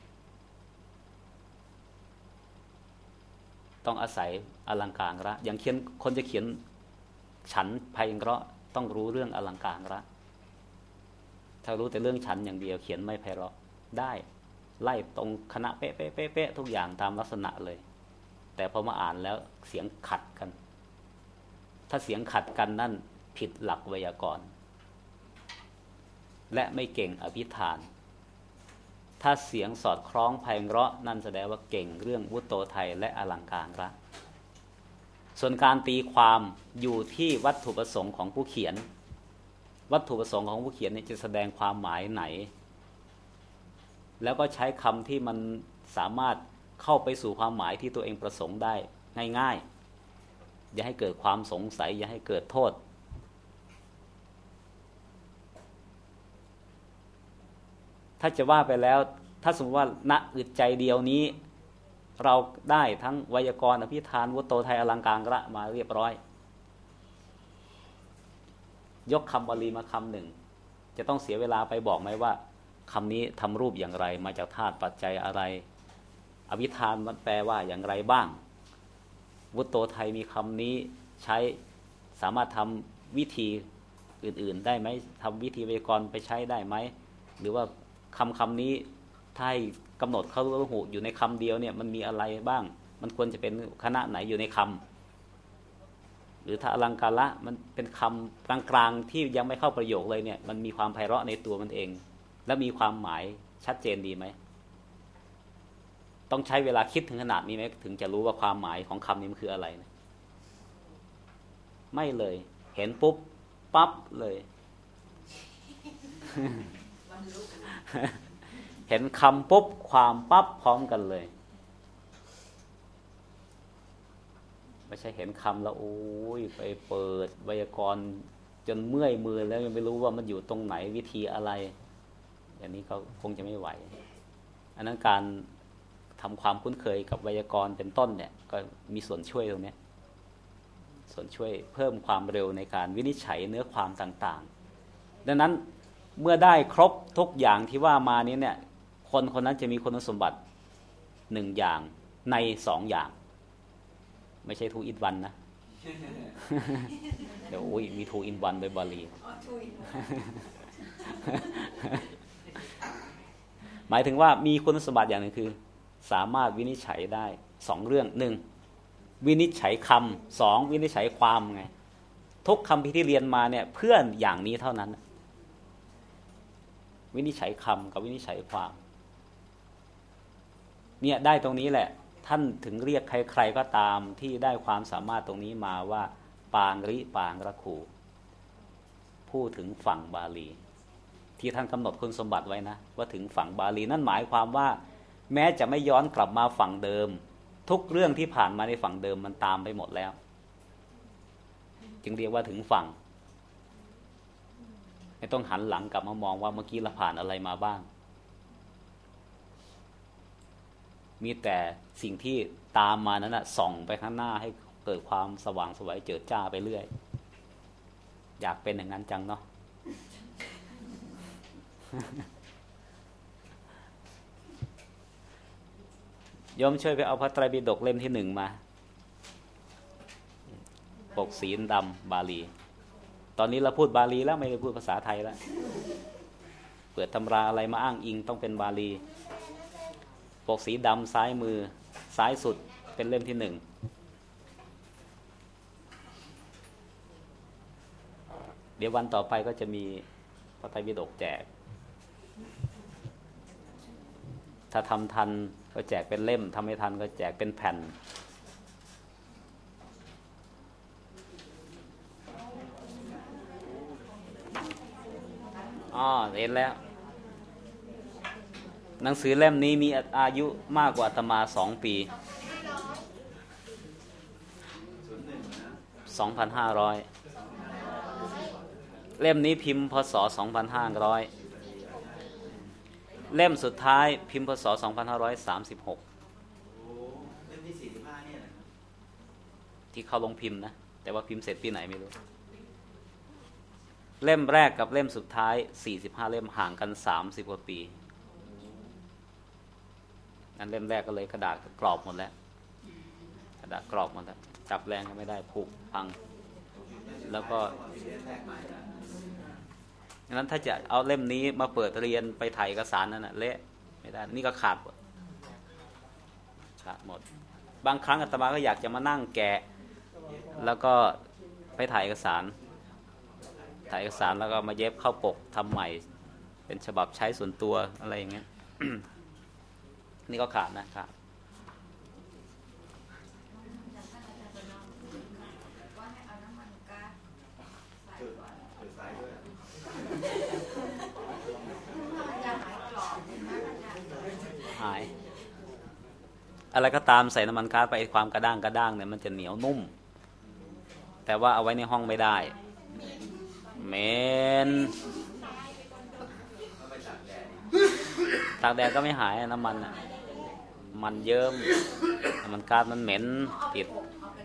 ต้องอาศัยอลังการระอย่างเขียนคนจะเขียนฉันไพเราะต้องรู้เรื่องอลังการระถ้ารู้แต่เรื่องฉันอย่างเดียวเขียนไม่ไพเราะได้ไล่ตรงคณะเป๊ะเป๊ะเป๊ะเป๊ะทุกอย่างตามลักษณะเลยแต่พอมาอ่านแล้วเสียงขัดกันถ้าเสียงขัดกันนั่นผิดหลักไวยากรณ์และไม่เก่งอภิธานถ้าเสียงสอดคล้องไพเราะนั่นแสดงว่าเก่งเรื่องวุตโตไทยและอลังการระส่วนการตีความอยู่ที่วัตถุประสงค์ของผู้เขียนวัตถุประสงค์ของผู้เขียนนี่จะแสดงความหมายไหนแล้วก็ใช้คำที่มันสามารถเข้าไปสู่ความหมายที่ตัวเองประสงค์ได้ง่ายๆอย่าให้เกิดความสงสัยอย่าให้เกิดโทษถ้าจะว่าไปแล้วถ้าสมมติว่าณอึดใจเดียวนี้เราได้ทั้งไวยากรณ์อภิธานวุตโตไทยอลังการระมาเรียบร้อยยกคำบาลีมาคำหนึ่งจะต้องเสียเวลาไปบอกไหมว่าคำนี้ทำรูปอย่างไรมาจากธาตุปัจจัยอะไรอภิธานมันแปลว่าอย่างไรบ้างวุตโตไทยมีคำนี้ใช้สามารถทำวิธีอื่นๆได้ไหมทำวิธีไวยากรณ์ไปใช้ได้ไหมหรือว่าคำคำนี้ถ้าให้กำหนดเข้ารู้หูอยู่ในคำเดียวเนี่ยมันมีอะไรบ้างมันควรจะเป็นคณะไหนอยู่ในคำหรือถ้าอลังการละมันเป็นคำกลางๆที่ยังไม่เข้าประโยคเลยเนี่ยมันมีความไพเราะในตัวมันเองและมีความหมายชัดเจนดีไหมต้องใช้เวลาคิดถึงขนาดนี้ไหมถึงจะรู้ว่าความหมายของคำนี้มันคืออะไรนะไม่เลยเห็นปุ๊บปั๊บเลยเห็นคำปุ๊บความปั๊บพร้อมกันเลยไม่ใช่เห็นคำแล้วโอ้ยไปเปิดไวยากรณ์จนเมื่อยมือแล้วยังไม่รู้ว่ามันอยู่ตรงไหนวิธีอะไรอย่างนี้เขาคงจะไม่ไหวอันนั้นการทำความคุ้นเคยกับไวยากรณ์เป็นต้นเนี่ยก็มีส่วนช่วยตรงนี้ส่วนช่วยเพิ่มความเร็วในการวินิจฉัยเนื้อความต่างดังนั้นเมื่อได้ครบทุกอย่างที่ว่ามานี้เนี่ยคนคนนั้นจะมีคุณสมบัติหนึ่งอย่างในสองอย่างไม่ใช่ทูอินวันนะ เดี๋ยวโอ้ยมีทูอินวันโดยบาลี หมายถึงว่ามีคุณสมบัติอย่างหนึ่งคือสามารถวินิจฉัยได้สองเรื่องหนึ่งวินิจฉัยคำสองวินิจฉัยความไงทุกคำที่เรียนมาเนี่ยเพื่อนอย่างนี้เท่านั้นวินิจฉัยคำกับวินิจฉัยความเนี่ยได้ตรงนี้แหละท่านถึงเรียกใครๆก็ตามที่ได้ความสามารถตรงนี้มาว่าปางริปางระคูพูดถึงฝั่งบาลีที่ท่านกำหนดคุณสมบัติไว้นะว่าถึงฝั่งบาลีนั่นหมายความว่าแม้จะไม่ย้อนกลับมาฝั่งเดิมทุกเรื่องที่ผ่านมาในฝั่งเดิมมันตามไปหมดแล้วจึงเรียกว่าถึงฝั่งไม่ต้องหันหลังกลับมามองว่าเมื่อกี้เราผ่านอะไรมาบ้างมีแต่สิ่งที่ตามมานั้นนะส่องไปข้างหน้าให้เกิดความสว่างไสวเจิดจ้าไปเรื่อยอยากเป็นอย่างนั้นจังเนาะ โยมช่วยไปเอาพระไตรปิฎกเล่มที่หนึ่งมาปกสีดำบาลีตอนนี้เราพูดบาลีแล้วไม่ได้พูดภาษาไทยแล้วเปิดตำราอะไรมาอ้างอิงต้องเป็นบาลีปกสีดำซ้ายมือซ้ายสุดเป็นเล่มที่หนึ่งเดี๋ยววันต่อไปก็จะมีพระไตรปิฎกแจกถ้าทำทันก็แจกเป็นเล่มทำไม่ทันก็แจกเป็นแผ่นอ๋อเห็นแล้วหนังสือเล่มนี้มีอายุมากกว่าอาตมาสองปีสองพันห้าร้อยเล่มนี้พิมพ์พศสองพันห้าร้อยเล่มสุดท้ายพิมพ์พศสองพันห้าร้อยสามสิบหกเล่มที่สี่สิบห้าเนี่ยที่เขาลงพิมพ์นะแต่ว่าพิมพ์เสร็จปีไหนไม่รู้เล่มแรกกับเล่มสุดท้ายสี่สิบห้าเล่มห่างกันสามสิบกว่าปีงั้นเล่มแรกก็เลยกระดาษกรอบหมดแล้วกระดาษกรอบหมดแล้วจับแรงก็ไม่ได้ผุพังแล้วก็งั้นถ้าจะเอาเล่มนี้มาเปิดเรียนไปถ่ายเอกสารนั่นน่ะเละไม่ได้นี่ก็ขาดหมดขาดหมดบางครั้งอาตมาก็อยากจะมานั่งแกะแล้วก็ไปถ่ายเอกสารถ่ายเอกสารแล้วก็มาเย็บเข้าปกทำใหม่เป็นฉบับใช้ส่วนตัวอะไรอย่างเงี้ย นี่ก็ขาดนะครับหายอะไรก็ตามใส่น้ำมันก๊าซไปความกระด้างกระด้างเนี่ยมันจะเหนียวนุ่มแต่ว่าเอาไว้ในห้องไม่ได้เหม็นตากแดดก็ไม่หายน้ำมันมันเยิ้มน้ำมันก๊าซมันเหม็นติด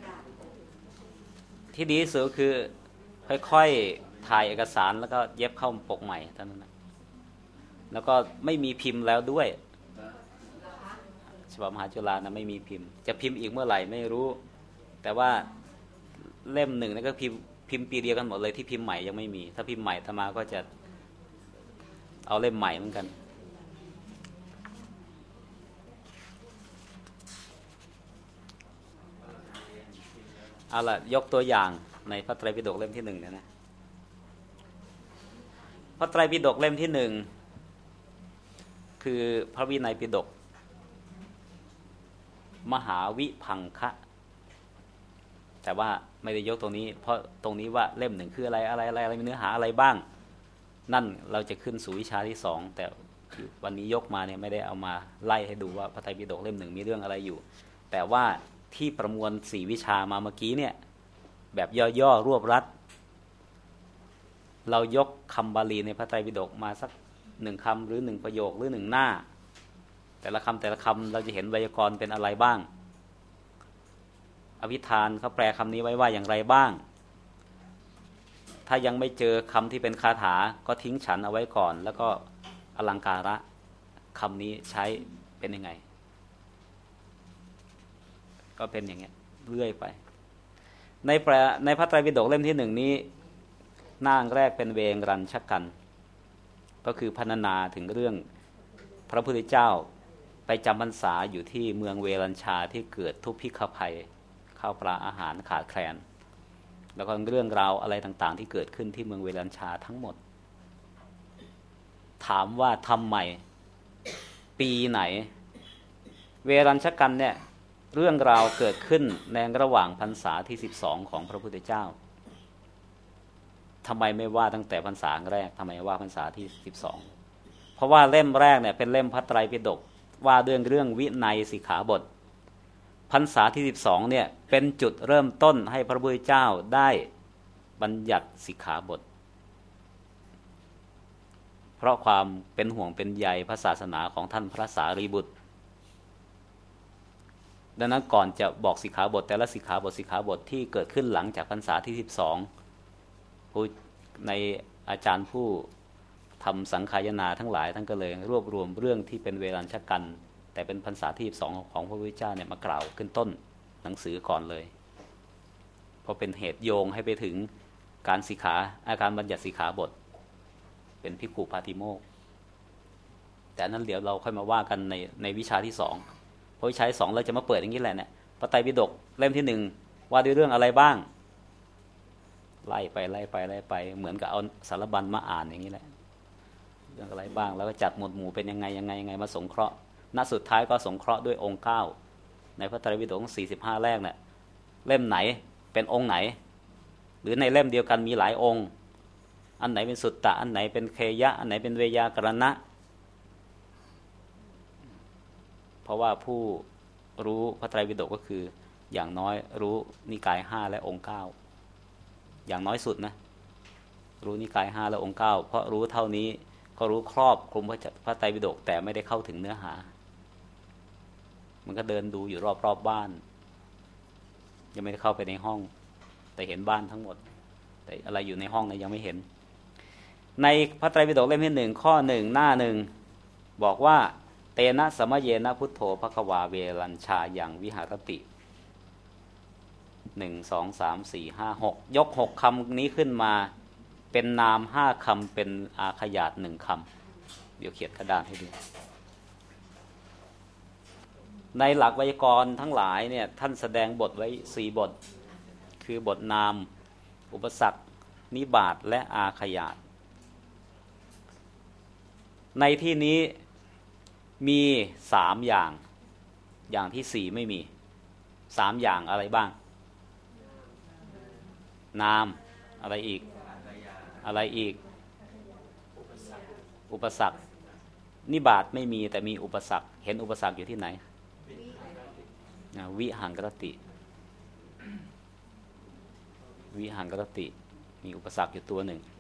ที่ดีที่สุดคือค่อยๆถ่ายเอกสารแล้วก็เย็บเข้าปกใหม่เท่านั้นนะแล้วก็ไม่มีพิมพ์แล้วด้วยฉบับมหาจุฬานะไม่มีพิมพ์จะพิมพ์อีกเมื่อไหร่ไม่รู้แต่ว่าเล่มหนึ่งนั่นก็พิมพ์พิมพ์ปีเดียวกันหมดเลยที่พิมพ์ใหม่ยังไม่มีถ้าพิมพ์ใหม่อาตมาก็จะเอาเล่มใหม่เหมือนกันเอาล่ะยกตัวอย่างในพระไตรปิฎกเล่มที่หนึ่งเนี่ยนะพระไตรปิฎกเล่มที่หนึ่งคือพระวินัยปิฎกมหาวิพังคะแต่ว่าไม่ได้ยกตรงนี้เพราะตรงนี้ว่าเล่มหนึ่งคืออะไรอะไรอะไรอะไรมีเนื้อหาอะไรบ้างนั่นเราจะขึ้นสู่วิชาที่สองแต่วันนี้ยกมาเนี่ยไม่ได้เอามาไล่ให้ดูว่าพระไตรปิฎกเล่มหนึ่งมีเรื่องอะไรอยู่แต่ว่าที่ประมวลสี่วิชามาเมื่อกี้เนี่ยแบบย่อๆรวบรัดเรายกคำบาลีในพระไตรปิฎกมาสักหนึ่งคำหรือหนึ่งประโยคหรือหนึ่งหน้าแต่ละคำแต่ละคำเราจะเห็นไวยากรณ์เป็นอะไรบ้างอภิธานเขาแปลคำนี้ไว้ว่าอย่างไรบ้างถ้ายังไม่เจอคำที่เป็นคาถาก็ทิ้งฉันเอาไว้ก่อนแล้วก็อลังการะคำนี้ใช้เป็นยังไงก็เป็นอย่างเงี้ยเรื่อยไปในในพระไตรปิฎกเล่มที่หนึ่งนี้หน้าแรกเป็นเวงรัญชกันก็คือพรรณนาถึงเรื่องพระพุทธเจ้าไปจำพรรษาอยู่ที่เมืองเวรัญชาที่เกิดทุพพิฆภัยข้าวปลาอาหารขาดแคลนแล้วก็เรื่องราวอะไรต่างๆที่เกิดขึ้นที่เมืองเวรัญชาทั้งหมดถามว่าทำไมปีไหนเวรัญชกันเนี่ยเรื่องราวเกิดขึ้นในระหว่างพรรษาที่สิบสองของพระพุทธเจ้าทำไมไม่ว่าตั้งแต่พรรษาแรกทำไมว่าพรรษาที่สิบสองเพราะว่าเล่มแรกเนี่ยเป็นเล่มพระไตรปิฎกว่าเรื่องเรื่องวินัยสิกขาบทพรรษาที่สิบสองเนี่ยเป็นจุดเริ่มต้นให้พระพุทธเจ้าได้บัญญัติสิกขาบทเพราะความเป็นห่วงเป็นใยพระศาสนาของท่านพระสารีบุตรดังนั้นก่อนจะบอกสิกขาบทแต่ละสิกขาบทสิกขาบทที่เกิดขึ้นหลังจากพรรษาที่สิบสองผู้ในอาจารย์ผู้ทำสังขายนาทั้งหลายท่านก็เลยรวบรวมเรื่องที่เป็นเวรัญชกันแต่เป็นพรรษาที่สิบสองของพระพุทธเจ้าเนี่ยมากล่าวขึ้นต้นหนังสือก่อนเลยเพราะเป็นเหตุโยงให้ไปถึงการสิกขาอาการบัญญัติสิกขาบทเป็นภิกขุปาติโมกข์แต่นั้นเดี๋ยวเราค่อยมาว่ากันในในวิชาที่สองเพราะวิชาที่สองเราจะมาเปิดอย่างนี้แหละเนี่ยพระไตรปิฎกเล่มที่หนึ่งว่าด้วยเรื่องอะไรบ้างไล่ไปไล่ไปไล่ไปเหมือนกับเอาสารบัญมาอ่านอย่างนี้แหละเรื่องอะไรบ้างแล้วก็จัดหมวดหมู่เป็นยังไงยังไงยังไงมาสงเคราะห์ณสุดท้ายก็สงเคราะห์ด้วยองค์เก้าในพระไตรปิฎกสี่สิบห้าแรกเนี่ยเล่มไหนเป็นองค์ไหนหรือในเล่มเดียวกันมีหลายองค์อันไหนเป็นสุตตะอันไหนเป็นเคยะอันไหนเป็นเวยากรณะเพราะว่าผู้รู้พระไตรปิฎกก็คืออย่างน้อยรู้นิกายห้าและองค์เก้าอย่างน้อยสุดนะรู้นิกายห้าและองค์เก้าเพราะรู้เท่านี้ก็รู้ครอบคลุมพระไตรปิฎกแต่ไม่ได้เข้าถึงเนื้อหามันก็เดินดูอยู่รอบๆ บ, บ้านยังไม่ได้เข้าไปในห้องแต่เห็นบ้านทั้งหมดแต่อะไรอยู่ในห้องเนี่ยยังไม่เห็นในพระไตรปิฎกเล่มที่หนึ่งข้อหนึ่งหน้าหนึ่งบอกว่าเตนะสมะเยนะพุทโธภควาเวรัญชายังวิหารติหนึ่งสองสามสี่ห้าหกยกหกคำนี้ขึ้นมาเป็นนามห้าคำเป็นอาขยาตหนึ่งคำเดี๋ยวเขียนกระดาษให้ดูในหลักไวยากรณ์ทั้งหลายเนี่ยท่านแสดงบทไว้สี่บทคือบทนามอุปสรรคนิบาตและอาขยาตในที่นี้มีสามอย่างอย่างที่สี่ไม่มีสามอย่างอะไรบ้างนามอะไรอีกอะไรอีกอุปสรรคนิบาตไม่มีแต่มีอุปสรรคเห็นอุปสรรคอยู่ที่ไหนวิหังกรติวิหังกรติมีอุปสรรคอยู่ตัวหนึ่ง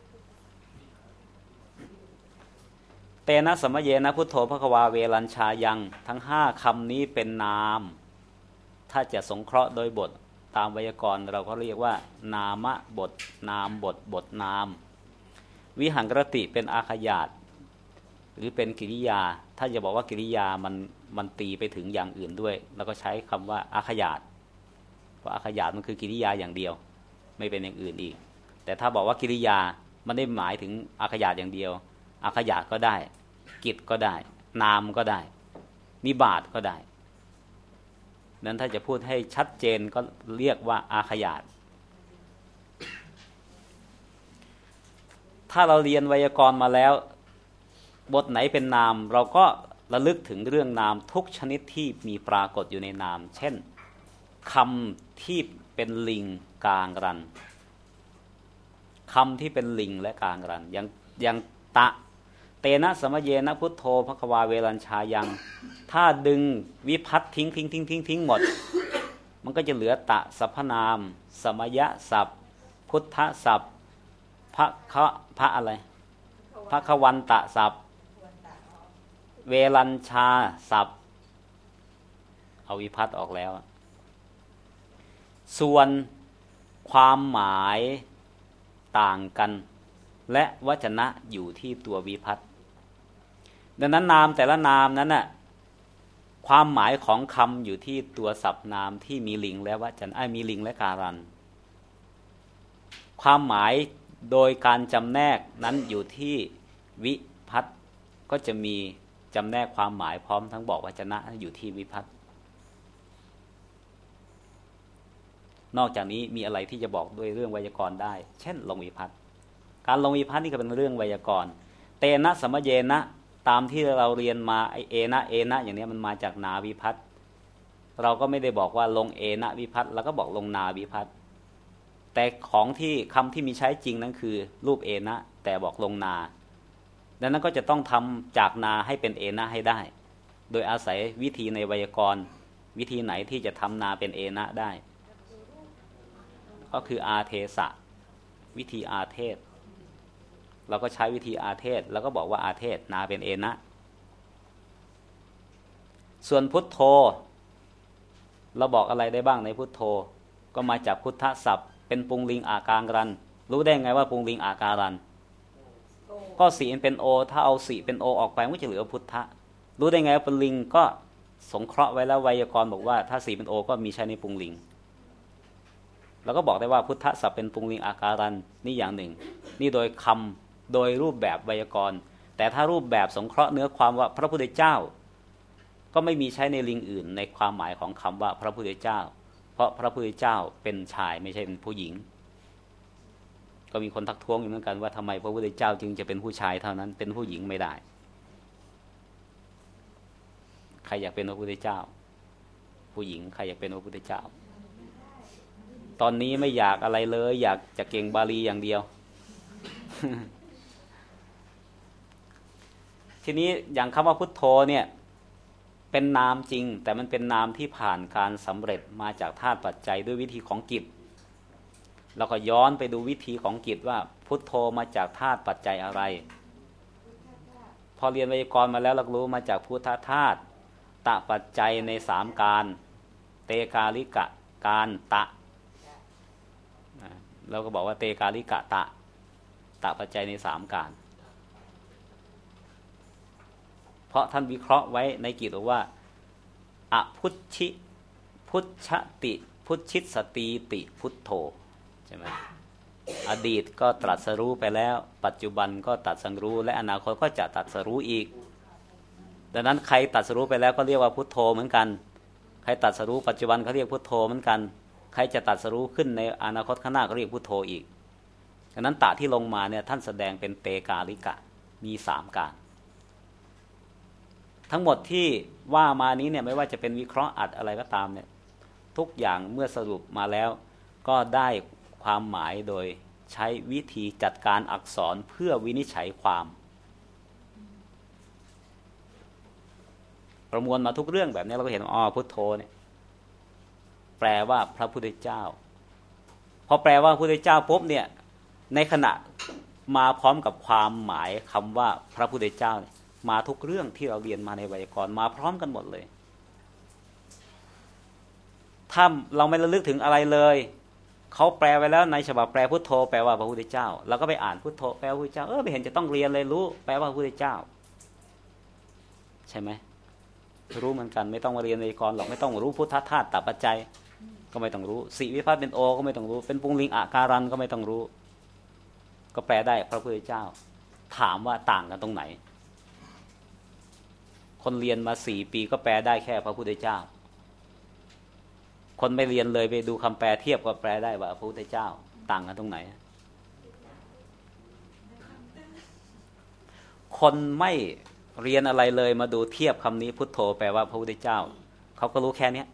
เตนะสมะเยนะพุทโธภควาเวรัญชายังทั้งห้าคำนี้เป็นนามถ้าจะสงเคราะห์โดยบทตามไวยากรณ์เราก็เรียกว่านามบทนามบทบทนามวิหังกรติเป็นอาขยาตหรือเป็นกิริยาถ้าจะบอกว่ากิริยามันมันตีไปถึงอย่างอื่นด้วยแล้วก็ใช้คำว่าอาขยาตเพราะอาขยาตมันคือกิริยาอย่างเดียวไม่เป็นอย่างอื่นอีกแต่ถ้าบอกว่ากิริยามันได้หมายถึงอาขยาตอย่างเดียวอาขยาตก็ได้กิจก็ได้นามก็ได้นิบาตก็ได้นั้นถ้าจะพูดให้ชัดเจนก็เรียกว่าอาขยาตถ้าเราเรียนไวยากรณ์มาแล้วบทไหนเป็นนามเราก็ระลึกถึงเรื่องนามทุกชนิดที่มีปรากฏอยู่ในนามเช่นคำที่เป็นลิงกลางรันคำที่เป็นลิงและกลางรันอย่างอย่างตะเตนะสมะเยนะพุทโธภควาเวรัญชายังถ้าดึงวิภัตทิ้งทิ้งทิ้งทิ้งทิ้งหมดมันก็จะเหลือตะสัพพนามสมยะศัพท์พุทธศัพท์พระคะพระอะไรพระควันตะศัพท์เวรัญชาศัพท์เอาวิภัตออกแล้วส่วนความหมายต่างกันและวจนะอยู่ที่ตัววิภัตติดังนั้นนามแต่ละนามนั้นน่ะความหมายของคำอยู่ที่ตัวศัพท์นามที่มีลิงและวจนะไอ้มีลิงและการันความหมายโดยการจำแนกนั้นอยู่ที่วิภัตติก็จะมีจำแนกความหมายพร้อมทั้งบอกวจนะอยู่ที่วิภัตตินอกจากนี้มีอะไรที่จะบอกด้วยเรื่องไวยากรณ์ได้เช่นลงวิภัตติการลงวิภัตตินี่ก็เป็นเรื่องไวยากรณ์เตนะสัมเยนะตามที่เราเรียนมาไอเอนะเอนะอย่างนี้มันมาจากนาวิภัตติเราก็ไม่ได้บอกว่าลงเอนะวิภัตติเราก็บอกลงนาวิภัตติแต่ของที่คำที่มีใช้จริงนั้นคือรูปเอนะแต่บอกลงนาดังนั้นก็จะต้องทำจากนาให้เป็นเอนะให้ได้โดยอาศัยวิธีในไวยากรณ์วิธีไหนที่จะทำนาเป็นเอนะได้ก็คืออาเทสะวิธีอาเทศเราก็ใช้วิธีอาเทศแล้วก็บอกว่าอาเทศนาเป็นเอนะส่วนพุทโธเราบอกอะไรได้บ้างในพุทโธก็มาจากพุทธศัพท์เป็นปุงลิงอาการันรู้ได้ไงว่าปุงลิงอาการันก็สีเป็นโอถ้าเอาสีเป็นโอออกไปมันก็จะเหลือพุทธะรู้ได้ไงว่าเป็นลิงก็สงเคราะห์ไว้แล้วไวยากรณ์บอกว่าถ้าสีเป็นโอก็มีใช้ในปุงลิงเราก็บอกได้ว่าพุทธศัพท์เป็นปุงลิงอาการันนี่อย่างหนึ่งนี่โดยคำโดยรูปแบบไวยากรณ์แต่ถ้ารูปแบบสงเคราะห์เนื้อความว่าพระพุทธเจ้าก็ไม่มีใช้ในลิงอื่นในความหมายของคำว่าพระพุทธเจ้าเพราะพระพุทธเจ้าเป็นชายไม่ใช่เป็นผู้หญิงก็มีคนทักท้วงอยู่เหมือนกันว่าทำไมพระพุทธเจ้าจึงจะเป็นผู้ชายเท่านั้นเป็นผู้หญิงไม่ได้ใครอยากเป็นพระพุทธเจ้าผู้หญิงใครอยากเป็นพระพุทธเจ้าตอนนี้ไม่อยากอะไรเลยอยากจะเก่งบาลีอย่างเดียว ทีนี้อย่างคำว่าพุทโธเนี่ยเป็นนามจริงแต่มันเป็นนามที่ผ่านการสำเร็จมาจากธาตุปัจจัยด้วยวิธีของกิจเราก็ย้อนไปดูวิธีของกิจว่าพุทโธมาจากธาตุปัจจัยอะไรพอเรียนไวยากรณ์มาแล้วเรารู้มาจากพุทธธาตุตะปัจจัยในสามการเตกาลิกะการตะเราก็บอกว่าเตกาลิกะตะตะปัจจัยในสามการเพราะท่านวิเคราะห์ไว้ในกิจว่าอพุชชิพุชชติพุชชิตสติติพุทโธใช่ไหมอดีตก็ตรัสรู้ไปแล้วปัจจุบันก็ตรัสรู้และอนาคตก็จะตรัสรู้อีกดังนั้นใครตรัสรู้ไปแล้วก็เรียกว่าพุทโธเหมือนกันใครตรัสรู้ปัจจุบันเขาเรียกพุทโธเหมือนกันใครจะตรัสรู้ขึ้นในอนาคตข้างหน้าก็เรียกพุทโธอีกดังนั้นตะที่ลงมาเนี่ยท่านแสดงเป็นเตกาลิกะมีสามการทั้งหมดที่ว่ามานี้เนี่ยไม่ว่าจะเป็นวิเคราะห์อัดอะไรก็ตามเนี่ยทุกอย่างเมื่อสรุปมาแล้วก็ได้ความหมายโดยใช้วิธีจัดการอักษรเพื่อวินิจฉัยความประมวลมาทุกเรื่องแบบนี้เราก็เห็นอ๋อพุทโธเนี่ยแปลว่าพระพุทธเจ้าพอแปลว่าพระพุทธเจ้าปุ๊บเนี่ยในขณะมาพร้อมกับความหมายคำว่าพระพุทธเจ้าเนี่ยมาทุกเรื่องที่เราเรียนมาในไวยากรณ์มาพร้อมกันหมดเลยถ้าเราไม่ระลึกถึงอะไรเลยเขาแปลไว้แล้วในฉบับแปลพุทโธแปลว่าพระพุทธเจ้าเราก็ไปอ่านพุทโธแปลว่าพระพุทธเจ้าเออไม่เห็นจะต้องเรียนเลยรู้แปลว่าพระพุทธเจ้าใช่ไหมรู้เหมือนกันไม่ต้องมาเรียนไวยากรณ์หรอกไม่ต้องรู้พุทธธาตุตปัจจัยก็ไม่ต้องรู้สีวิภัตติเป็นโอก็ไม่ต้องรู้เป็นปุงลิงอาการันก็ไม่ต้องรู้ก็แปลได้พระพุทธเจ้าถามว่าต่างกันตรงไหนคนเรียนมาสี่ปีก็แปลได้แค่พระพุทธเจ้าคนไม่เรียนเลยไปดูคำแปลเทียบก็แปลได้ว่าพระพุทธเจ้าต่างกันตรงไหนคนไม่เรียนอะไรเลยมาดูเทียบคำนี้พุทโธแปลว่าพระพุทธเจ้าเขาก็รู้แค่นี้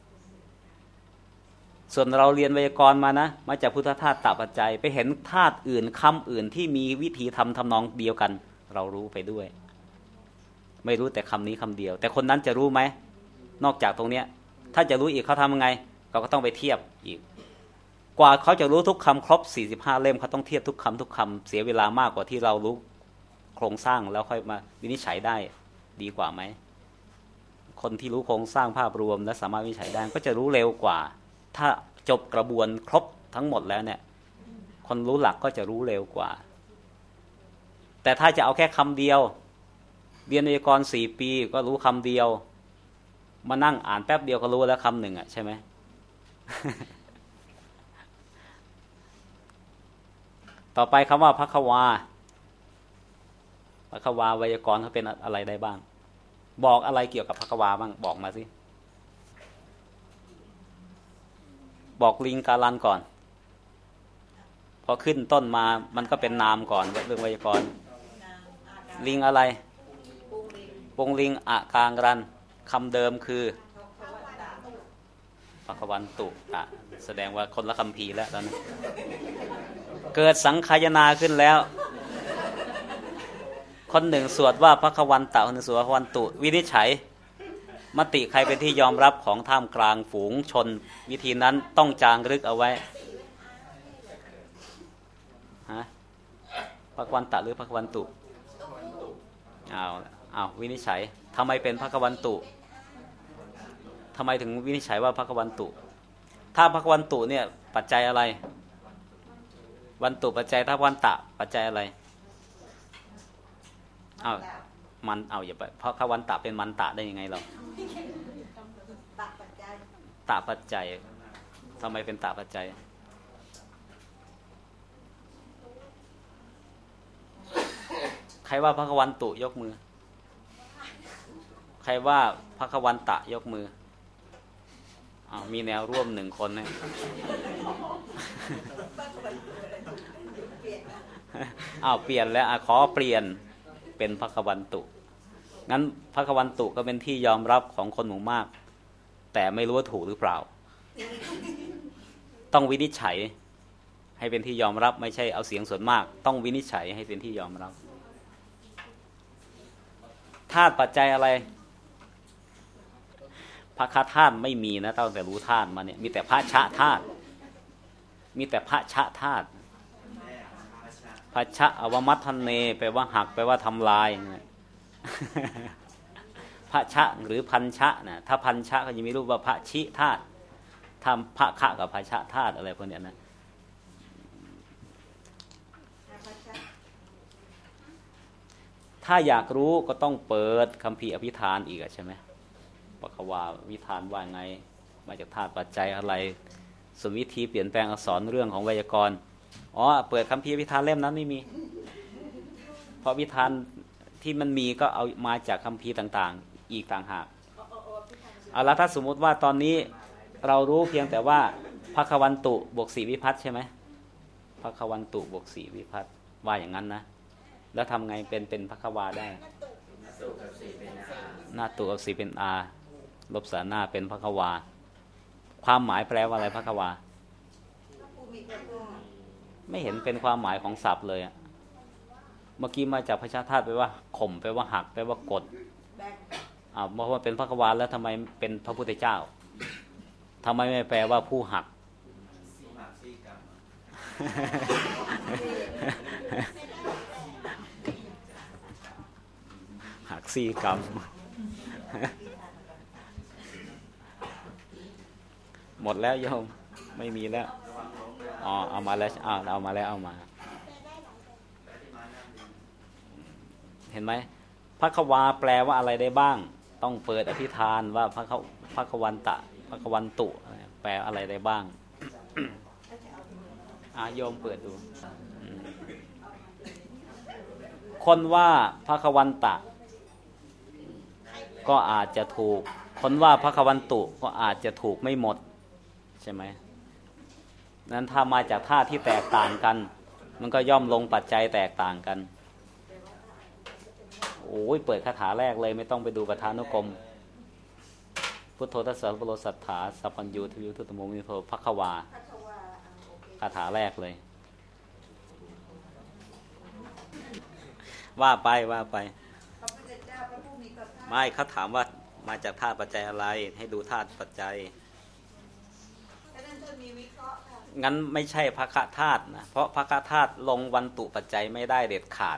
ส่วนเราเรียนไวยากรณ์มานะมาจากพุทธธาตุตปัจจัยไปเห็นธาตุอื่นคำอื่นที่มีวิธีทำทำนองเดียวกันเรารู้ไปด้วยไม่รู้แต่คำนี้คำเดียวแต่คนนั้นจะรู้ไหมนอกจากตรงเนี้ยถ้าจะรู้อีกเขาทำยังไงเราก็ต้องไปเทียบอีกกว่าเขาจะรู้ทุกคำครบสี่สิบห้าเล่มเขาต้องเทียบทุกคำทุกคำเสียเวลามากกว่าที่เรารู้โครงสร้างแล้วค่อยมาวินิจฉัยได้ดีกว่าไหมคนที่รู้โครงสร้างภาพรวมและสามารถวินิจฉัยได้ก็จะรู้เร็วกว่าถ้าจบกระบวนครบทั้งหมดแล้วเนี่ยคคนรู้หลักก็จะรู้เร็วกว่าแต่ถ้าจะเอาแค่คำเดียวเรียนไวยากรณ์สี่ปีก็รู้คำเดียวมานั่งอ่านแป๊บเดียวก็รู้แล้วคำหนึ่งอ่ะใช่ไหม ต่อไปคำว่าภควาภควาไวยากรณ์เขาเป็นอะไรได้บ้างบอกอะไรเกี่ยวกับภควาบ้างบอกมาสิบอกลิงกาลันก่อนพอขึ้นต้นมามันก็เป็นนามก่อนเรื่องไวยากรณ์ลิงอะไรปงลิงอะกางรันคำเดิมคือภควันตุอะแสดงว่าคนละคัมภีร์แล้วตอนนี้เกิดสังคายนาขึ้นแล้วคนหนึ่งสวดว่าภควันตะคนหนึ่งสวดภควันตุวินิจฉัยมติใครเป็นที่ยอมรับของท่ามกลางฝูงชนวิธีนั้นต้องจารึกเอาไว้ฮะภควันตะหรือภควันตุเอาเอาวินิจฉัยทำไมเป็นภควันตุทำไมถึงวินิจฉัยว่าภควันตุถ้าภควันตุเนี่ยปัจจัยอะไรวันตุปัจจัยถ้าวันตะปัจจัยอะไรเอามันเอาอย่าไปเพราะภควันตะเป็นมันตะได้ยังไงเราตะปัจจัยตะปัจจัยทำไมเป็นตะปัจจัยใครว่าภควันตุยกมือใครว่าภควันตะยกมืออ้าวมีแนวร่วมหนึ่งคนนะอ้าวเปลี่ยนแล้วขอเปลี่ยนเป็นภควันตุงั้นภควันตุก็เป็นที่ยอมรับของคนหมู่มากแต่ไม่รู้ว่าถูกหรือเปล่าต้องวินิจฉัยให้เป็นที่ยอมรับไม่ใช่เอาเสียงส่วนมากต้องวินิจฉัยให้เป็นที่ยอมรับธาตุปัจจัยอะไรภคธาตุไม่มีนะตั้งแต่รู้ธาตุมาเนี่ยมีแต่ภชธาตุมีแต่ภชธาตุภชะอวมัทเนแปลว่าหักแปลว่าทำลายภชะหรือพันชะนะถ้าพันชะก็จะมีรูปว่าภชิธาตุทำภคะกับภชะธาตุอะไรพวกเนี้ยนะถ้าอยากรู้ก็ต้องเปิดคัมภีร์อภิธานอีกใช่ไหมปกวาวิธานว่าไงมาจากธาตุปัจจัยอะไรส่วนวิธีเปลี่ยนแปลงอักษรเรื่องของไวยากรณ์อ๋อเปิดคัมภีร์อภิธานเล่มนั้นไม่มีเพราะวิธานที่มันมีก็เอามาจากคัมภีร์ต่างๆอีกต่างหากเอาละถ้าสมมุติว่าตอนนี้เรารู้เพียงแต่ว่าภควันตุบวกสีวิภัตใช่ไหมภควันตุบวกสีวิภัตว่าอย่างนั้นนะแล้วทำไงเป็นเป็นภควาได้หน้าตุกับสีเป็นอาลบสาหน้าเป็นภควาความหมายแปลว่าอะไรภควาไม่เห็นเป็นความหมายของศัพท์เลยอะเมื่อกี้มาจากพชธาตุแปลว่าข่มแปลว่าหักแปลว่ากดอ่าเพราะว่าเป็นภควาแล้วทำไมเป็นพระพุทธเจ้าทำไมไม่แปลว่าผู้หักหักสี่กรรมหมดแล้วโยมไม่มีแล้วอ๋อเอามาแล้วเอาเอามาแล้วเอามาเห็นไหมภควาแปลว่าอะไรได้บ้างต้องเปิดอภิธานว่าภคภควันตะภควันตุแปลอะไรได้บ้างอาโยมเปิดดูคนว่าภควันตะก็อาจจะถูกคนว่าภควันตุก็อาจจะถูกไม่หมดใช่ไหมนั้นถ้ามาจากธาตุที่แตกต่างกันมันก็ย่อมลงปัจจัยแตกต่างกันโอ้ยเปิดคาถาแรกเลยไม่ต้องไปดูปฐานุกรมพุทโธทัสสะพุทโธสัทธาสัพพัญญูทวิวทุตโมมิโภภควาคาถาแรกเลยว่าไปว่าไปไม่เขาถามว่ามาจากธาตุปัจจัยอะไรให้ดูธาตุปัจจัยงั้นไม่ใช่ภคธาตุนะเพราะภคธาตุลงวันตุปัจจัยไม่ได้เด็ดขาด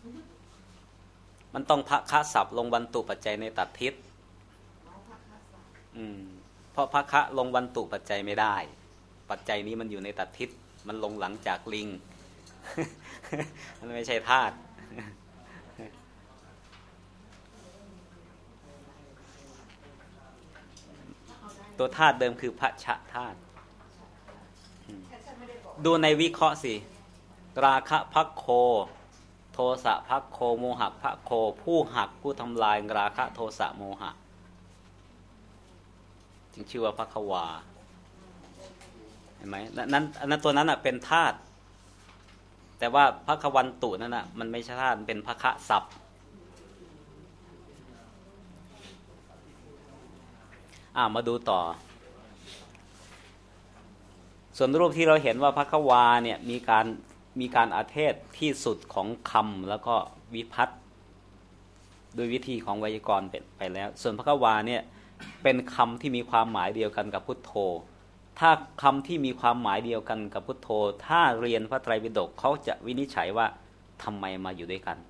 มันต้องภคศัพท์ลงวันตุปัจจัยในตัดทิศอืมเพราะภคลงวันตุปัจจัยไม่ได้ปัจจัยนี้มันอยู่ในตัดทิศมันลงหลังจากลิง มันไม่ใช่ธาตุตัวธาตุเดิมคือพระชะธาตุดูในวิเคราะห์สิราคะภัคโคโทสะภัคโคโมหะภัคโคผู้หักผู้ทำลายราคะโทสะโมหะจึงชื่อว่าภัควาเห็นไหมนั้นอันนั้นตัวนั้นอ่ะเป็นธาตุแต่ว่าภัควันตุนั่นน่ะมันไม่ใช่ธาตุเป็นภคะศัพท์อ่ามาดูต่อส่วนรูปที่เราเห็นว่าภัควาเนี่ยมีการมีการอาเทศที่สุดของคำแล้วก็วิภัตติโดยวิธีของไวยากรณ์เป็นไปแล้วส่วนภัควาเนี่ยเป็นคำที่มีความหมายเดียวกันกับพุทโธถ้าคำที่มีความหมายเดียวกันกับพุทโธถ้าเรียนพระไตรปิฎกเขาจะวินิจฉัยว่าทำไมมาอยู่ด้วยกัน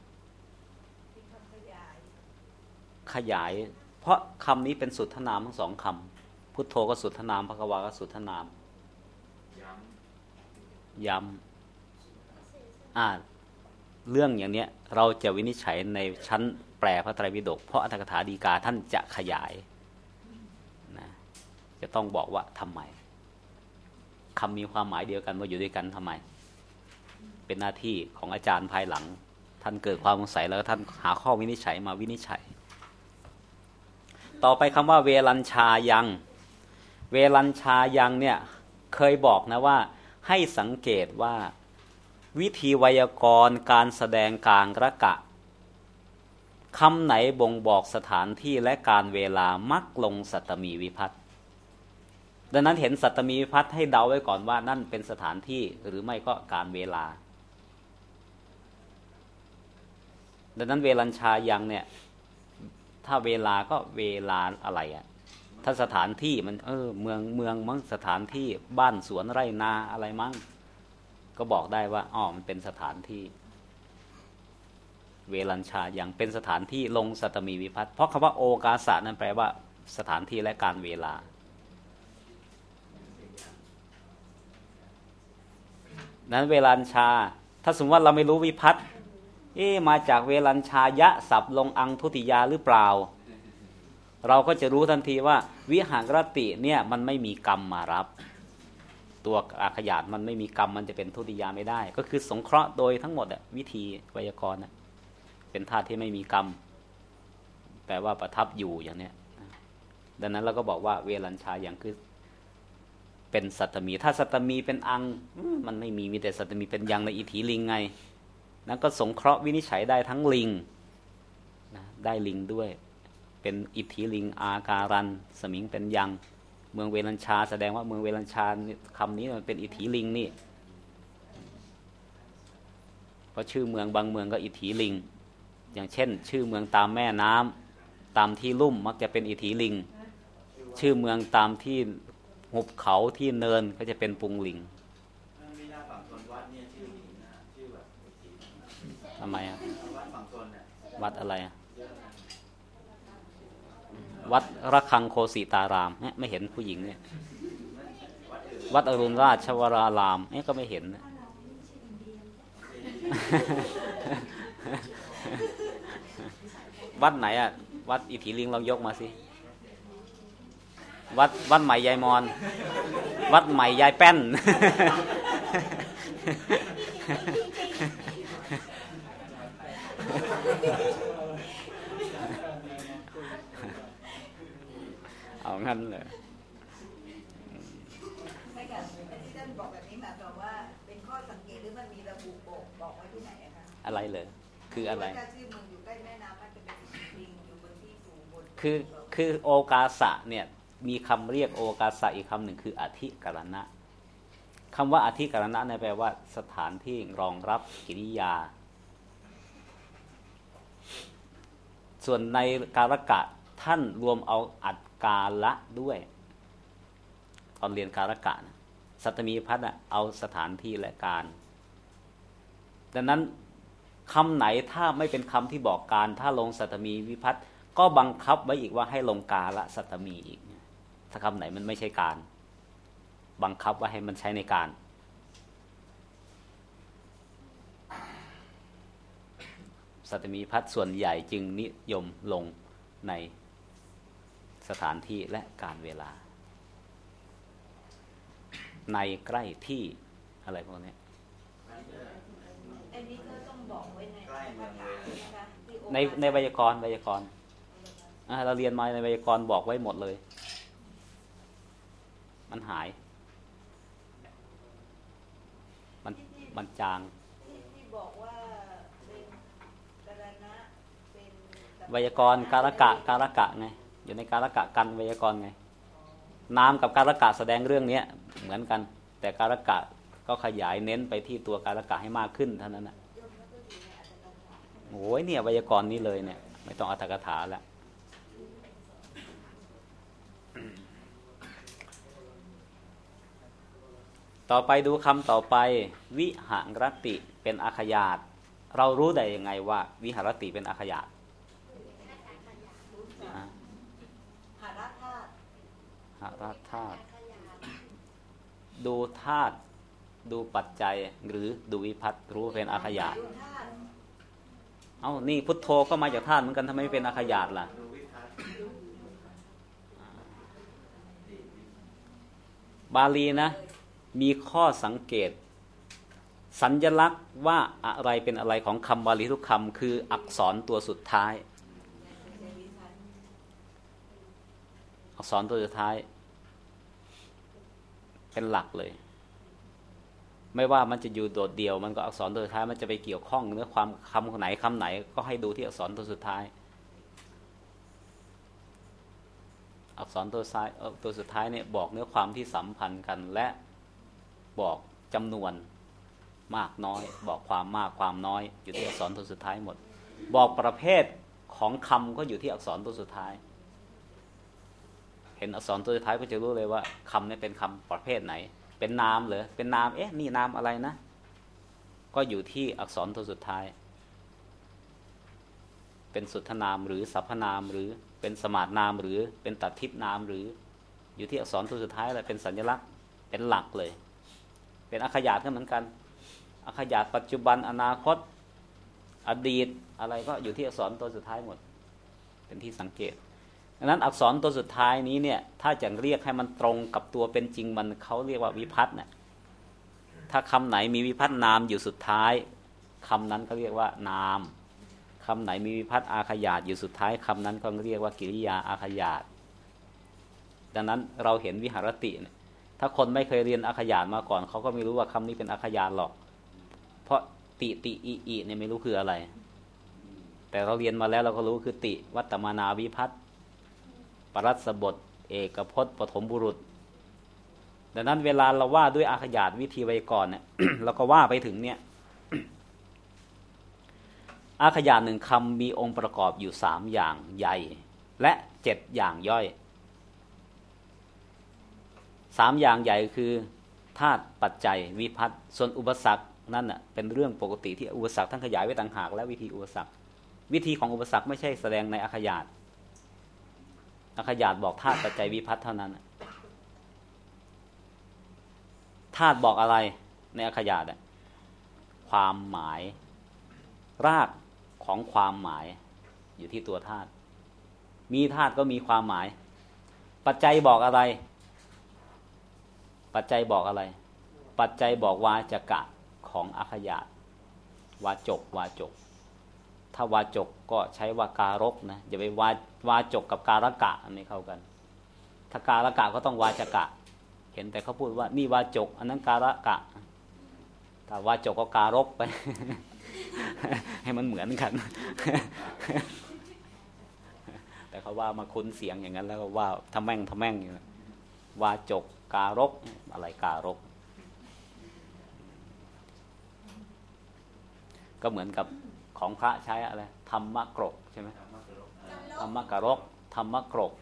ขยายเพราะคำนี้เป็นสุทธนามทั้งสองคำพุทโธก็สุทธนามภัควาก็สุทธนามย้ำอ่าเรื่องอย่างเนี้ยเราจะวินิจฉัยในชั้นแปลพระไตรปิฎกเพราะอรรถกถาฎีกาท่านจะขยายนะจะต้องบอกว่าทำไมคำมีความหมายเดียวกันมาอยู่ด้วยกันทำไมเป็นหน้าที่ของอาจารย์ภายหลังท่านเกิดความสงสัยแล้วท่านหาข้อวินิจฉัยมาวินิจฉัยต่อไปคำว่าเวรัญชายังเวรัญชายังเนี่ยเคยบอกนะว่าให้สังเกตว่าวิธีไวยากรณ์การแสดงกลางระกะคำไหนบ่งบอกสถานที่และการเวลามักลงสัตตมีวิภัตติดังนั้นเห็นสัตตมีวิภัตติให้เดาไว้ก่อนว่านั่นเป็นสถานที่หรือไม่ก็การเวลาดังนั้นเวรัญชายังเนี่ยถ้าเวลาก็เวลาอะไรอ่ะถ้าสถานที่มันเออเมืองเมืองมั้งสถานที่บ้านสวนไร่นาอะไรมั้งก็บอกได้ว่าอ๋อมันเป็นสถานที่เวรัญชายังเป็นสถานที่ลงสัตตมีวิภัตติเพราะคำว่าโอกาสะนั้นแปลว่าสถานที่และการเวลานั้นเวรัญชาถ้าสมมติว่าเราไม่รู้วิภัตติเอ๊ะมาจากเวรัญชายะศัพท์ลงอังทุติยาหรือเปล่าเราก็จะรู้ทันทีว่าวิหารติเนี่ยมันไม่มีกรรมมารับตัวอาขยาตมันไม่มีกรรมมันจะเป็นทุติยาไม่ได้ก็คือสงเคราะห์โดยทั้งหมดอะวิธีไวยากรณ์นะเป็นธาตุที่ไม่มีกรรมแปลว่าประทับอยู่อย่างเนี้ยดังนั้นเราก็บอกว่าเวรัญชาอย่างคือเป็นสัตตมีถ้าสัตตมีเป็นอังมันไม่มีมีแต่สัตตมีเป็นยังในอิทธิลิงไงนั้นก็สงเคราะห์วินิจฉัยได้ทั้งลิงนะได้ลิงด้วยเป็นอิทธิลิงอาการันสมิงเป็นยังเมืองเวรัญชาแสดงว่าเมืองเวรัญชาคำนี้มันเป็นอิทธิลิงนี่เพราะชื่อเมืองบางเมืองก็อิทธิลิงอย่างเช่นชื่อเมืองตามแม่น้ำตามที่ลุ่มมักจะเป็นอิทธิลิงชื่อเมืองตามที่หุบเขาที่เนินก็จะเป็นปุงลิงทำไมอ่ะวัดอะไรอ่ะวัดระฆังโคสิตารามเนี่ยไม่เห็นผู้หญิงเนี่ยวัดอรุณราชวรารามเนี่ยก็ไม่เห็นนะ วัดไหนอ่ะวัดอิทธิลิงลองยกมาสิวัดวัดใหม่ยายมอนวัดใหม่ยายแป้น เอางั้นเลยไม่กันที่ท่านบอกแบบนี้หมายความว่าเป็นข้อสังเกตหรือมันมีระบุบอกไว้ที่ไหนอะคะอะไรเลยคืออะไรถ้าชื่อเมืองอยู่ใกล้แม่น้ำมันจะเป็นลิงอยู่บนที่สูงบนคือคือโอกาสะเนี่ยมีคำเรียกโอกาสะอีกคำหนึ่งคืออธิกรณะคำว่าอธิกรณะเนี่ยแปลว่าสถานที่รองรับกิริยาส่วนในการกะท่านรวมเอาอัดกาละด้วยตอนเรียนการกะนะสัตตมีภัตติเอาสถานที่และการดังนั้นคำไหนถ้าไม่เป็นคำที่บอกการถ้าลงสัตตมีวิภัตติก็บังคับไว้อีกว่าให้ลงกาละสัตตมีอีกถ้าคำไหนมันไม่ใช่การบังคับว่าให้มันใช้ในการสัตมีพัฒน์ส่วนใหญ่จึงนิยมลงในสถานที่และการเวลาในใกล้ที่อะไรพวกนี้อันนี้ก็ต้องบอกไว้ในในในไวยากรณ์ไวยากรณ์เราเรียนมาในไวยากรณ์บอกไว้หมดเลยมันหายมันมันจางที่บอกว่าเป็นกรณะเป็นไวยากรณ์การกะการกะไงอยู่ในการกะกันไวยากรณ์ไงนามกับการกะแสดงเรื่องนี้เหมือนกันแต่การกะก็ขยายเน้นไปที่ตัวการกะให้มากขึ้นเท่านั้นนะโอ้ยเนี่ยไวยากรณ์นี้เลยเนี่ยไม่ต้องอรรถกถาแล้วต่อไปดูคำต่อไปวิหารติเป็นอาขยาตเรารู้ได้ยังไงว่าวิหารติเป็นอาขยาตหารธาตุหารธาตุดูธาตุดูปัจจัยหรือดูวิภัตติรู้เป็นอาขยาตเอ้านี่พุทโธก็มาจากธาตุเหมือนกันทำไมไม่เป็นอาขยาตล่ะบาลีนะมีข้อสังเกตสัญลักษณ์ว่าอะไรเป็นอะไรของคำบาลีทุกคำคืออักษรตัวสุดท้ายอักษรตัวสุดท้ายเป็นหลักเลยไม่ว่ามันจะอยู่โดดเดี่ยวมันก็อักษรตัวสุดท้ายมันจะไปเกี่ยวข้องเนื้อความคำไหนคำไหนก็ให้ดูที่อักษรตัวสุดท้ายอักษรตัวท้ายตัวสุดท้ายเนี่ยบอกเนื้อความที่สัมพันธ์กันและบอกจำนวนมากน้อยบอกความมากความน้อยอยู่ที่อักษรตัวสุดท้ายหมดบอกประเภทของคำก็อยู่ที่อักษรตัวสุดท้ายเห็นอักษรตัวสุดท้ายก็จะรู้เลยว่าคำนี้เป็นคำประเภทไหนเป็นนามเหรอเป็นนามเอ๊ะนี่นามอะไรนะก็อยู่ที่อักษรตัวสุดท้ายเป็นสุทธนามหรือสรรพนามหรือเป็นสมาสนามหรือเป็นตัดทิพนามหรืออยู่ที่อักษรตัวสุดท้ายแหละเป็นสัญลักษณ์เป็นหลักเลยเป็นอาขยาตก็เหมือนกันอาขยาตปัจจุบันอนาคตอดีตอะไรก็อยู่ที่อักษรตัวสุดท้ายหมดเป็นที่สังเกตดังนั้นอักษรตัวสุดท้ายนี้เนี่ยถ้าจะเรียกให้มันตรงกับตัวเป็นจริงมันเขาเรียกว่าวิภัตติเนี่ยถ้าคำไหนมีวิภัตตินามอยู่สุดท้ายคำนั้นเขาเรียกว่านามคำไหนมีวิภัตติอาขยาตอยู่สุดท้ายคำนั้นก็เรียกว่ากิริยาอาขยาตดังนั้นเราเห็นวิหารติเนี่ยถ้าคนไม่เคยเรียนอาขยาตมาก่อนเขาก็ไม่รู้ว่าคำนี้เป็นอาขยาตหรอกเพราะติติอิอิเนี่ยไม่รู้คืออะไรแต่เราเรียนมาแล้วเราก็รู้คือติวัตตมานาวิภัตติปรัสสบทเอกพจน์ปฐมบุรุษดังนั้นเวลาเราว่าด้วยอาขยาตวิธีไวยากรณ์เนี่ย เราก็ว่าไปถึงเนี่ย อาขยาตหนึ่งคำมีองค์ประกอบอยู่สามอย่างใหญ่และเจ็ดอย่างย่อยสามอย่างใหญ่คือธาตุปัจจัยวิภัตติส่วนอุปสรรคนั่นน่ะเป็นเรื่องปกติที่อุปสรรคท่านขยายไว้ต่างหากและวิธีอุปสรรควิธีของอุปสรรคไม่ใช่แสดงในอาขยาตอาขยาตบอกธาตุปัจจัยวิภัตติเท่านั้นธาตุบอกอะไรในอาขยาตความหมายรากของความหมายอยู่ที่ตัวธาตุมีธาตุก็มีความหมายปัจจัยบอกอะไรปัจจัยบอกอะไรปัจจัยบอกวาจกะของอาขยาตวาจกวาจกถ้าวาจกก็ใช้วาการกนะอย่าไปวาวาจกกับการกะอันนี้เข้ากันถ้าการกะก็ต้องวาจกะเห็นแต่เขาพูดว่านี่วาจกอันนั้นการกะถ้าวาจกก็การกไป ให้มันเหมือนกัน แต่เขาว่ามาคุ้นเสียงอย่างนั้นแล้วก็ว่าทำแม่งทำแม่งอยู่วาจกการกอะไรการกก็เหมือนกับของพระใช้อะไรธรรมกรกใช่ไหมธรรมกรกธรรมกรก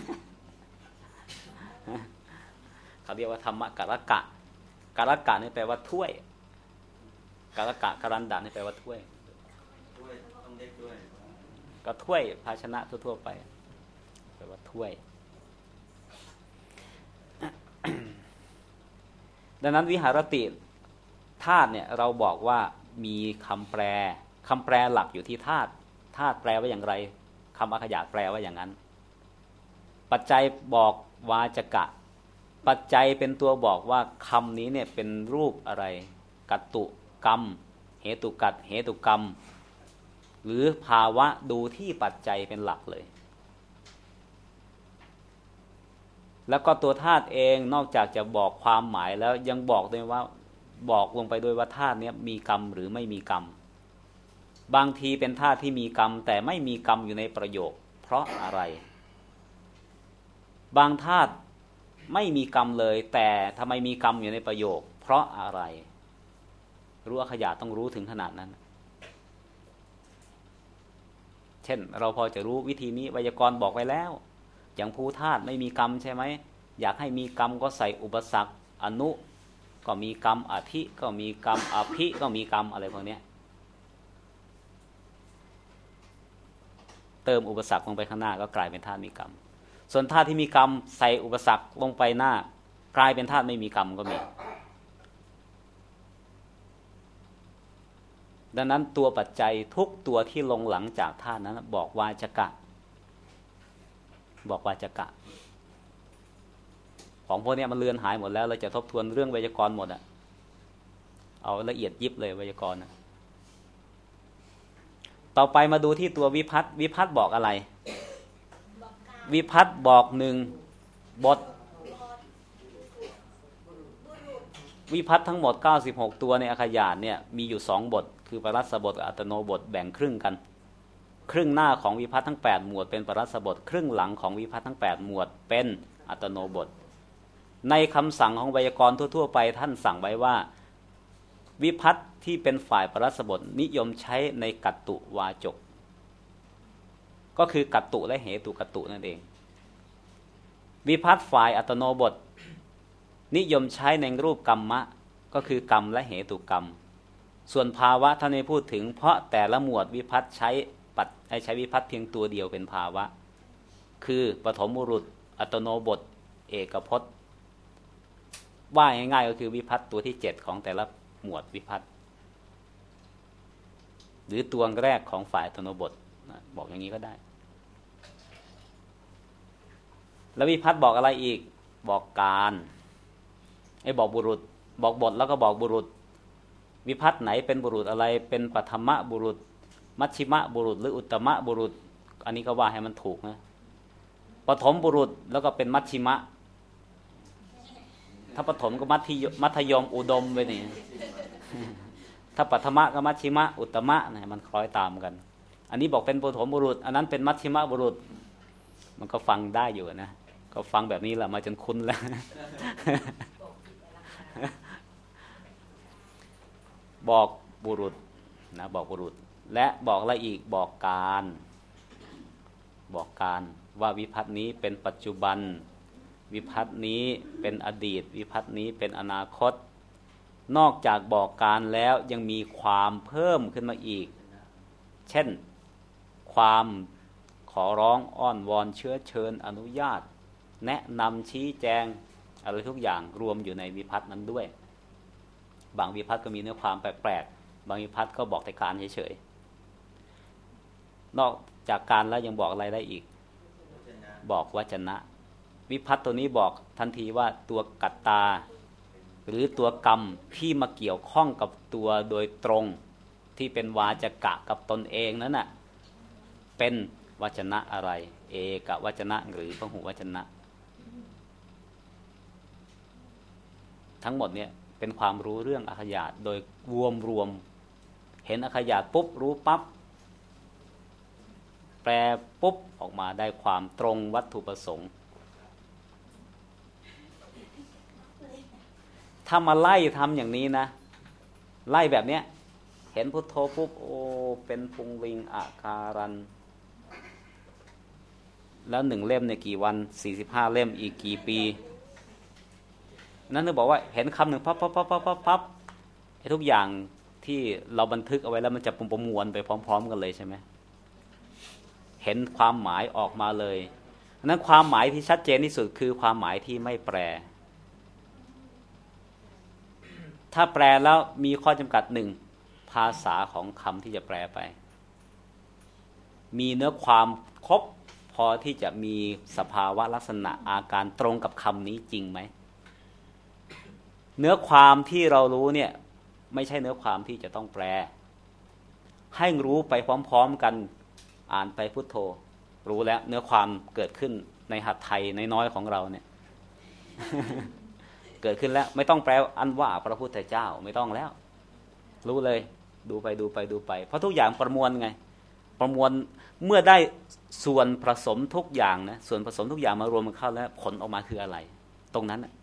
เขาเรียกว่าธรรมกรกะกรกะนี่แปลว่าถ้วยกรกะกรันดานี่แปลว่าถ้วยถ้วยต้องเล็กด้วยก็ถ้วยภาชนะทั่วๆไปแปลว่าถ้วย ดังนั้นวิหารติธาตุเนี่ยเราบอกว่ามีคำแปลคำแปลหลักอยู่ที่ธาตุธาตุแปลว่าอย่างไรคำอักขยะแปลว่าอย่างนั้นปัจจัยบอกวาจกะปัจจัยเป็นตัวบอกว่าคำนี้เนี่ยเป็นรูปอะไรกัตตุกรรมเหตุกัตเหตุกรรมหรือภาวะดูที่ปัจจัยเป็นหลักเลยแล้วก็ตัวธาตุเองนอกจากจะบอกความหมายแล้วยังบอกด้วยว่าบอกลงไปด้วยว่าธาตุนี้มีกรรมหรือไม่มีกรรมบางทีเป็นธาตุที่มีกรรมแต่ไม่มีกรรมอยู่ในประโยคเพราะอะไรบางธาตุไม่มีกรรมเลยแต่ทำไมมีกรรมอยู่ในประโยคเพราะอะไรรู้อักขยะต้องรู้ถึงขนาดนั้นเช่นเราพอจะรู้วิธีนี้ไวยากรณ์บอกไว้แล้วอย่างภูธาตุไม่มีกรรมใช่ไหมอยากให้มีกรรมก็ใส่อุปสรรคอนุก็มีกรรมอธิก็มีกรรมอภิก็มีกรรมอะไรพวกนี้เติมอุปสรรคลงไปข้างหน้าก็กลายเป็นธาตุมีกรรมส่วนธาตุที่มีกรรมใส่อุปสรรคลงไปหน้ากลายเป็นธาตุไม่มีกรรมก็มีดังนั้นตัวปัจจัยทุกตัวที่ลงหลังจากธาตุนั้นบอกวาจกะบอกวาจกะของพวกนี้มันเลือนหายหมดแล้วเราจะทบทวนเรื่องไวยากรณ์หมดอะเอาละเอียดยิบเลยไวยากรณ์นะต่อไปมาดูที่ตัววิภัตวิภัตบอกอะไรวิภัตบอกหนึ่งบทวิภัตทั้งหมดเก้าสิบหกตัวในอักขยานเนี่ยมีอยู่สองบทคือปรัสสบทกับอัตโนบทแบ่งครึ่งกันครึ่งหน้าของวิภัตทั้งแปดหมวดเป็นปรัสสบทครึ่งหลังของวิภัตทั้งแปดหมวดเป็นอัตโนบทในคำสั่งของไวยากรณ์ทั่วๆไปท่านสั่งไว้ว่าวิภัตที่เป็นฝ่ายปรัสสบทนิยมใช้ในกัตตุวาจกก็คือกัตตุและเหตุกัตตุนั่นเองวิภัตฝ่ายอัตโนบทนิยมใช้ในรูปกรรมะก็คือกรรมและเหตุกรรมส่วนภาวะท่านไม่พูดถึงเพราะแต่ละหมวดวิภัตใช้ปัดใช้วิภัตเพียงตัวเดียวเป็นภาวะคือปฐมบุรุษอัตโนบทเอกพจน์ว่าง่ายๆก็คือวิภัตตัวที่เจ็ดของแต่ละหมวดวิภัตหรือตัวแรกของฝ่ายอัตโนบทบอกอย่างนี้ก็ได้แล้ววิภัตบอกอะไรอีกบอกการไอ้บอกบุรุษบอกบทแล้วก็บอกบุรุษวิภัตไหนเป็นบุรุษอะไรเป็นปฐมบุรุษมัชชิมบุรุษหรืออุตตมบุรุษอันนี้ก็ว่าให้มันถูกนะปฐมบุรุษแล้วก็เป็นมัชชิมะถ้าปฐมก็มัธยมัธยมอุดมไปนี่ถ้าปฐมก็มัชชิมะอุตตมะเนี่ยมันคล้อยตามกันอันนี้บอกเป็นปฐมบุรุษอันนั้นเป็นมัชชิมบุรุษมันก็ฟังได้อยู่นะก็ฟังแบบนี้แหละมาจนคุ้นแล้วบอกบุรุษนะบอกบุรุษและบอกอะไรอีกบอกการบอกการว่าวิภัตนี้เป็นปัจจุบันวิภัตนี้เป็นอดีตวิภัตนี้เป็นอนาคตนอกจากบอกการแล้วยังมีความเพิ่มขึ้นมาอีกเช่นความขอร้องอ้อนวอนเชื้อเชิญอนุญาตแนะนำชี้แจงอะไรทุกอย่างรวมอยู่ในวิภัตนั้นด้วยบางวิภัตก็มีเนื้อความแปลกๆบางวิภัตก็บอกแต่การเฉยๆนอกจากการแล้วยังบอกอะไรได้อีกบอกวจนะวิภัตตัวนี้บอกทันทีว่าตัวกัตตาหรือตัวกรรมที่มาเกี่ยวข้องกับตัวโดยตรงที่เป็นวาจกะกับตนเองนั้นน่ะเป็นวจนะอะไรเอกวจนะหรือพหุวจนะทั้งหมดเนี่ยเป็นความรู้เรื่องอักขยาตโดยรวมรวมเห็นอักขยาตปุ๊บรู้ปั๊บแปลปุ๊บออกมาได้ความตรงวัตถุประสงค์ถ้ามาไล่ทำอย่างนี้นะไล่แบบเนี้ยเห็นพุทโธปุ๊บโอ้เป็นปุงลิงอาการันแล้วหนึ่งเล่มเนี่ยกี่วันสี่สิบห้าเล่มอีกกี่ปีนั่นจะบอกว่าเห็นคำหนึ่งพับพับพับพับพับพับไอ้ทุกอย่างที่เราบันทึกเอาไว้แล้วมันจะประมวลไปพร้อมๆกันเลยใช่ไหมเห็นความหมายออกมาเลยนั้นความหมายที่ชัดเจนที่สุดคือความหมายที่ไม่แปรถ้าแปลแล้วมีข้อจำกัดหนึ่งภภาษาของคำที่จะแปลไปมีเนื้อความครบพอที่จะมีสภาวะลักษณะอาการตรงกับคำนี้จริงไหมเนื้อความที่เรารู้เนี่ยไม่ใช่เนื้อความที่จะต้องแปลให้รู้ไปพร้อมๆกันอ่านไปพุทโธรู้แล้วเนื้อความเกิดขึ้นในหัตถ์ไทยน้อยๆของเราเนี่ย เกิดขึ้นแล้วไม่ต้องแปลอันว่าพระพุทธเจ้าไม่ต้องแล้วรู้เลยดูไปดูไปดูไปเพราะทุกอย่างประมวลไงประมวลเมื่อได้ส่วนผสมทุกอย่างนะส่วนผสมทุกอย่างมารวมกันเข้าแล้วผลออกมาคืออะไรตรงนั้น